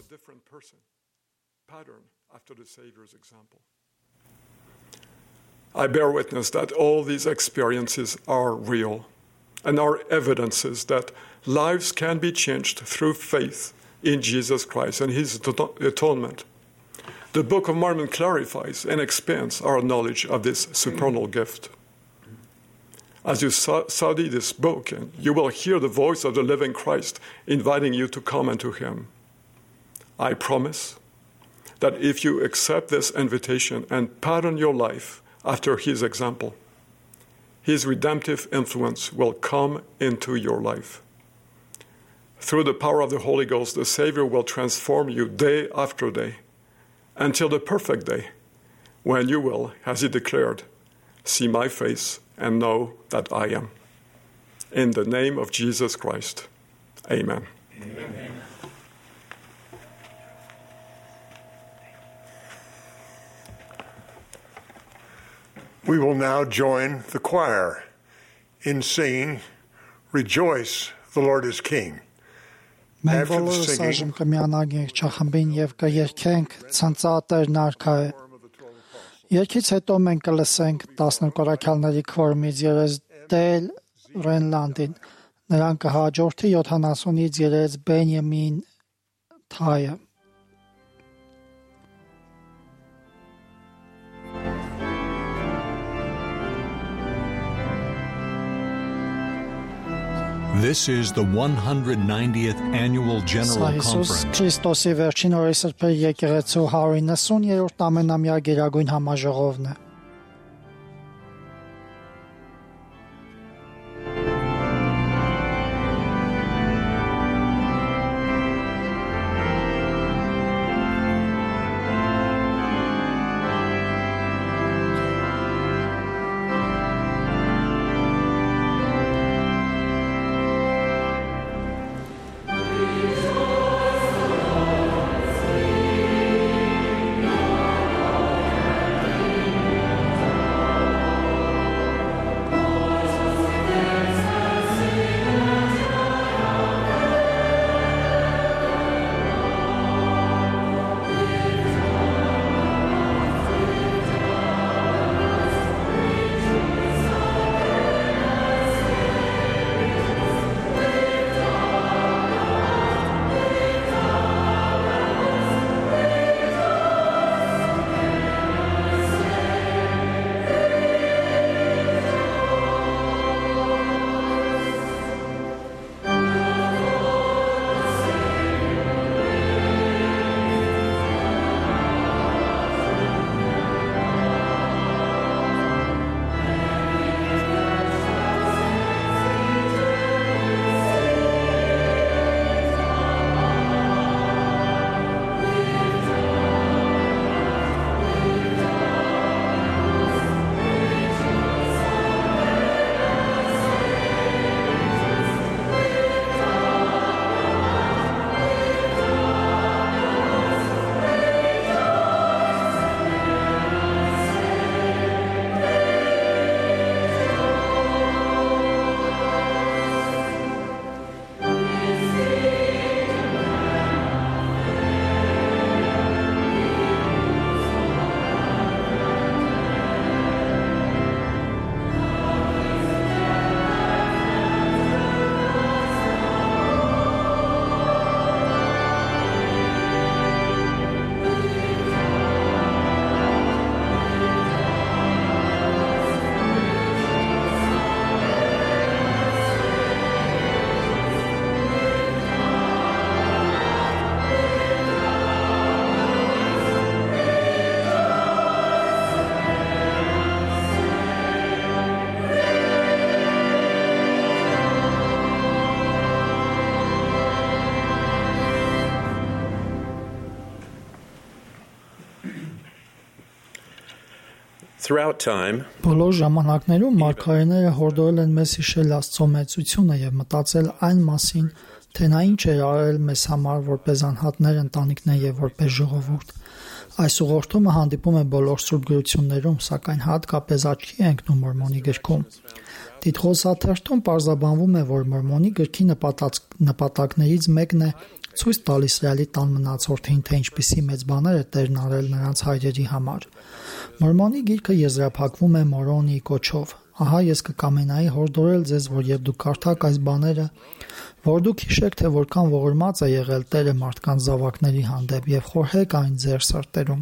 I bear witness that all these experiences are real and are evidences that lives can be changed through faith in Jesus Christ and his atonement. The Book of Mormon clarifies and expands our knowledge of this supernal gift. As you study this book, you will hear the voice of the living Christ inviting you to come unto him. I promise that if you accept this invitation and pattern your life after his example, his redemptive influence will come into your life. Through the power of the Holy Ghost, the Savior will transform you day after day until the perfect day when you will, as he declared, see my face and know that I am. In the name of Jesus Christ, amen. Amen. We will now join the choir in singing, Rejoice, the Lord is King. Մենք բոլորս այժմ կմիանանք չախմբին եւ կերգենք ցանցատերն արքա է։ Երգից հետո մենք կլսենք տասնութ կորաքյալների քվորումից երես Դել Ռենլանդին։ Նրան կհաջորդի յոթանասունից երես Բենյամին Թայը։ This is the one hundred ninetieth Annual General Հիսուս Conference. Քրիստոսի վերջին օրերի սրբերի եկեղեցու հարյուր իննսուներորդ ամենամյա գերագույն համաժողովն է։ Throughout time, Բոլոր ժամանակներում մարգարեները հորդորել են մեզ հիշել Աստծո մեծությունը եւ մտածել այն մասին, թե նա ինչ էր արել մեզ համար որպես անհատներ, ընտանիքներ եւ որպես ժողովուրդ։ Այս ուղղորդումը հանդիպում է բոլոր սուրբ գրություններում, սակայն հատկապես աչքի է ընկնում Մորմոնի գրքում։ Տիտղոսաթերթում պարզաբանվում է, որ Մորմոնի գրքի նպատակներից մեկն է ցույց տալիս Իսրայելի տան մնացորդին, թե ինչպիսի մեծ բաներ է Տերն արել նրանց հայրերի համար։ Մորմոնի գիրքը եզրափակվում է Մորոնի կոչով։ Ահա ես կկամենայի հորդորել ձեզ, որ եւ դուք կարդաք այս բաները, որ դուք հիշեք, թե որքան ողորմած է եղել Տերը մարդկանց զավակների հանդեպ եւ խորհեք այն ձեր սրտերում։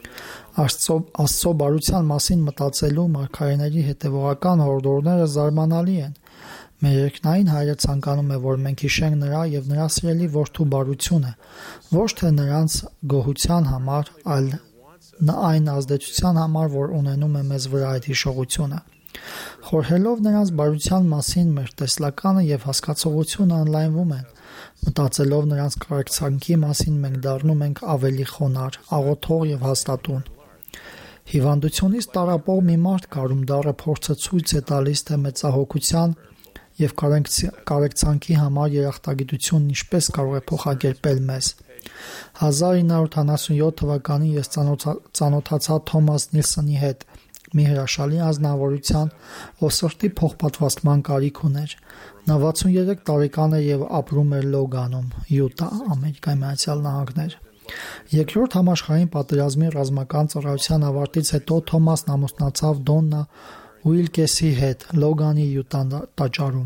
Աստծո Աստծո բարության մասին մտածելու մարգարեների հետևողական հորդորները զարմանալի են։ Մեր երկնային Հայրը ցանկանում է, որ մենք հիշենք նրա եւ նրա սիրելի որդու բարությունը, ոչ թե նրանց գոհության համար, այլ այն ազդեցության համար, որ ունենում է մեզ վրա այդ հիշողությունը։ Խորհելով նրանց բարության մասին մեր տեսլականը եւ հասկացողությունը անլայնվում են։ Մտածելով նրանց կարեկցանքի մասին մենք դառնում ենք ավելի խոնարհ, աղոթող եւ հաստատուն։ Հիվանդությունից տարապող մի մարդ կարում դառը փորձը ցույց է տալիս, թե մեծահոգության եւ կարեկցանքի համար երախտագիտությունն ինչպես կարող է փոխակերպել մեզ։ հազար ինը հարյուր ութանասունյոթ թվականին ես ծանոթացա Թոմաս Նիլսոնի հետ, մի հրաշալի անձնավորության, ով սրտի փոխպատվաստման կարիք ուներ։ Նա վաթսուններեք տարեկան էր եւ ապրում էր Լոգանում, Յուտա, Ամերիկայի Միացյալ Նահանգներ։ Երկրորդ համաշխարհային պատերազմի ռազմական ծառայության ավարտից հետո Թոմասն ամուսնացավ Դոննա Ուիլկեսի հետ Լոգանի Յուտա տաճարում։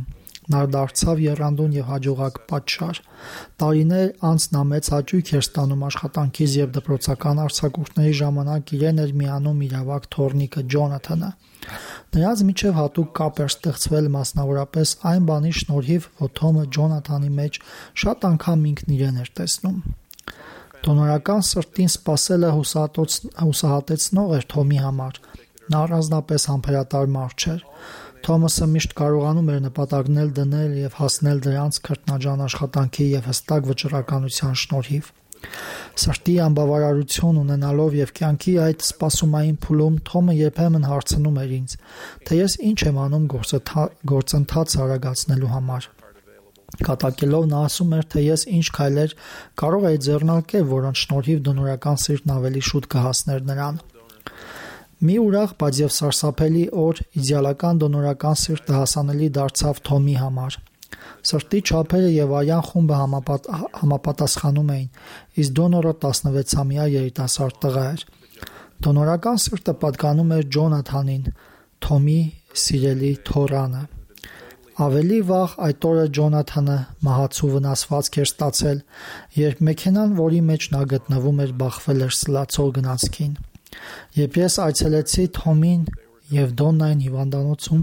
Նա դարձավ եռանդուն եւ հաջողակ պատշար։ Տարիներ անց նա մեծ հաճույք էր ստանում աշխատանքից եւ դպրոցական արձակուրդների ժամանակ իրեն էր միանում իրավակ թոռնիկը Ջոնաթանը։ Նրանց միջև հատուկ կապ էր ստեղծվել մասնավորապես այն բանի շնորհիվ, որ Թոմը Ջոնաթանի մեջ շատ անգամ ինքն իրեն էր տեսնում։ Դոնորական սրտին սпасելը հուսահատեցնող էր Թոմի համար։ Նա առանձնապես համբերատար մարդ չէր։ Թոմասը միշտ կարողանում էր նպատակներ դնել եւ հասնել դրանց քրտնաջան աշխատանքի եւ հստակ վճռականության շնորհիվ։ Սրտի անբավարարություն ունենալով եւ կյանքի այդ սպասումային փուլում Թոմը երբեմն հարցնում էր ինձ, թե ես ինչ եմ անում գործընթացը արագացնելու համար։ Կատակելով նա ասում էր, թե ես ինչ քայլեր կարող էի ձեռնարկել, որոնց շնորհիվ դոնորական սիրտն ավելի շուտ կհասներ նրան։ Մի ուրախ, բայց եւ սարսափելի օր իդեալական դոնորական սիրտը հասանելի դարձավ Թոմի համար։ Սրտի չափերը եւ արյան խումբը համապատ, համապատասխանում էին, իսկ դոնորը տասնվեցամյա երիտասարդ տղա էր։ Դոնորական սիրտը պատկանում էր Ջոնաթանին, Թոմի սիրելի թոռանը։ Ավելի վաղ այդ օրը Ջոնաթանը մահացու վնասվածք էր ստացել, երբ մեքենան, որի մեջ նա գտնվում էր, բախվել էր սլացող գնացքին։ Երբ ես այցելեցի Թոմին եւ Դոննային հիվանդանոցում,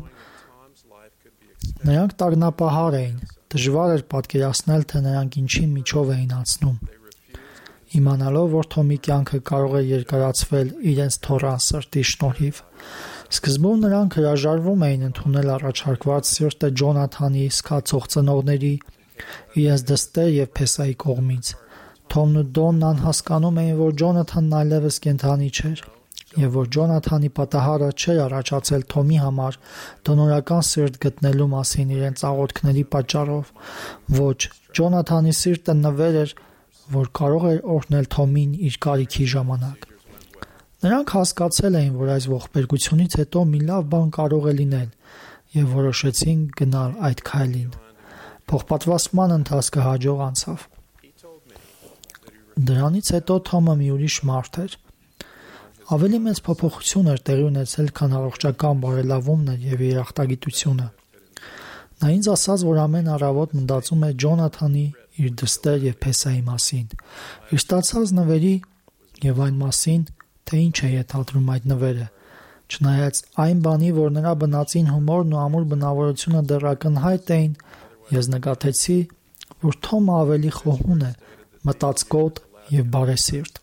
նրանք տագնապահար էին, դժվար էր պատկերացնել, թե նրանք ինչի միջով էին անցնում։ Իմանալով, որ Թոմի կյանքը կարող է երկարացվել իրենց թոռան սրտի շնորհիվ, սկզբում նրանք հրաժարվում էին ընդունել առաջարկված սիրտը Ջոնաթանի սկացող ծնողների, իրենց դստեր եւ Փեսայի կողմից։ Թոմն ու Դոննան հասկանում էին, որ Ջոնաթանն այլևս կենդանի չէր, եւ որ Ջոնաթանի պատահարը չէր առաջացել Թոմի համար դոնորական սիրտ գտնելու մասին իրենց աղոթքների պատճառով։ Ոչ, Ջոնաթանի սիրտը նվեր էր, որ կարող էր օրհնել Թոմին իր կարիքի ժամանակ։ Նրանք հասկացել էին, որ այս ողբերգությունից հետո մի լավ բան կարող է լինել, եւ որոշեցին գնալ այդ քայլին։ Փոխպատվաստման ընթացքը հաջող անցավ։ Դրանից հետո Թոմը մի ուրիշ մարդ էր։ Ավելի մեծ փոփոխություն էր տեղի ունեցել, քան առողջական բարելավումն եւ երախտագիտությունը։ Նա ինձ ասաց, որ ամեն առավոտ մտածում է Ջոնաթանի, իր դստեր եւ Փեսայի մասին, իր ստացած նվերի եւ այն մասին, թե ինչ է ենթադրում այդ նվերը։ Չնայած այն բանի, որ նրա բնածին հումորն ու ամուր բնավորությունը դեռ ակնհայտ էին, ես նկատեցի, որ Թոմը ավելի խոհուն է, մտածկոտ եւ բարեսիրտ։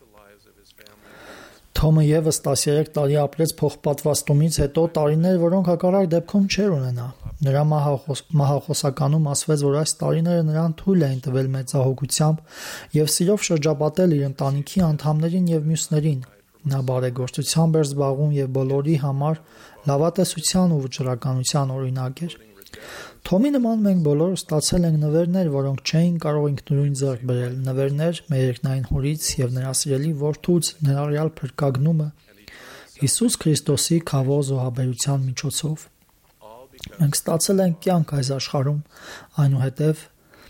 Թոմը եւս տասներեք տարի ապրեց փոխպատվաստումից հետո, տարիներ, որոնք հակառակ դեպքում չէր ունենա։ Նրա մահախոս, մահախոսականում ասվեց, որ այս տարիները նրան թույլ էին տվել մեծահոգությամբ եւ սիրով շրջապատել իր ընտանիքի անդամներին եւ մյուսներին։ Նա բարեգործությամբ էր զբաղվում եւ բոլորի համար լավատեսության ու վճռականության օրինակ էր։ Թոմի նման մենք բոլորը ստացել ենք նվերներ, որոնք չէին կարող ինքնուրույն ձեռք բերել, նվերներ մեր երկնային հորից եւ նրա սիրելի որդուց ներառյալ փրկագնումը Հիսուս Քրիստոսի քավո զոհաբերության միջոցով։ Մենք ստացել ենք կյանք այս աշխարհում, այնուհետև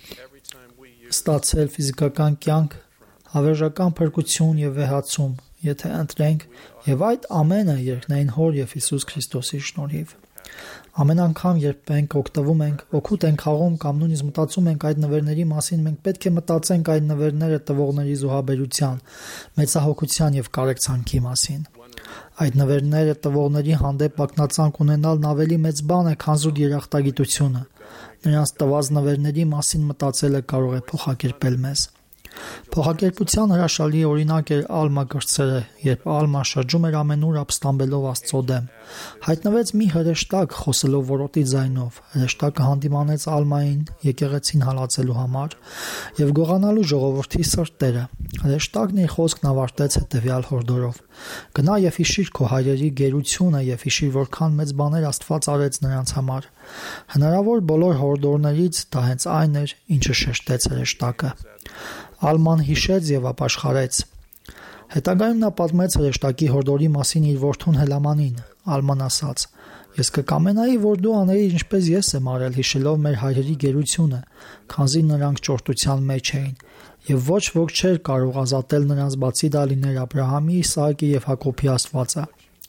ստացել ֆիզիկական կյանք, հավերժական փրկություն եւ վեհացում, եթե ընտրենք, եւ այդ ամենը երկնային հոր եւ Հիսուս Քրիստոսի շնորհիվ։ Ամեն անգամ, երբ մենք օգտվում ենք, օգուտ ենք խաղում կամ նույնիսկ մտածում ենք այդ նվերների մասին, մենք պետք է մտածենք այդ նվերները տվողների զոհաբերության, մեծահոգության եւ կարեկցանքի մասին։ Այդ նվերները տվողների հանդեպ ակնածանք ունենալն ավելի մեծ բան է, քան զուտ երախտագիտությունը։ Նրանց տված նվերների մասին մտածելը կարող է փոխակերպել մեզ։ Փոխակերպության հրաշալի օրինակ էր Ալմա գրծերը, երբ Ալման շրջում էր ամենուր ապստամբելով Աստծո դեմ։ Հայտնվեց մի հրեշտակ խոսելով որոտի ձայնով։ Հրեշտակը հանդիմանեց Ալմային եկեղեցին հալածելու համար եւ գողանալու ժողովրդի սրտերը։ Հրեշտակն իր խոսքն ավարտեց հետեւյալ հորդորով. «Գնա եւ հիշիր քո հայրերի գերությունը եւ հիշիր որքան մեծ բաներ Աստված արեց նրանց համար»։ Հնարավոր բոլոր հորդորներից դա հենց այն էր, ինչը շեշտեց հրեշտակը։ Ալման հիշեց եւ ապաշխարեց։ Հետագայում նա պատմեց հրեշտակի հորդորի մասին իր որդուն Հելամանին։ Ալման ասաց. «Ես կկամենայի, որ դու աներիր ինչպես ես եմ արել, հիշելով մեր հայրերի գերությունը, քանզի նրանք ճորտության մեջ էին, եւ ոչ ոք չէր կարող ազատել նրանց, բացի դա լիներ Աբրահամի, Իսահակի եւ Հակոբի Աստվածը»։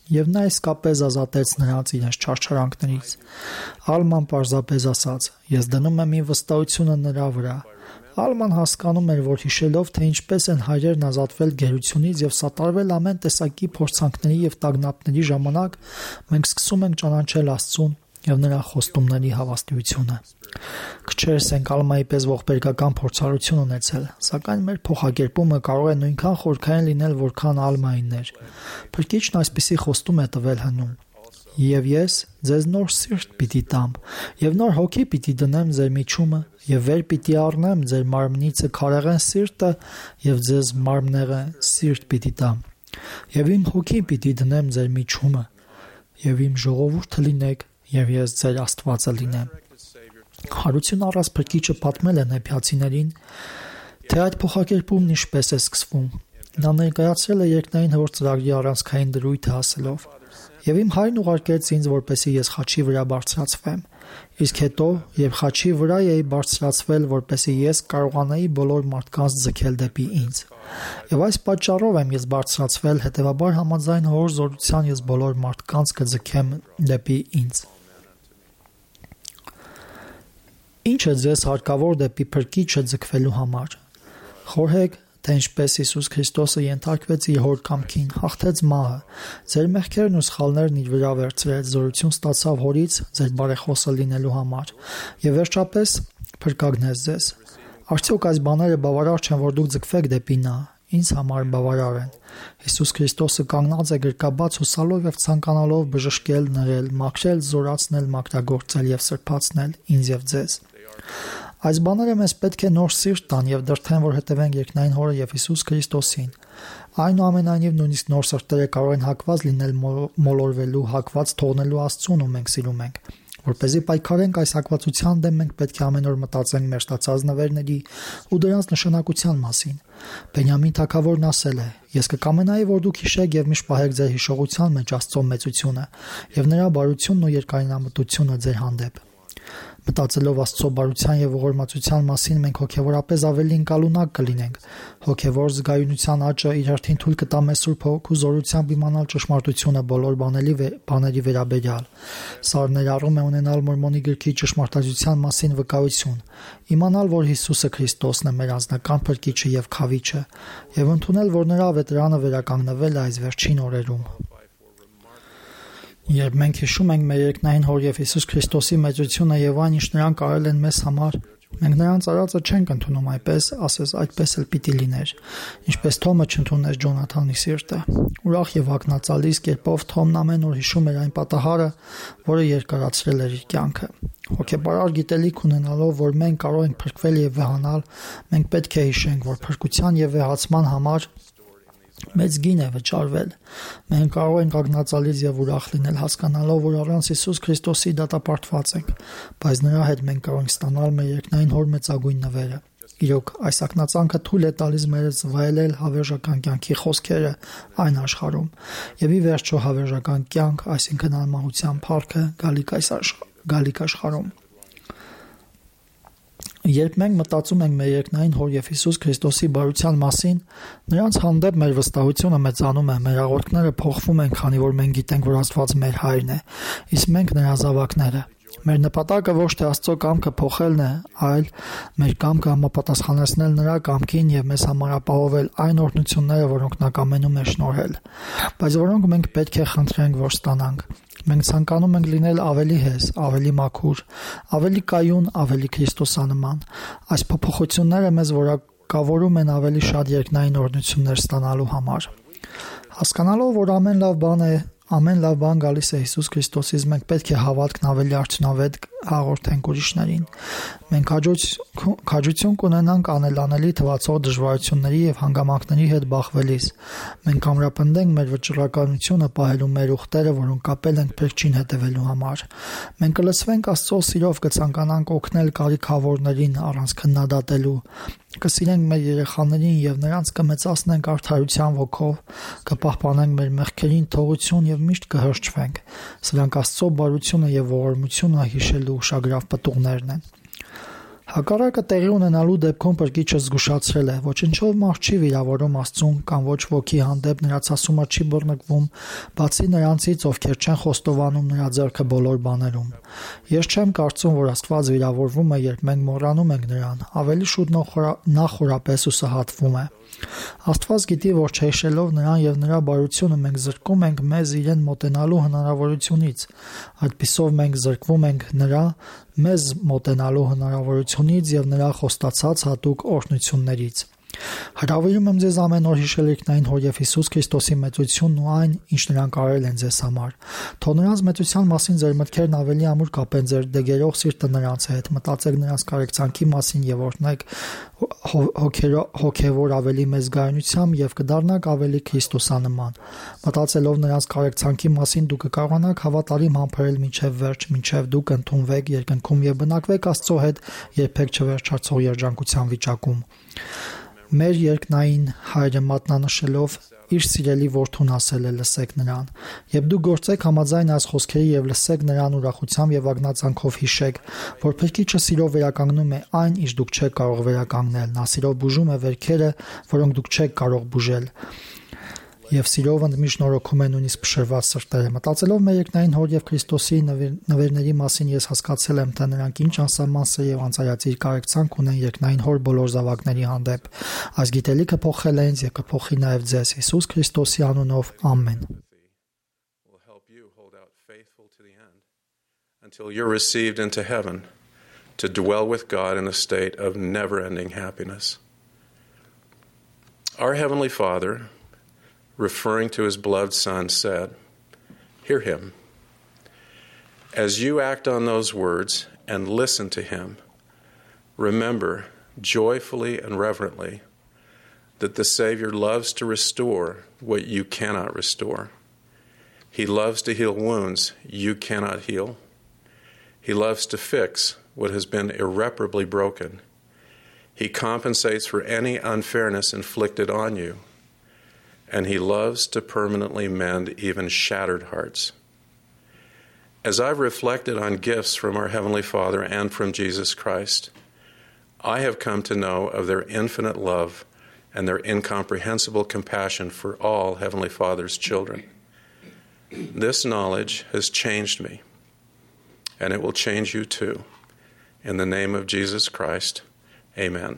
Եվ նա իսկապես ազատեց նրանց իրենց չարչարանքներից։ Ալման պարզապես ասաց. «Ես դնում եմ իմ վստահությունը նրա վրա»։ Ալման հասկանում էր, որ հիշելով, թե ինչպես են հայրերն ազատվել գերությունից եւ սատարվել ամեն տեսակի փորձանքների եւ տագնապների ժամանակ, մենք սկսում ենք ճանաչել Աստծուն եւ նրա խոստումների հավաստիությունը։ Քչերս ենք Ալմայի պես ողբերգական փորձառություն ունեցել, սակայն մեր փոխակերպումը կարող է նույնքան խորքային լինել, որքան Ալմայինն էր։ Փրկիչն այսպիսի խոստում է տվել հնում. «Եվ ես ձեզ նոր սիրտ պիտի տամ, եւ նոր հոգի պիտի դնեմ ձեր միջումը, եւ վեր պիտի առնեմ ձեր մարմնիցը քարեղեն սիրտը, եւ ձեզ մարմնեղեն սիրտ պիտի տամ, եւ իմ հոգի պիտի դնեմ ձեր միջումը, եւ իմ ժողովուրդը լինեք, եւ ես ձեր Աստվածը լինեմ»։ Հարություն առած Փրկիչը պատմել է նեփյացիներին, թե այդ փոխակերպումն ինչպես է սկսվում։ Նա ներկայացրել է երկնային հոր ծրագրի առանցքային դրույթը ասելով. «Եվ իմ հայրն ուղարկեց ինձ, որպեսզի ես խաչի վրա բարձրացվեմ, իսկ հետո, երբ խաչի վրա էի բարձրացվել, որպեսզի ես կարողանայի բոլոր մարդկանց ձգել դեպի ինձ։ Եվ այս պատճառով եմ ես բարձրացվել, հետևաբար համաձայն հոր զորության ես բոլոր մարդկանց կձգեմ դեպի ինձ»։ Ինչ է ձեզ հարկավոր դեպի Փրկիչը ձգվելու համար։ Խորհեք, թե ինչպես Հիսուս Քրիստոսը ենթարկվեց իր հոր կամքին, հաղթեց մահը, ձեր մեղքերն ու սխալներն իր վրա վերցրեց, զորություն ստացավ հորից ձեր բարեխոսը լինելու համար, եւ վերջապես փրկագնեց ձեզ։ Արդյոք այս բաները բավարար չեն, որ դուք ձգվեք դեպի նա։ Ինձ համար բավարար են։ Հիսուս Քրիստոսը կանգնած է գրկաբաց հուսալով եւ ցանկանալով բժշկել, նրել, մաքրել, զորացնել, մաքրագործել եւ սրբացնել ինձ եւ ձեզ։ Այս բաները մեզ պետք է նոր սիրտ տան եւ դրթեն, որ հետևենք երկնային Հորը եւ Հիսուս Քրիստոսին։ Այնուամենայնիվ նույնիսկ նոր սրտերը կարող են հակված լինել մոլորվելու, հակված թողնելու Աստծուն, ում մենք սիրում ենք։ Որպեսզի պայքարենք այս հակվածության դեմ, մենք պետք է ամեն օր մտածենք մեր ստացած նվերների ու դրանց նշանակության մասին։ Բենյամին թագավորն ասել է. «Ես կկամենայի, որ դուք հիշեք եւ միշտ պահեք ձեր հիշողության մեջ Աստծո մեծությունը եւ նրա բարությունն ու երկայնամտությունը ձեր հանդեպ»։ Մտածելով Աստծո բարության եւ ողորմածության մասին, մենք հոգեվորապես ավելի ընկալունակ կլինենք։ Հոգեվոր զգայունության աճը իր հերթին թույլ կտա մեզ Սուրբ Հոգու զորությամբ իմանալ ճշմարտությունը բոլոր բաների վերաբերյալ։ Սա ներառում է ունենալ Մորմոնի գրքի ճշմարտացիության մասին վկայություն, իմանալ, որ Հիսուսը Քրիստոսն է մեր անձնական Փրկիչը եւ Քավիչը, եւ ընդունել, որ նրա վետրանը վերականգնվել է այս վերջին օրերում։ Երբ մենք հիշում ենք մեր երկնային Հոր եւ Հիսուս Քրիստոսի մեծությունը եւ այն, ինչ նրանք արել են մեզ համար, մենք նրանց արածը չենք ընդունում այպես, ասես այդպես էլ պիտի լիներ, ինչպես Թոմը չընդունեց Ջոնաթանի սիրտը։ Ուրախ եւ հագնածալից կերպով Թոմն ամեն օր հիշում էր այն պատահարը, որը երկարացրել էր իր կյանքը։ Հոգեբարար գիտելիք ունենալով, որ մենք կարող ենք փրկվել եւ վեհանալ, մենք պետք է հիշենք, որ փրկության եւ վեհացման համար մեծ գին է վճարվել։ Մենք կարող ենք ագնացալից եւ ուրախ լինել, հասկանալով, որ առանց Հիսուս Քրիստոսի դատապարտված ենք, բայց նրա հետ մենք կարող ենք ստանալ մեր երկնային Հոր մեծագույն նվերը։ Իրոք, այս ակնածանքը թույլ է տալիս մեզ վայելել հավերժական կյանքի խոսքերը այն աշխարհում եւ ի վերջո հավերժական կյանք, այսինքն անմահության փառքը գալիք այս գալիք աշխարհում։ Երբ մենք մտածում ենք մեր երկնային Հոր եւ Հիսուս Քրիստոսի բարության մասին, նրանց հանդեպ մեր վստահությունը մեծանում է, մեր աղոթքները փոխվում են, քանի որ մենք գիտենք, որ Աստված մեր հայրն է, իսկ մենք նրա զավակները։ Մեր նպատակը ոչ թե Աստծո կամքը փոխելն է, այլ մեր կամքը համապատասխանեցնել նրա կամքին եւ մեզ համար ապահովել այն օրհնությունները, որոնք նա կամենում է շնորհել, բայց որոնք մենք պետք է խնդրենք, որ ստանանք։ Մենք ցանկանում ենք լինել ավելի հեզ, ավելի մաքուր, ավելի կայուն, ավելի քրիստոսանման։ Այս փոփոխությունները մեզ որակավորում են ավելի շատ երկնային օրհնություններ ստանալու համար։ Հասկանալով, որ ամեն լավ բան է, ամեն լավ բան գալիս է Հիսուս Քրիստոսից, մենք պետք է հավատքն ավելի արդյունավետ հաղորդենք ուրիշներին։ Մենք քաջություն կունենանք անելանելի թվացող դժվարությունների եւ հանգամանքների հետ բախվելիս։ Մենք ամրապնդենք մեր վճռականությունը պահելու մեր ուխտերը, որոնք կապել ենք Փրկչին հետևելու համար։ Մենք կլսվենք Աստծո սիրով, կցանկանանք օգնել կարիքավորներին առանց քննադատելու։ Կսիրենք մեր երեխաներին եւ նրանց կմեծացնենք արդարության ոգով, կպահպանենք մեր մեղքերին թողություն եւ միշտ կհրճվենք։ Սրանք Աստծո բարությունը եւ ողորմությունը հիշելու ուշագրավ պտուղներն են։ Հակառակը տեղի ունենալու դեպքում փրկիչը զգուշացրել է. ոչնչով մարդ չի վիրավորում Աստծուն կամ ոչ ոքի հանդեպ նրա ցասումը չի բռնկվում, բացի նրանցից, ովքեր չեն խոստովանում նրա ձեռքը բոլոր բաներում։ Ես չեմ կարծում, որ Աստված վիրավորվում է, երբ մենք մոռանում ենք նրան, ավելի շուտ նա խորապես ուսահատվում է։ Աստված գիտի, որ չհիշելով նրան եւ նրա բարությունը մենք զրկում ենք մեզ իրեն մոտենալու հնարավորությունից։ Այդպիսով մենք զրկվում ենք նրա մեզ մոտենալու հնարավորությունից եւ նրա խոստացած հատուկ օրհնություններից։ Հրավիրում եմ ձեզ ամեն օր հիշել երկնային Հոր եւ Հիսուս Քրիստոսի մեծությունն ու այն, ինչ նրանք արել են ձեզ համար։ Թող նրանց մեծության մասին ձեր մտքերն ավելի ամուր կապեն ձեր դեգերող սիրտը նրանց հետ, մտածեք նրանց կարեկցանքի մասին եւ օրհնեք հոգեվոր ավելի մեծ գայունությամբ եւ կդառնաք ավելի Քրիստոսանման։ Մտածելով նրանց կարեկցանքի մասին դուք կկարողանաք հավատարիմ համբերել մինչեւ վերջ, մինչեւ դուք ընդունվեք երկնքում եւ բնակվեք Աստծո հետ երբեք չվերջացող երջանկության վիճակում։ Մեր երկնային Հայրը մատնանշելով իր սիրելի որդուն ասել է. լսեք նրան, եւ դուք գործեք համաձայն այս խոսքերի եւ լսեք նրան ուրախությամբ եւ ագնացանքով հիշեք, որ Փրկիչը սիրով վերականգնում է այն, ինչ դուք չեք կարող վերականգնել, նա սիրով բուժում է վերքերը, որոնք դուք չեք կարող բուժել, եւ սիրով ընդմիշտ նորոգում է նույնիսկ փշրված սրտերը։ Մտածելով մեր երկնային Հոր եւ Քրիստոսի նվերների մասին ես հասկացել եմ, թե նրանք ինչ անսահման սեր եւ անցայացիր կարեկցանք ունեն երկնային Հոր բոլոր զավակների հանդեպ։ Այս գիտելիքը փոխել է ինձ եւ կփոխի նաեւ ձեզ Հիսուս Քրիստոսի անունով։ Ամեն։ Until you're received into heaven to dwell with God in a state of never-ending happiness. Our Heavenly Father, referring to his beloved Son, said, hear him. As you act on those words and listen to him, remember joyfully and reverently that the Savior loves to restore what you cannot restore. He loves to heal wounds you cannot heal. He loves to fix what has been irreparably broken. He compensates for any unfairness inflicted on you. And he loves to permanently mend even shattered hearts. As I've reflected on gifts from our Heavenly Father and from Jesus Christ, I have come to know of their infinite love and their incomprehensible compassion for all Heavenly Father's children. This knowledge has changed me, and it will change you too. In the name of Jesus Christ, amen.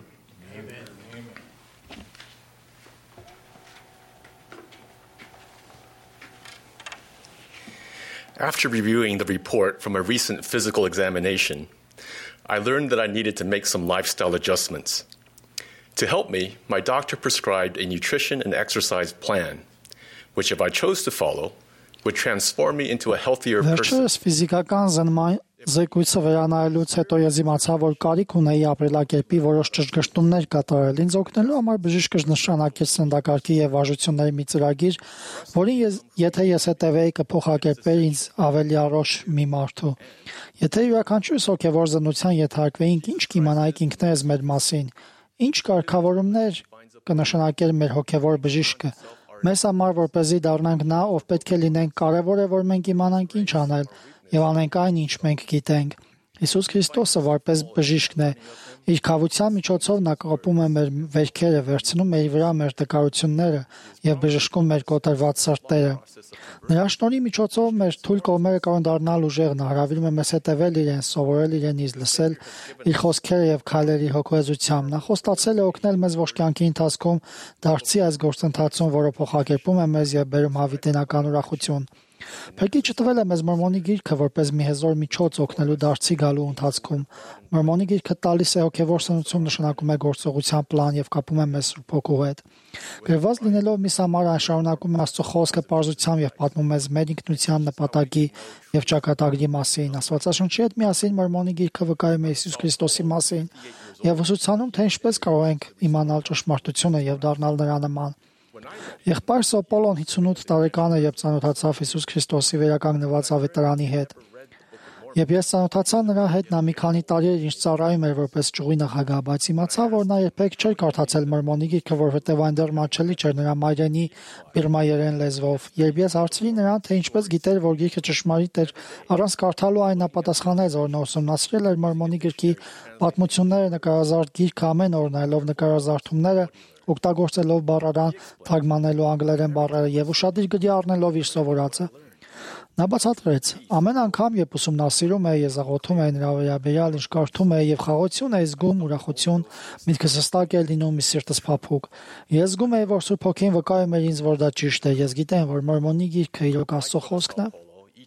After reviewing the report from a recent physical examination, I learned that I needed to make some lifestyle adjustments. To help me, my doctor prescribed a nutrition and exercise plan, which if I chose to follow, would transform me into a healthier person. Զեկույցը վերանայելուց հետո ես իմացա, որ կարիք ունեի ապրելակերպի որոշ ճշգրտումներ կատարել։ Ինձ օգնելու համար բժիշկը նշանակեց սննդակարգի եւ վարժությունների մի ծրագիր, որին ես, եթե ես հետևեի, կփոխակերպեր ինձ ավելի առողջ մի մարդու։ Եթե յուրաքանչյուրս հոգեվոր զննության ենթարկվեինք, ինչ կիմանայիք ինքներս մեր մասին, ինչ կարգավորումներ կնշանակեր մեր հոգեվոր բժիշկը։ Մեզ համար, որպեսզի դառնանք նա, ով պետք է լինենք, կարևոր է, որ մենք իմանանք ինչ անել եւ անենք այն, ինչ մենք գիտենք։ Հիսուս Քրիստոսը որպես բժիշկն է, իր քավության միջոցով նա կապում է մեր վերքերը, վերցնում է իր վրա մեր տկարությունները եւ բժշկում մեր կոտրված սրտերը։ Նրա շնորհի միջոցով մեր թույլ կողմերը կարող են դառնալ ուժեղ, նա հրավիրում է մեզ հետևել իրեն, սովորել իրենից, լսել իր խոսքերը եւ քայլել իր հոգեզությամբ։ Նա խոստացել է օգնել մեզ ոչ կյանքի ընթացքում դարձի այս գործընթացում, որը փոխակերպում է մեզ եւ բերում հավիտենական ուրախություն։ Փրկիչը տվել է մեզ Մորմոնի գիրքը որպես մի հզոր միջոց օգնելու դարձի գալու ընթացքում։ Մորմոնի գիրքը տալիս է հոգևոր սնություն, նշանակում է գործողության պլան եւ կապում է մեզ Սուրբ Հոգու հետ։ Գրված լինելով մի սամար այն շարունակում է Աստծո խոսքը պարզությամբ եւ պատմում մեզ մեր ինքնության նպատակի եւ ճակատագրի մասին։ Աստվածաշնչի հետ միասին Մորմոնի գիրքը վկայում է Հիսուս Քրիստոսի մասին եւ ուսուցանում, թե ինչպես կարող ենք իմանալ ճշմարտությունը եւ դառնալ նրա նման։ Եղբայր Սոպոլոն հիսունութ տարեկան է, երբ ծանոթացավ Հիսուս Քրիստոսի վերականգնված ավետարանի հետ։ Երբ ես ծանոթացա նրա հետ, նա մի քանի տարի էր ինձ ծառայում էր որպես ճյուղի նախագահ, բայց իմացա, որ նա երբեք չէր կարդացել Մորմոնի գիրքը, որովհետև այն դեռ մատչելի չէր նրա մայրենի բիրմայերեն լեզվով։ Երբ ես հարցրի նրան, թե ինչպես գիտեր, որ գիրքը ճշմարիտ էր, առանց կարդալու այն նա պատասխանեց, որ նա ուսումնասիրել էր Մորմոնի գրքի պատմությունները, նկարազարդ գիրքը ամեն օր նայելով նկարազարդումները, օգտագործելով բառարան, թարգմանելու անգլերեն բառերը եւ ուշադիր գրի առնելով իր սովորածը։ Նա բացատրեց. ամեն անգամ, երբ ուսումնասիրում էի, ես աղոթում էի նրա վերաբերյալ, ինչ կարդում էի եւ խաղաղություն էի զգում, ուրախություն, միտքս հստակ էր լինում, իսկ սիրտս փափուկ։ Ես զգում էի, որ Սուրբ Հոգին վկայում էր ինձ, որ դա ճիշտ է։ Ես գիտեմ, որ Մորմոնի գիրքը իրոք Աստծո խոսքն է։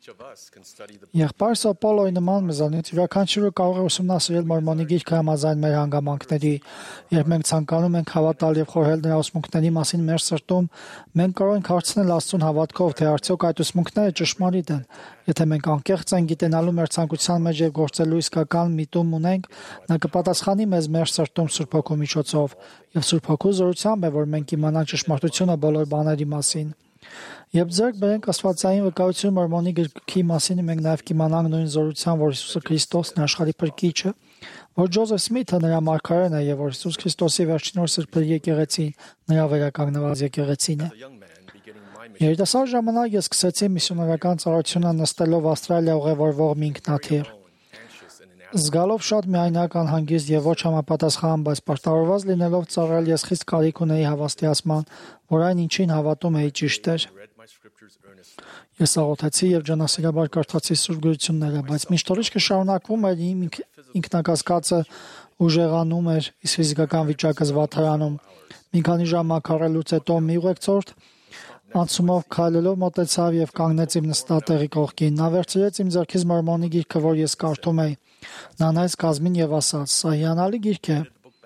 Եղբայրս Ապոլոյի նման մեզանից յուրաքանչյուրը կարող է ուսումնասիրել Մորմոնի գիրքը համաձայն մեր հանգամանքների։ Երբ մենք ցանկանում ենք հավատալ եւ խորհել նրա ուսմունքների մասին մեր սրտում, մենք կարող ենք հարցնել Աստծուն հավատքով, թե արդյոք այդ ուսմունքները ճշմարիտ են։ Եթե մենք անկեղծ ենք գիտենալու մեր ցանկության մեջ եւ գործելու իսկական միտում ունենք, նա կպատասխանի մեզ մեր սրտում Սուրբ Հոգու միջոցով, եւ Սուրբ Հոգու զորությամբ է, որ մենք իմանանք ճշմարտությունը բոլոր բաների մասին։ Երբ ձեռք բերենք աստվածային վկայություն Մորմոնի գրքի մասին, մենք նաև կիմանանք նույն զորությամբ, որ Հիսուսը Քրիստոսն է աշխարհի փրկիչը, որ Ջոզեֆ Սմիթը նրա մարգարեն է եւ որ Հիսուս Քրիստոսի վերջին օր սրբերի եկեղեցին նրա վերականգնված եկեղեցին է։ Երիտասարդ ժամանակ ես սկսեցի միսիոներական ծառայությունը նստելով Ավստրալիա ուղևորվող մի ինքնաթիռ։ Զգալով շատ միայնակ, անհանգիստ եւ ոչ համապատասխան, բայց պարտավորված լինելով ծառայել, ես խիստ կարիք ունեի հավաստիացման, որ այն ինչին հավատում էի ճիշտ էր։ Ես աղոթեցի եւ ջանասիրաբար կարդացի Սուրբ գրությունները, բայց միշտ օրիչքը շարունակվում էր, իմ ինքնակասկածը ուժեղանում էր, իսկ ֆիզիկական վիճակը զվարթարանում։ Մի քանի ժամ մաքարելուց հետո մի ուղեկցորդ անցումով քայլելով մոտեցավ եւ կանգնեց իմ նստատեղի կողքին։ Նա վերցրեց իմ ձեռքից Մորմոնի գիրքը, որ ես կարդում էի։ Նա նայեց կազմին եւ ասաց. «Սա հիանալի գիրք է»։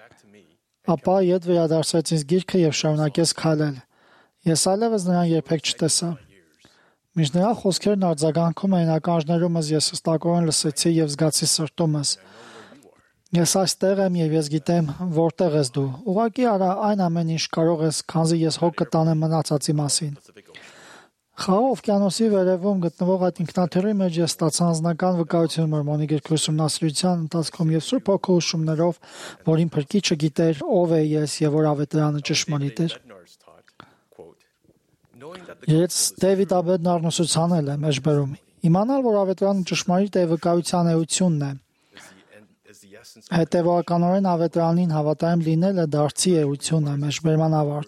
Ապա ետ վերադարձրեց ինձ գիրքը եւ շարունակեց քայլել։ Ես այլևս նրան երբեք չտեսա։ Մինչ նրա խոսքերն արձագանքում էին ականջներումս, ես հստակորեն լսեցի եւ զգացի սրտումս. Ես այստեղ եմ եւ ես գիտեմ, որտեղ ես դու։ Ուղղակի արա այն ամեն ինչ կարող ես, քանզի ես հոգ կտանեմ մնացածի մասին։ Խաղաղ օվկիանոսի վերևում գտնվող այդ ինքնաթիռի մեջ ես ստացա անձնական վկայություն Մորմոնի գրքի ուսումնասիրության ընթացքում եւ Սուրբ Հոգու ուսումներով, որ իմ փրկիչը գիտեր ով է ես եւ որ ավետարանը ճշմարիտ էր։ Ես Դեվիդ Աբեդն առնոսուցանել է մեջբերում։ Իմանալ, որ ավետարանը ճշմարիտ է, վկայության էությունն է։ Հետևականորեն ավետարանին հավատարիմ լինելը դարձի էություն է, մեջբերման ավարտ։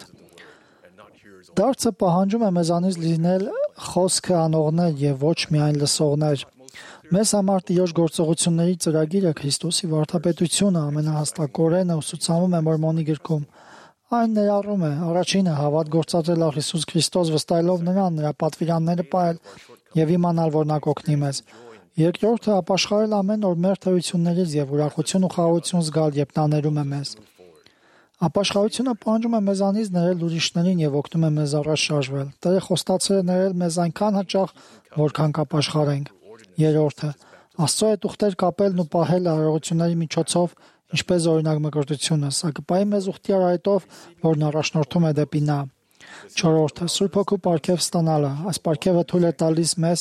Դարձը պահանջում է մեզանից լինել խոսքը անողներ եւ ոչ միայն լսողներ։ Մեզ համար Տիրոջ գործողությունների ծրագիրը Քրիստոսի վարդապետությունը ամենահաստակորենը ուսուցանում է Մորմոնի գրքում։ Այն ներառում է առաջինը հավատ գործադրել Հիսուս Քրիստոս վստահելով նրան, նրա պատվիրանները պահել եւ իմանալ, որ նա կօգնի մեզ։ Երկրորդը ապաշխարել ամեն օր մեր թերություններից եւ ուրախություն ու խաղաղություն զգալ, երբ նա ներում է մեզ։ Ապաշխարությունը պահանջում է մեզանից ներել ուրիշներին եւ օգնում է մեզ առաջ շարժվել։ Տերը խոստացել է ներել մեզ այնքան հաճախ, որքան կապաշխարենք։ Երրորդը Աստծո հետ ուխտեր կապելն ու պահել արարողությունների միջոցով, ինչպես օրինակ մկրտությունը, սա կպահի մեզ ուխտի արայտով, որն առաջնորդում է դեպի նա։ Չորրորդը Սուրբ Հոգու պարգև ստանալը։ Այս պարգևը թույլ է տալիս մեզ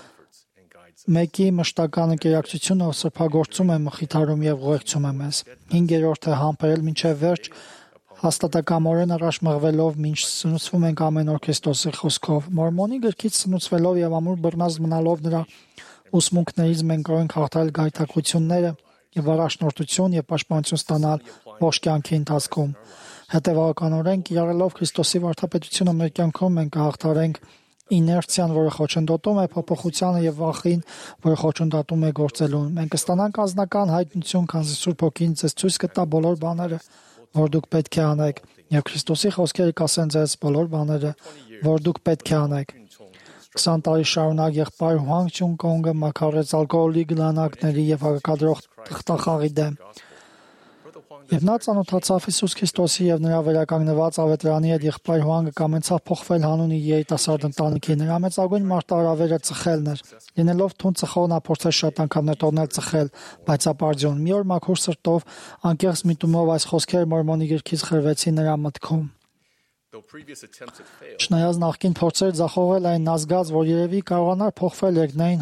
մեկի մշտական ընկերակցությունը սրբագործում է, մխիթարում եւ ուղեկցում է մեզ։ Հինգերորդը համբերել մինչեւ վերջ, հաստատակամորեն առաջ մղվելով, մինչ սնուցվում ենք ամեն օր Քրիստոսի խոսքով։ Մորմոնի գրքից սնուցվելով եւ ամուր բռնած մնալով նրա ուսմունքներից մենք կարող ենք հաղթահարել գայթակղությունները եւ առաջնորդություն եւ պաշտպանություն ստանալ ողջ կյանքի ընթացքում։ Հետևականորեն կիրառելով Քրիստոսի վարդապետությունը մեր կյանքում մենք կհաղթահարենք իներցիան, որը խոչընդոտում է փոփոխությանը եւ վախին, որը խոչընդոտում է գործելուն։ Մենք կստանանք անձնական հայտնություն, քանզի Սուրբ Հոգին ձեզ ցույց կտա բոլոր բաները, որ դուք պետք է անեք, եւ Քրիստոսի խոսքերը կասեն ձեզ բոլոր բաները, որ դուք պետք է անեք։ քսան տարի շարունակ եղբայր Հուանգ Չուն Կոնգը մաքարեց ալկոհոլի գլանակների եւ հակադրող թղթախաղի դեմ։ Եվ նա ծանոթացավ Հիսուս Քրիստոսի եւ նրա վերականգնված ավետարանի հետ, եղբայր Հուանգը կամեցավ փոխվել հանուն իր երիտասարդ ընտանիքի։ Նրա մեծագույն մարտահրավերը ծխելն էր։ Լինելով թուն ծխող, նա փորձեց շատ անգամներ թողնել ծխել, բայց ապարդյուն։ Մի օր մաքուր սրտով, անկեղծ միտումով այս խոսքերը Մորմոնի գրքից խրվեցին նրա մտքում։ Չնայած նախկին փորձեր ձախողվել այն նա զգաց, որ երևի կարողանար փոխվել երկնային հոր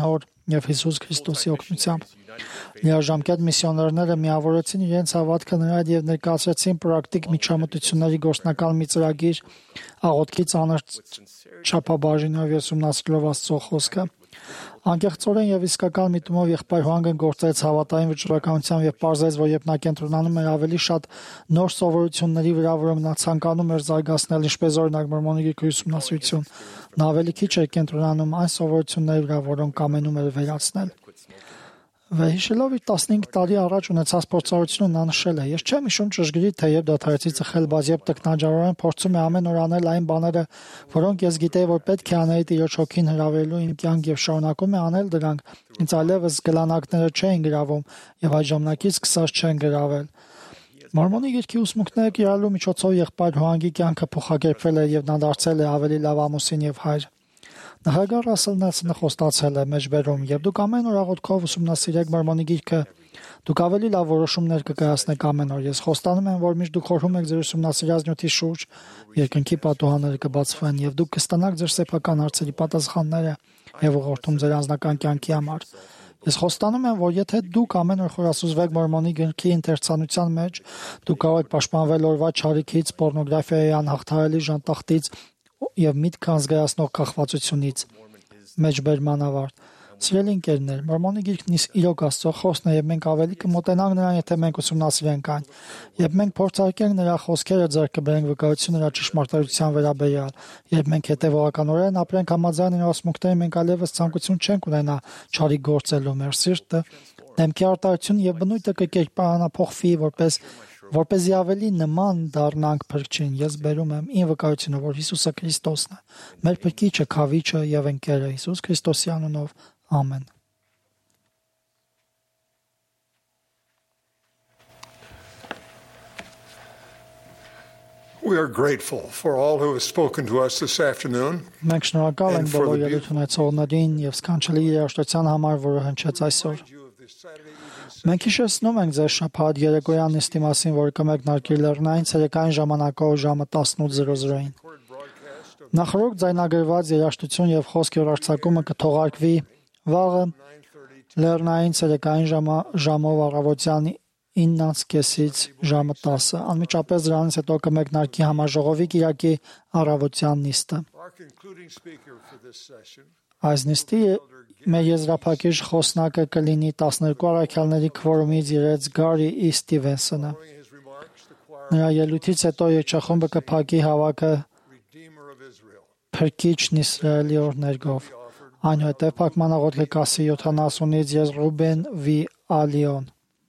եւ Հիսուս Քրիստոսի օգնությամբ։ Լիաժամկետ միսիոներները միավորեցին իրենց հավատքը նրա հետ եւ ներկայացրեցին պրակտիկ միջամտությունների գործնական մի ծրագիր աղոթքի ծանր չափաբաժինով եւ ուսումնասիրելով Աստծո խոսքը։ Անկեղծորեն եւ իսկական միտումով եղբայր Հուանգը գործեց հավատային վճռականությամբ եւ պարզեց, որ երբ նա կենտրոնանում էր ավելի շատ նոր սովորությունների վրա, որոնք նա ցանկանում էր զարգացնել, ինչպես օրինակ Մորմոնի գիրքի ուսումնասիրություն, նա ավելի քիչ էր կենտրոնանում այն սովորությունների վրա, որոնք կամենում էր վերացնել։ Վերհիշելով իր տասնհինգ տարի առաջ ունեցած փորձառությունը նա նշել է. «Ես չեմ հիշում ճշգրիտ, թե երբ դադարեցի ծխել, բայց երբ տքնաջարորեն փորձում է ամեն օր անել այն բաները, որոնք ես գիտեի, որ պետք է անեի Տիրոջ հոգին հրավիրելու իմ կյանք եւ շարունակում է անել դրանք, ինձ այլևս գլանակները չէին գրավում եւ այդ ժամանակից սկսած չեն գրավել»։ Մորմոնի գիրքի ուսմունքները կիրառելու միջոցով եղբայր Հուանգի կյանքը փոխակերպվել է եւ նա դարձել է ավելի լավ ամուսին եւ հայր։ Նախագահ Ռասել Նելսոնը խոստացել է մեջբերում. «Երբ դուք ամեն օր աղոթքով ուսումնասիրեք Մորմոնի գիրքը, դուք ավելի լավ որոշումներ կկայացնեք ամեն օր։ Ես խոստանում եմ, որ միշտ դուք խորհում եք ձեր ուսումնասիրած նյութի շուրջ, երկնքի պատուհանները կբացվեն եւ դուք կստանաք ձեր սեփական հարցերի պատասխանները եւ ուղղորդում ձեր անձնական կյանքի համար։ Ես խոստանում եմ, որ եթե դուք ամեն օր խորասուզվեք Մորմոնի գրքի ընթերցանության մեջ, դուք կարող եք պաշտպանվել օրվա չարիքից, պոռնոգրաֆիայի անհաղթահարելի ժանտախտից եւ միտք անզգայացնող կախվածությունից»։ Մեջբերման ավարտ։ Սիրելի ընկերներ, Մորմոնի գիրքն իրոք Աստծո խոսքն է եւ մենք ավելի կմոտենանք նրան, եթե մենք ուսումնասիրենք այն։ Երբ մենք փորձարկենք նրա խոսքերը, ձեռք կբերենք վկայություն նրա ճշմարտության վերաբերյալ։ Երբ մենք հետեւողականորեն ապրենք համաձայն նրա ուսմունքների, մենք այլևս ցանկություն չենք ունենա չարիք գործելու։ Մեր սիրտը, դեմքի արտահայտությունը եւ բնույթը կկերպարանափոխվի, որպես որպեսզի ավելի նման դառնանք Փրկչին։ Ես բերում եմ ին վկայությունը, որ Հիսուսը Քրիստոսն է, մեր Փրկիչը, Քավիչը եւ ընկերը, Հիսուս Քրիստոսի անունով։ Ամեն։ We are grateful for all who have spoken to us this afternoon. Մենք շնորհակալ ենք բոլոր ելույթունեցողներին եւ սքանչելի երաժշտության համար, որը հնչեց այսօր։ Մենք հիշեցնում ենք ձեր շաբաթ երեկոյան նիստի մասին, որը կմեկնարկի լեռնային ցերեկային ժամանակով ժամը տասնութ զրո զրոին։ Նախորդ ձայնագրված երաժշտություն եւ խոսք հեռարձակումը կթողարկվի վաղը լեռնային ցերեկային ժամով առավոտյան իննից կեսից ժամը տասը։ Անմիջապես դրանից հետո կմեկնարկի համաժողովի կիրակի առավոտյան նիստը։ Այս նիստի մեր եզրափակիչ խոսնակը կլինի տասներկու առաքյալների քվորումից ելած Գարի E. Ստիվենսոնը։ Նրա ելույթից հետո երգչախումբը կփակի հավաքը Փրկիչն Իսրայելի օրհներգով։ Այնուհետև փակման աղոթքը կասի յոթանասունից Եզրուբեն V. Ալիոն։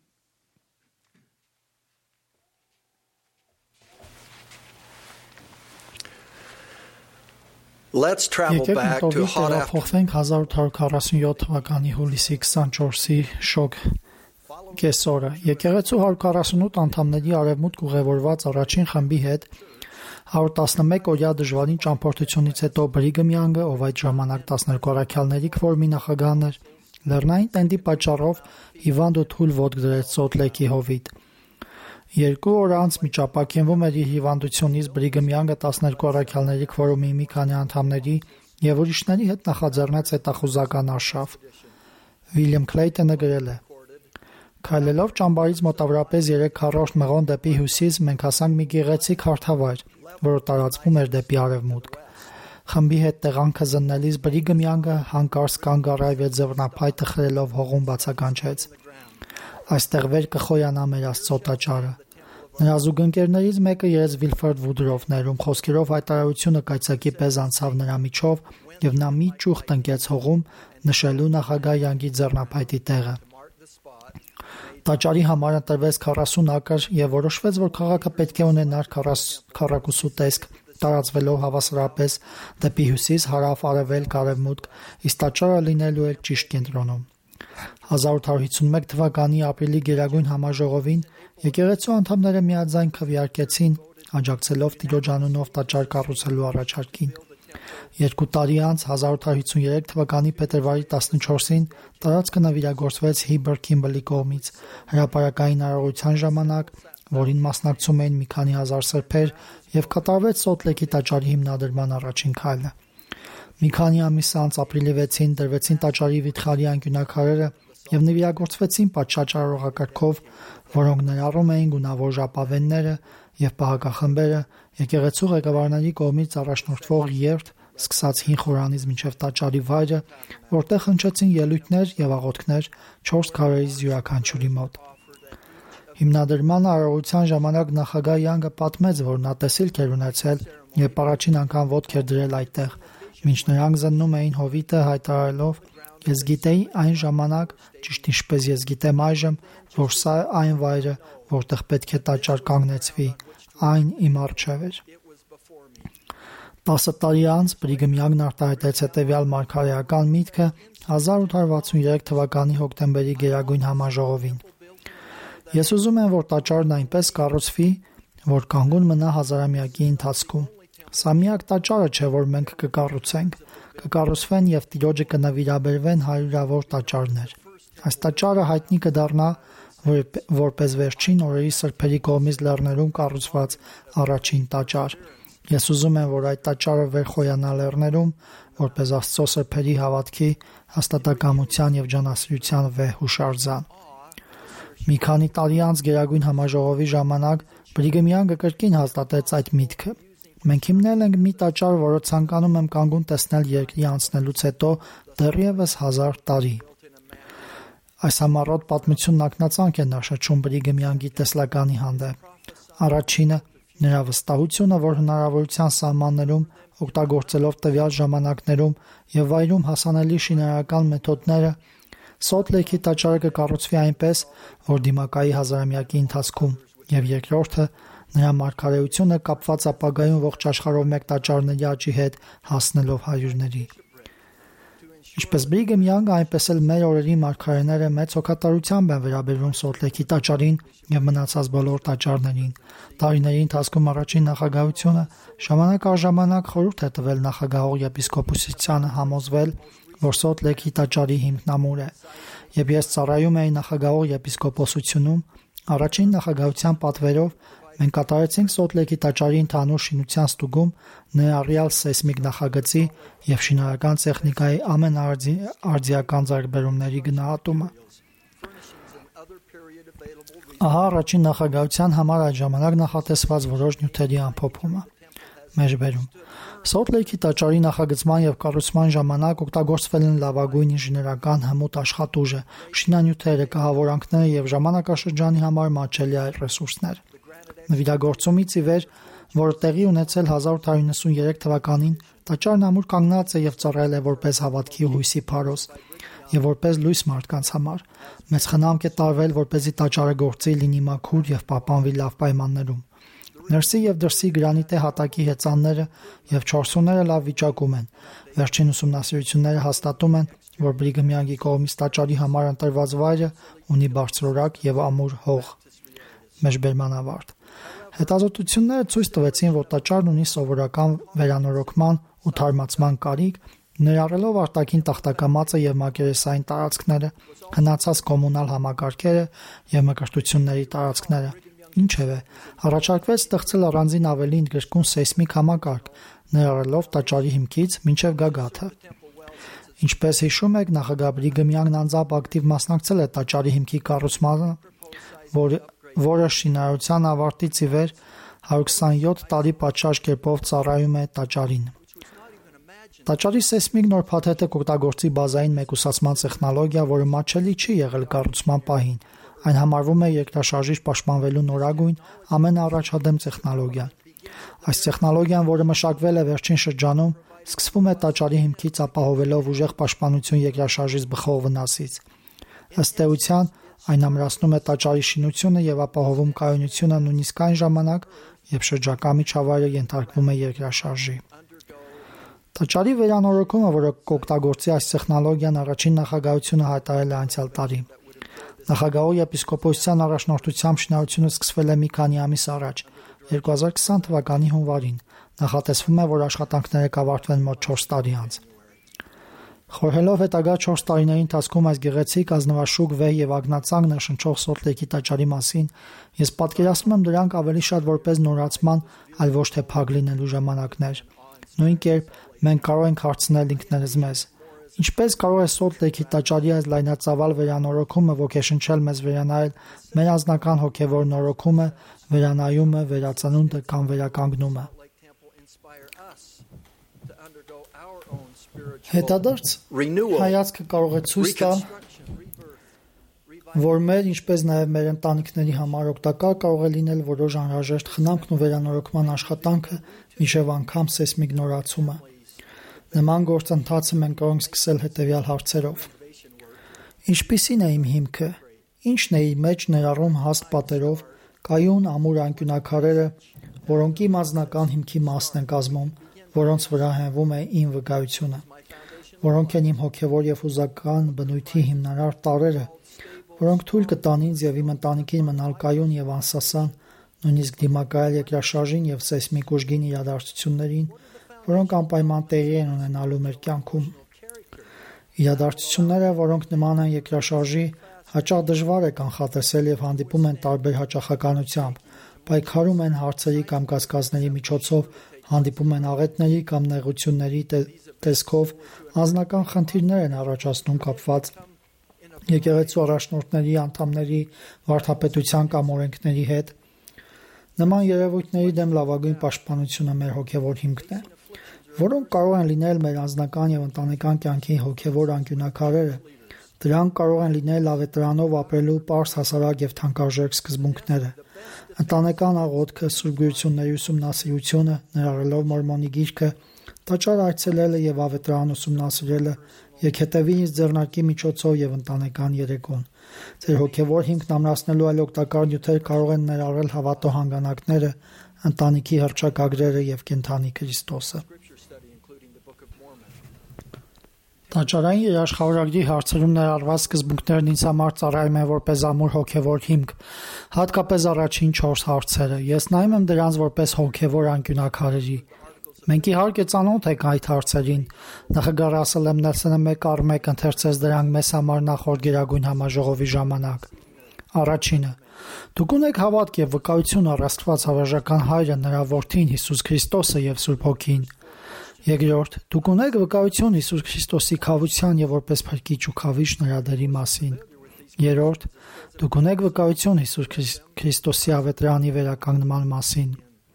Let's travel back to hot after փոխվենք հազար ութ հարյուր քառասունյոթ թվականի հուլիսի քսանչորսի շոգ կեսօրը։ Եկեղեցու հարյուր քառասունութ անդամների արևմուտք ուղևորված առաջին խմբի հետ հարյուր տասնմեկ օրյա դժվարին ճամփորդությունից հետո Բրիգհամ Յանգը, ով այդ ժամանակ տասներկու առաքյալների քվորմի նախագահն էր, լեռնային տենդի պատճառով հիվանդ ու թույլ ոտք դրեց Սոլտ-Լեյքի հովիտ։ Երկու օր անց միջապակենվում էր իր հիվանդությունից Բրիգհամ Յանգը տասներկու առաքյալների քվորումի մի քանի անդամների եւ ուրիշների հետ նախաձեռնեց հետախուզական արշավ։ Վիլյամ Քլեյտոնը գրել է. Քայլելով ճամբարից մոտավորապես երեք քառորդ մղոն դեպի հյուսիս մենք հասանք մի գեղեցիկ հարթավայր, որը տարածվում էր դեպի արևմուտք։ Խմբի հետ տեղանքը զննելիս Բրիգհամ Յանգը հանկարծ կանգ առավ եւ ձեռնափայտը խրելով հողում բացականչեց. Այստեղ վեր կխոյանա մեր Աստծո տաճարը։ Նրա զուգընկերներից մեկը երեց Վիլֆորդ Վուդրոֆն էր, ում խոսքերով հայտարարությունը կայծակի պես անցավ նրա միջով եւ նա մի ճուղ տնկեց հողում, նշելու նախագահ Յանգի ձեռնափայտի տեղը։ Տաճարի համար ընտրվեց քառասուն ակր եւ որոշվեց, որ քաղաքը պետք է ունենար քառակուսու տեսք, տարածվելով հավասարապես դեպի հյուսիս, հարավ, արևելք, արևմուտք, իսկ տաճարը լինելու էր ճիշտ կենտրոնում։ հազար ութ հարյուր հիսունմեկ թվականի ապրիլի գերագույն համաժողովին եկեղեցու անդամները միաձայն քվեարկեցին, աջակցելով Տիրոջ անունով տաճար կառուցելու առաջարկին։ Երկու տարի անց հազար ութ հարյուր հիսուներեք թվականի փետրվարի տասնչորսին տարածքը նվիրագործվեց Հիբր Քիմբլի կողմից հրապարակային արարողության ժամանակ, որին մասնակցում էին մի քանի հազար սրբեր եւ կատարվեց Սոլտ Լեյքի տաճարի հիմնադրման առաջին քայլը։ Մի քանի ամիս անց ապրիլի վեցին դրվեցին տաճարի վիթխարի անկյունակարերը եւ նվիրագործվեցին պատշաճարողակարգով, որոնք ներառում էին գունավոր ժապավենները եւ պահակախմբերը, եկեղեցու ղեկավարների կողմից առաջնորդվող երթ, սկսած հին խորանից մինչև տաճարի վայրը, որտեղ հնչեցին ելույթներ եւ աղոթքներ չորս քարերից յուրաքանչյուրի մոտ։ Հիմնադրման արարողության ժամանակ նախագահ Յանգը պատմեց, որ նա տեսիլք էր ունեցել, երբ առաջին անգամ ոտք էր դրել այդտեղ, մինչ նրանք զննում էին հովիտը հայտարարելով. «Ես գիտեի այն ժամանակ, ճիշտ ինչպես ես գիտեմ այժմ, որ սա է այն վայրը, որտեղ պետք է տաճար կանգնեցվի, այն իմ առջև էր»։ Տասը տարի անց Բրիգհամ Յանգն արտահայտեց հետևյալ մարգարեական միտքը հազար ութ հարյուր վաթսուններեք թվականի հոկտեմբերի գերագույն համաժողովին. «Ես ուզում եմ, որ տաճարն այնպես կառուցվի, որ կանգուն մնա հազարամյակի ընթացքում։ Սա միակ տաճարը չէ, որ մենք կկառուցենք, կկառուցվեն եւ Տիրոջը կնվիրաբերվեն հարյուրավոր տաճարներ։ Այս տաճարը հայտնի կդառնա որպես վերջին օրերի սրբերի կողմից լեռներում կառուցված առաջին տաճար։ Ես ուզում եմ, որ այդ տաճարը վերխոյանա լեռներում, որպես Աստծո սրբերի հավատքի, հաստատակամության եւ ջանասիրության վեհ հուշարձան»։ Մի քանի տարի անց Գերագույն համաժողովի ժամանակ Բրիգհամ Յանգը կրկին հաստատեց այդ միտքը. «Մենք հիմնել ենք մի տաճար, որը ցանկանում եմ կանգուն տեսնել երկրի անցնելուց հետո դեռևս հազար տարի»։ Այս համառոտ պատմությունն ակնածանք է նշեցում Բրիգհամ Յանգի տեսլականի հանդեպ։ Առաջինը նրա վստահությունը, որ հնարավորության սահմաններում, օգտագործելով տվյալ ժամանակներում եւ վայրում հասանելի շինարարական մեթոդները, Սոլթ Լեյքի տաճարը կկառուցվի այնպես, որ դիմակայի հազարամյակի ընթացքում, եւ երկրորդը նրա մարգարեությունը կապված ապագայում ողջ աշխարհով մեկ տաճարների աճի հետ հասնելով հարյուրների։ Ինչպես Բրիգհամ Յանգը, այնպես էլ մեր օրերի մարգարեները մեծ հոգատարությամբ են վերաբերվում Սոլթ Լեյքի տաճարին եւ մնացած բոլոր տաճարներին։ Տարիների ընթացքում առաջին նախագահությունը ժամանակ առ ժամանակ խորհուրդ է տվել նախագահող եպիսկոպոսությանը համոզվել, որ Սոլթ Լեյքի տաճարի հիմնամուր է, եւ ես ծառայում էի նախագահող եպիսկոպոսությունում, առաջին նախագահության պատվերով մենք կատարեցինք Սոլթ Լեյքի տաճարի ընդհանուր շինության ստուգում, ներառյալ սեյսմիկ նախագծի եւ շինարարական տեխնիկայի ամենաարդիական ձեռքբերումների գնահատումը։ Ահա առաջին նախագահության համար այդ ժամանակ նախատեսված որոշ նյութերի ամփոփումը։ Մեջբերում Սոլթ Լեյքի տաճարի նախագծման եւ կառուցման ժամանակ օգտագործվել են լավագույն ինժեներական հմուտ աշխատուժը, շինանյութերը, կահավորանքները եւ ժամանակաշրջանի համար մատչելի այլ ռեսուրսներ։ Նվիրագործումից ի վեր, որը տեղի ունեցել հազար ութ հարյուր նվաթսուններեք թվականին, տաճարն ամուր կանգնած է եւ ծառայել է որպես հավատքի ու հույսի փարոս եւ որպես լույս մարդկանց համար։ Մեծ խնամք է տարվել, որպեսզի տաճարը գործի, լինի մաքուր եւ պահպանվի լավ պայմաններում։ Ներսի եւ դրսի գրանիտե հատակի հեծանները եւ չորսուները լավ վիճակում են։ Վերջին ուսումնասիրությունները հաստատում են, որ Բրիգհամ Յանգի կողմից տաճարի համար ընտրված վայրը ունի բարձրորակ եւ ամուր հող։ Մեջբերման ավարտ։ Հետազոտությունները ցույց տվեցին, որ տաճարն ունի սովորական վերանորոգման ու թարմացման կարիք, ներառելով արտաքին տախտակամածը եւ մակերեսային տարածքները, հնացած կոմունալ համակարգերը եւ մկրտությունների տարածքները։ Ինչևէ, առաջարկվեց ստեղծել առանձին ավելի ընդգրկուն սեյսմիկ համակարգ, ներառելով տաճարի հիմքից մինչև գագաթը։ Ինչպես հիշում եք, նախագահ Բրիգհամ Յանգն անձամբ ակտիվ մասնակցել է տաճարի հիմքի կառուցմանը, որ, որը շինարարության ավարտից ի վեր հարյուր քսանյոթ տարի պատշաճ կերպով ծառայում է տաճարին։ Տաճարի սեյսմիկ նոր փաթեթը կօգտագործի բազային մեկուսացման տեխնոլոգիա, որը մատչելի չի եղել կառուցման պահին։ Այն համարվում է երկրաշարժից պաշտպանվելու նորագույն ամենաառաջադեմ տեխնոլոգիան։ Այս տեխնոլոգիան, որը մշակվել է վերջին շրջանում, սկսվում է տաճարի հիմքից ապահովելով ուժեղ պաշտպանություն երկրաշարժից բխող վնասից։ Ըստ էության, այն ամրացնում է տաճարի շինությունը եւ ապահովում կայունությունը նույնիսկ այն ժամանակ, երբ շրջակա միջավայրը ենթարկվում է երկրաշարժի։ Տաճարի վերանորոգումը, որը կօգտագործի այս տեխնոլոգիան, առաջին նախագահությունը հայտարարել է անցյալ տարի։ Նախագահող եպիսկոպոսության առաջնորդությամբ շինարարությունը սկսվել է մի քանի ամիս առաջ, երկու հազար քսան թվականի հունվարին։ Նախատեսվում է, որ աշխատանքները կավարտվեն մոտ չորս տարի անց։ Խորհելով հետագա չորս տարիների ընթացքում այս գեղեցիկ, ազնվաշուք, վեհ եւ ագնացանք ներշնչող Սոլթ Լեյքի տաճարի մասին, ես պատկերացնում եմ դրանք ավելի շատ որպես նորացման, այլ ոչ թե փակ լինելու ժամանակներ։ Նույն կերպ մենք կարող ենք հարցնել ինքներս մեզ. ինչպես կարող է Սոլտ Լեյքի տաճարի այս լայնածավալ վերանորոգումը ոգեշնչել մեզ վերանայել մեր անձնական հոգևոր նորոգումը, վերանայումը, վերածնունդը կամ վերականգնումը։ Հետադարձ հայացքը կարող է ցույց տալ, որ մեր, ինչպես նաև մեր ընտանիքների համար օգտակար կարող է լինել որոշ անհրաժեշտ խնամքն ու վերանորոգման աշխատանքը մինչև անգամ սեյսմիկ նորացումը։ Նման գործընթացը մենք կարող ենք սկսել հետևյալ հարցերով. Ինչպիսին է իմ հիմքը, ինչն է իր մեջ ներառում հաստ պատերով, կայուն ամուր անկյունակարերը, որոնք իմ անձնական հիմքի մասն են կազմում, որոնց վրա հենվում է իմ վկայությունը, որոնք են իմ հոգևոր և հուզական բնույթի հիմնարար տարրերը, որոնք թույլ կտան ինձ և իմ ընտանիքին մնալ կայուն և անսասան, նույնիսկ դիմակայել երկրաշարժին և սեյսմիկ ուժգին իրադարձություններին, որոնք անպայման տեղի են ունենալու մեր կյանքում։ Իրադարձությունները, որոնք նման են երկրաշարժի, հաճախ դժվար է կանխատեսել և հանդիպում են տարբեր հաճախականությամբ, պայքարում են հարցերի կամ կասկածների միջոցով, հանդիպում են աղետների կամ նեղությունների տեսքով, անձնական խնդիրներ են առաջացնում կապված եկեղեցու առաջնորդների, անդամների, վարդապետության կամ օրենքների հետ։ Նման երևույթների դեմ լավագույն պաշտպանությունը մեր հոգևոր հիմքն է, որոնք կարող են լինել մեր անձնական և ընտանեկան կյանքի հոգևոր անկյունակարերը։ Դրանք կարող են լինել ավետարանով ապրելու պարզ, հասարակ և թանկարժեք սկզբունքները, ընտանեկան աղոթքը, սուրբ գրությունների ուսումնասիրությունը, ներառելով Մորմոնի գիրքը, տաճար այցելելը և ավետարան ուսումնասիրելը, եկեղեցի ինձ ձեռնարկի միջոցով և ընտանեկան երեկոն։ Ձեր հոգևոր հիմքն ամրացնելու այլ օգտակար նյութեր կարող են ներառել հավատո հանգանակները, ընտանիքի հռչակագրերը և կենդանի Քրիստոսը։ Տաճարային երաշխավորագրի հարցերում ներառված սկզբունքներն ինձ համար ծառայում են որպես ամուր հոգևոր հիմք, հատկապես առաջին չորս հարցերը։ Ես նայում եմ դրանց որպես հոգևոր անկյունակարերի։ Մենք իհարկե ծանոթ ենք այդ հարցերին։ Նախագահ Ռասել Էմ Նելսոնը մեկ առ մեկ ընթերցեց դրանք մեզ համար նախորդ Գերագույն համաժողովի ժամանակ։ Առաջինը. Դուք ունեք հավատք և վկայություն առ Աստված հավերժական Հայրը, նրա Որդին Հիսուս Քրիստոսը և Սուրբ Հոգին։ Երկրորդ. Դուք ունեք վկայություն Հիսուս Քրիստոսի քավության և որպես փրկիչ ու քավիչ նրա դերի մասին։ Երրորդ. Դուք ունեք վկայություն Հիսուս Քրիստոսի ավետարանի վերականգնման մասին։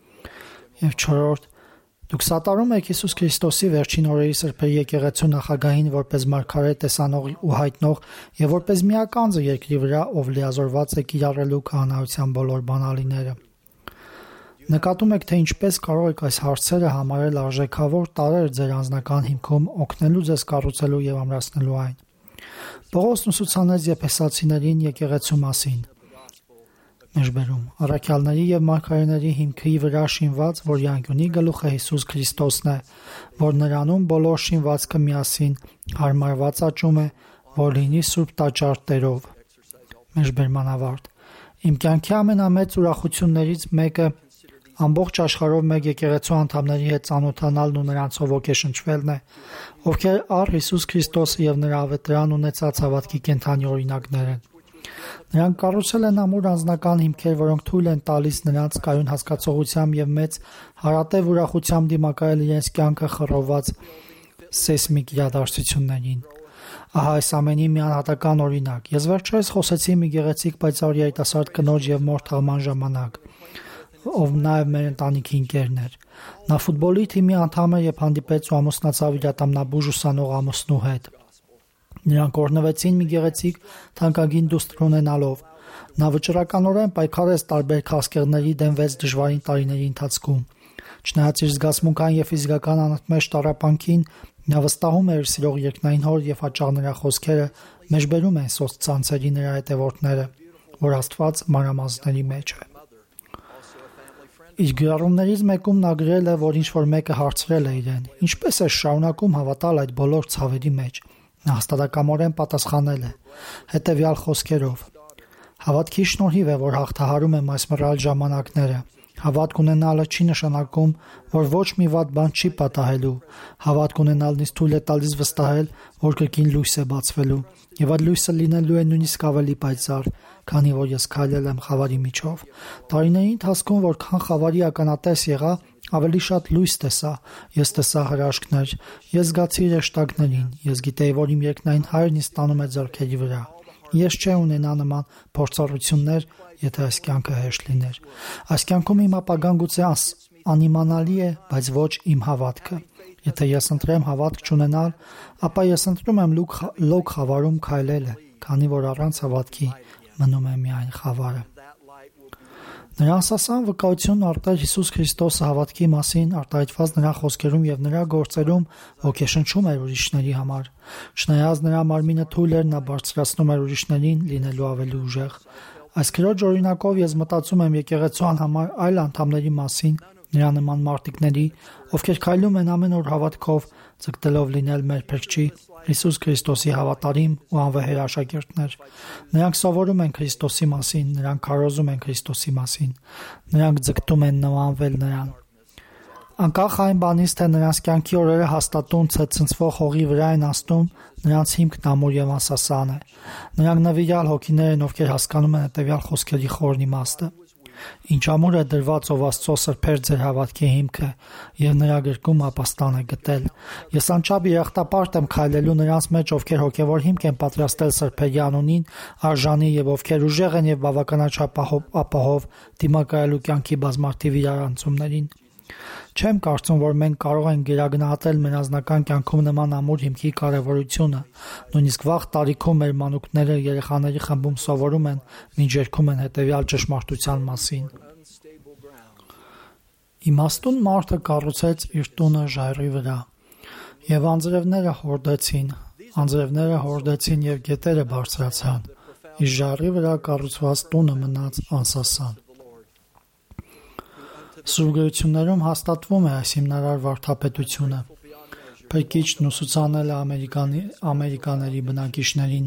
Եվ չորրորդ. Դուք սատարում եք Հիսուս Քրիստոսի վերջին օրերի սրբերի եկեղեցու նախագահին որպես մարգարե տեսանող ու հայտնող և որպես միակ անձը երկրի վրա, ով լիազորված է կիրառելու քահանայության բոլոր բանալիները։ Նկատում եք, թե ինչպես կարող եք այս հարցերը համարել արժեքավոր տարրեր ձեր անձնական հիմքում, օգնելու ձեզ կառուցելու և ամրացնելու այն։ Պողոսն ուսուցանեց եփեսացիներին եկեղեցու մասին։ Մեջբերում առաքյալների և մարգարեների հիմքի վրա շինված, որի անկյունի գլուխը Հիսուս Քրիստոսն է, որ նրանում բոլոր շինվածքը միասին հարմարված աճում է, որ լինի սուրբ տաճար Տերով։ Մեջբերման ավարտ։ Իմ կյանքի ամենամեծ ուրախություններից մեկը ամբողջ աշխարհով մեկ եկեղեցու անդամների հետ ծանոթանալն ու նրանցով ոգեշնչվելն է, ովքեր առ Հիսուս Քրիստոսը և նրա ավետարան ունեցած հավատքի կենդանի օրինակներ են։ Նրանք կառուցել են ամուր անձնական հիմքեր, որոնք թույլ են տալիս նրանց կայուն հասկացողությամբ և մեծ հարատև ուրախությամբ դիմակայել իրենց կյանքը խռովված սեյսմիկ իրադարձություններին։ Ահա այս ամենի մի անհատական օրինակ։ Ես վերջերս խոսեցի մի գեղեցիկ պայծառ երիտասարդ կնոջ և մոր թաղման ժամանակ, ով նաև մեր ընտանիքի ընկերն էր։ Նա ֆուտբոլի թիմի անդամ էր և հանդիպեց ու ամուսնացավ իր ատամնաբուժ ուսանող ամուսնու հետ։ Նրանք օրհնվեցին մի գեղեցիկ թանկագին դուստր ունենալով։ Նա վճռականորեն պայքարեց տարբեր քաղցկեղների դեմ վեց դժվարին տարիների ընթացքում։ Չնայած իր զգացմունքային և ֆիզիկական անընդմեջ տառապանքին, նա վստահում էր սիրող երկնային Հոր և հաճախ նրա խոսքերը մեջբերում են սոցցանցերի նրա հետևորդները, որ Աստված մանրամասների մեջ է։ Իր գրառումներից մեկում նա գրել է, որ ինչ-որ մեկը հարցրել է իրեն. «Ինչպես ես շարունակում հավատալ այդ բոլոր ցավերի մեջ»։ Նա հաստատակամորեն պատասխանել է հետևյալ խոսքերով. «Հավատքի շնորհիվ է, որ հաղթահարում եմ այս մռայլ ժամանակները, Հավատք ունենալը չի նշանակում, որ ոչ մի վատ բան չի պատահելու։ Հավատք ունենալն ինձ թույլ է տալիս վստահել, որ կրկին լույս է բացվելու, եւ այդ լույսը լինելու է նույնիսկ ավելի պայծառ, քանի որ ես քայլել եմ խավարի միջով։ Տարիների ընթացքում, որքան խավարի ականատես եղա, ավելի շատ լույս տեսա, ես տեսա հրաշքներ, ես զգացի հրեշտակներին, ես գիտեի, որ իմ երկնային Հայրն ինձ տանում է ձեռքերի վրա։ Ես չէ ունենա նման փորձառություններ, եթե այս կյանքը հեշտ լիներ։ Այս կյանքում իմ ապագան գուցե անիմանալի է, բայց ոչ իմ հավատքը։ Եթե ես ընտրեմ հավատք չունենալ, ապա ես ընտրում եմ լոկ խավարում քայլելը, քանի որ առանց հավատքի մնում է միայն խավարը։ Նրա ասասան վկայությունն արտահայտ Հիսուս Քրիստոսը հավատքի մասին արտահայտված նրա խոսքերում եւ նրա գործերում ոգեշնչում էր ուրիշների համար։ Չնայած նրա մարմինը թույլ էր, նա բարձրացնում էր ուրիշներին լինելու ավելի ուժեղ։ Այս քրոջ օրինակով ես մտածում եմ եկեղեցու անհամար այլ անդամների մասին, նրա նման մարտիկների, ովքեր քայլում են ամեն օր հավատքով, ցկտելով լինել մեր Փրկչի Հիսուս Քրիստոսի հավատարիմ ու անվեհեր աշակերտներ։ Նրանք սովորում են Քրիստոսի մասին, նրանք քարոզում են Քրիստոսի մասին, նրանք ձգտում են նմանվել նրան։ Անկախ այն բանից, թե նրանց կյանքի օրերը հաստատուն ցնցվող հողի վրա են անցնում, նրանց հիմքն ամուր եւ անսասան է։ Նրանք նվիրյալ հոգիներ են, ովքեր հասկանում են հետեւյալ խոսքերի խորն իմաստը։ Ինչ ամուր է դրված, ով Աստծո սրբեր ձեր հավատքի հիմքը, եւ նրա գրկում ապաստան է գտել։ Ես անչափ երախտապարտ եմ քայլելու նրանց մեջ, ովքեր հոգեվոր հիմք են պատրաստել սրբերի անունին, արժանի եւ ովքեր ուժեղ են եւ բավականաչափ ապահով դիմակայելու կյանքի բազմաթիվ իրարանցումներին։ Չեմ կարծում, որ մենք կարող ենք գերագնահատել մեր անձնական կյանքում նման ամուր հիմքի կարևորությունը։ Նույնիսկ վաղ տարիքում մեր մանուկները երեխաների խմբում սովորում են, մինչ երգում են հետևյալ ճշմարտության մասին։ Իմաստուն մարդը կառուցեց իր տունը ժայռի վրա, եւ անձրևները հորդեցին, անձրևները հորդեցին եւ գետերը բարձրացան, իսկ ժայռի վրա կառուցված տունը մնաց անսասան։ Սուրգերություններում հաստատվում է այս հիմնարար վարդապետությունը։ Փրկիչն ուսուցանել է ամերիկանի, ամերիկաների բնակիչներին։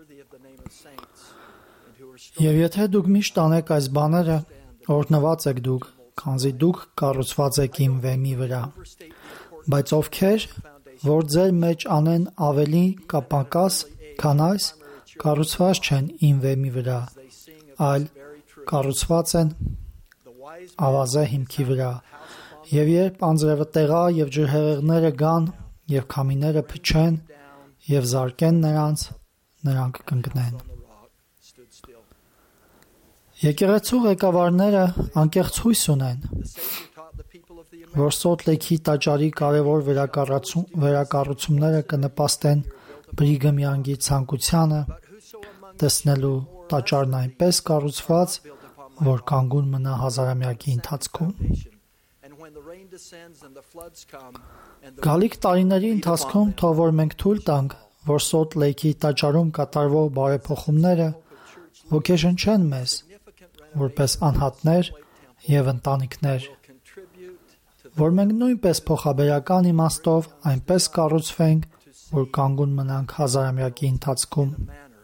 Եվ եթե դուք միշտ անեք այս բաները, օրհնված եք դուք, քանզի դուք կառուցված եք իմ վեմի վրա։ Բայց ովքեր, որ ձեր մեջ անեն ավելի կապակաս, քան այս, կառուցված չեն իմ վեմի վրա, այլ կառուցված են ավազե հիմքի վրա, եւ երբ անձրևը տեղա եւ ջրհեղեղները գան եւ քամիները փչեն եւ զարկեն նրանց, նրանք կընկնեն։ Եկեղեցու ղեկավարները անկեղծ հույս ունեն, որ Սոլտ Լեյքի տաճարի կարևոր վերակառուցումները կնպաստեն Բրիգհամ Յանգի ցանկությանը տեսնելու տաճարն այնպես կառուցված, որ կանգուն մնա հազարամյակի ընթացքում։ Գալիք տարիների ընթացքում թող որ մենք թույլ տանք, որ Սոլտ Լեյքի տաճարում կատարվող բարեփոխումները ոգեշնչեն մեզ, որպես անհատներ եւ ընտանիքներ, որ մենք նույնպես փոխաբերական իմաստով այնպես կառուցվենք, որ կանգուն մնանք հազարամյակի ընթացքում։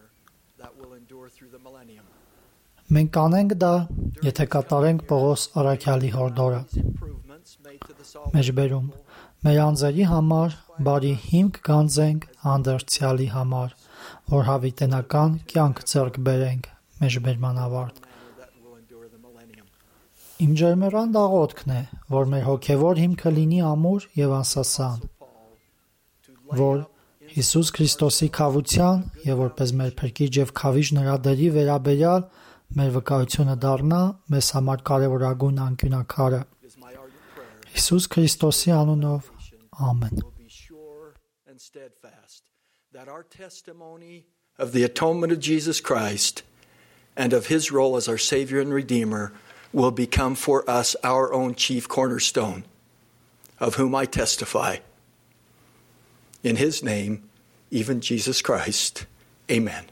Մենք կանենք դա, եթե կատարենք Պողոս առաքյալի հորդորը։ Մեջբերում մեր անձերի համար բարի հիմք գանձենք հանդերձյալի համար, որ հավիտենական կյանք ձեռք բերենք։ Մեջբերման ավարտ։ Իմ ջերմեռան աղոթքն է, որ մեր հոգևոր հիմքը լինի ամուր եւ անսասան, որ Հիսուս Քրիստոսի քավության եւ որպես մեր Փրկիչ եւ քավիժ նրա դերի վերաբերյալ մեր վկայությունը դառնա մեզ համար կարևորագույն անկյունակարը։ Հիսուս Քրիստոսի անունով, ամեն։ That our testimony of the atonement of Jesus Christ and of his role as our Savior and Redeemer will become for us our own chief cornerstone, of whom I testify. In his name, even Jesus Christ. Amen.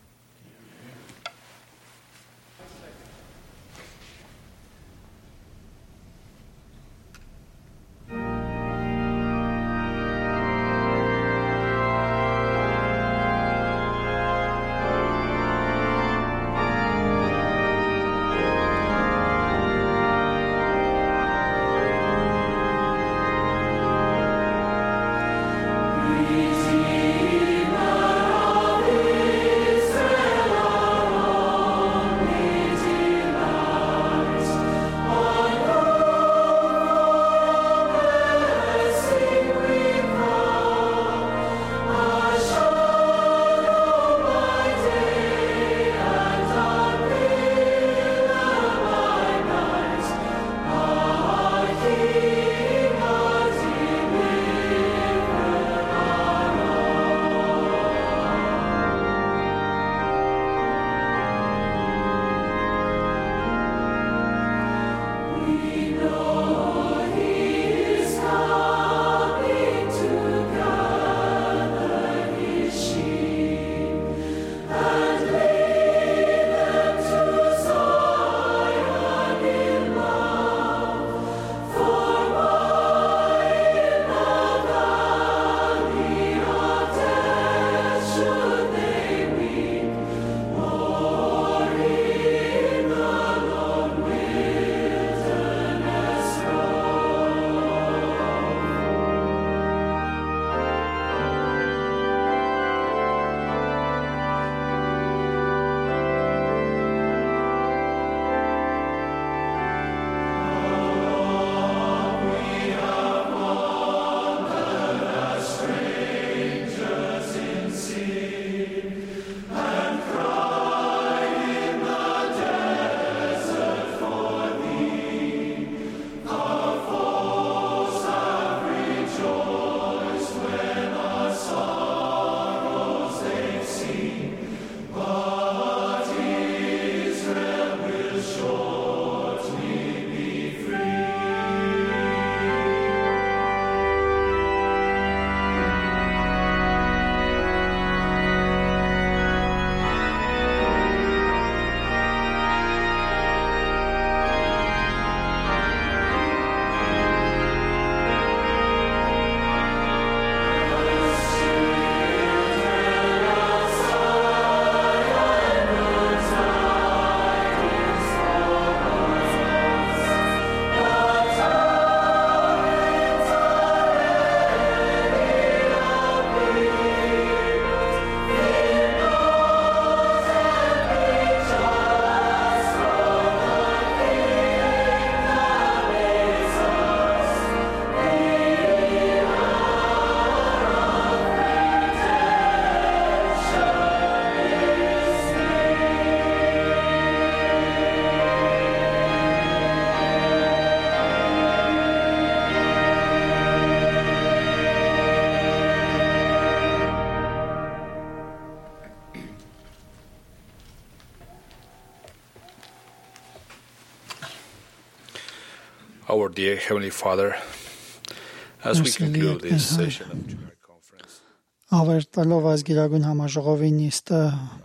Our dear Heavenly Father, as we conclude this session of General Conference, Ավարտելով այս գիրագույն համաժողովի նիստը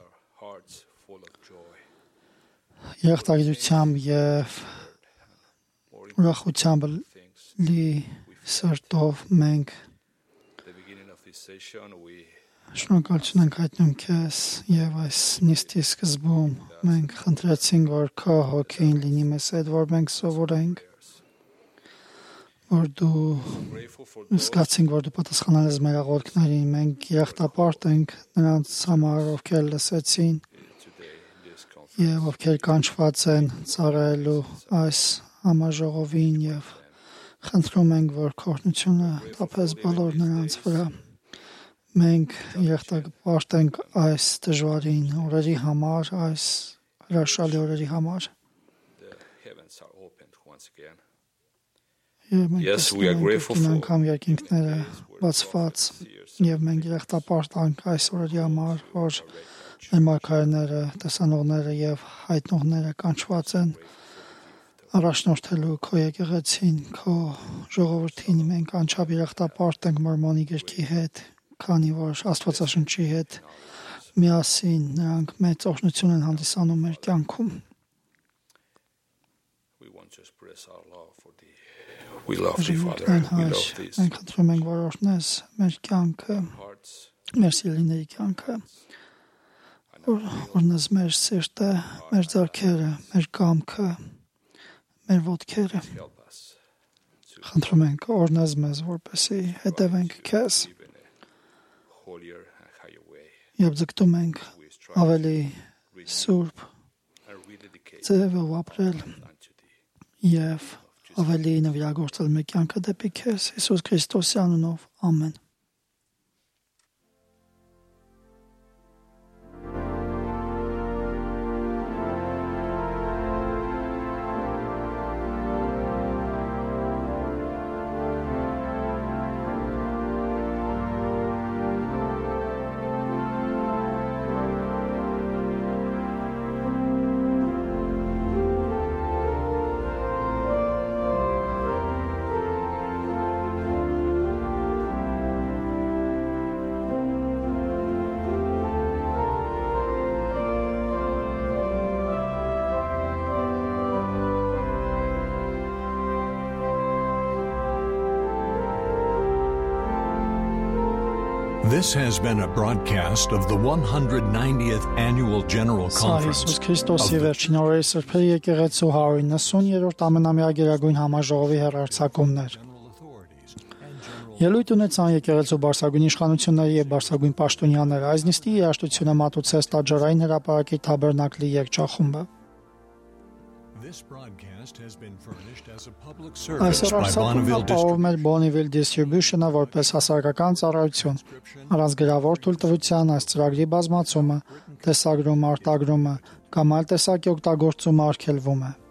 երախտագիտությամբ եւ ուրախությամբ լի սրտով մենք շնորհակալություն ենք հայտնում քեզ եւ այս նիստի սկզբում մենք խնդրեցինք որ քո հոգին լինի մեզ հետ որ մենք սովորենք որ դու զգացինք որ դու պատասխանել ես մեր աղոթքներին մենք երախտապարտ ենք նրանց համար ովքեր լսեցին եւ ովքեր կանչված են ծառայելու այս համաժողովին եւ խնդրում ենք որ քորնությունը տապես բոլոր նրանց վրա մենք երախտապարտ ենք այս դժվարին օրերի համար այս հրաշալի օրերի համար Yes, we are grateful for անգամ երկինքները բացված եւ մենք երախտապարտ ենք այս օրերի համար որ մեր մարգարեները տեսանողները եւ հայտնողները կանչված են առաջնորդելու քո եկեղեցին քո ժողովրդին մենք անչափ երախտապարտ ենք Մորմոնի գրքի հետ քանի որ Աստվածաշնչի հետ միասին նրանք մեծ օրհնություն են հանդիսանում մեր կյանքում We love thee, Father. We love this. Մենք խնդրում ենք որ օրհնես մեր կյանքը մեր սիրելիների կյանքը օրհնես մեր սիրտը մեր ձեռքերը մեր կամքը մեր ոտքերը խնդրում ենք օրհնես մեզ որպեսզի հետևենք քեզ եւ ձգտում ենք ավելի սուրբ ձևով ապրել եւ ավելի նվիրագործել մեր կյանքը դեպի քեզ Հիսուս Քրիստոսի անունով ամեն This has been a broadcast of the one hundred ninetieth Annual General Conference Սա Քրիստոսի վերջին օրերի սրբերի եկեղեցու հարյուր նվսուններորդ ամենամյա գերագույն համաժողովի հեռարձակումներ Ելույթ ունեցան եկեղեցու բարձրագույն իշխանությունների եւ բարձրագույն պաշտոնյաները այս նիստի երաժշտությունը մատուցեց Տաճարային հրապարակի Թաբերնակլի երգչախումբը This broadcast has been furnished as a public Այս service by Bonneville հրապարակումը Bonneville Distribution-ը որպես հասարակական ծառայություն առանց գրավոր թույլտվության այս ծրագրի բազմացումը, տեսագրումը, արտագրումը կամ այլ տեսակի օգտագործումը արգելվում է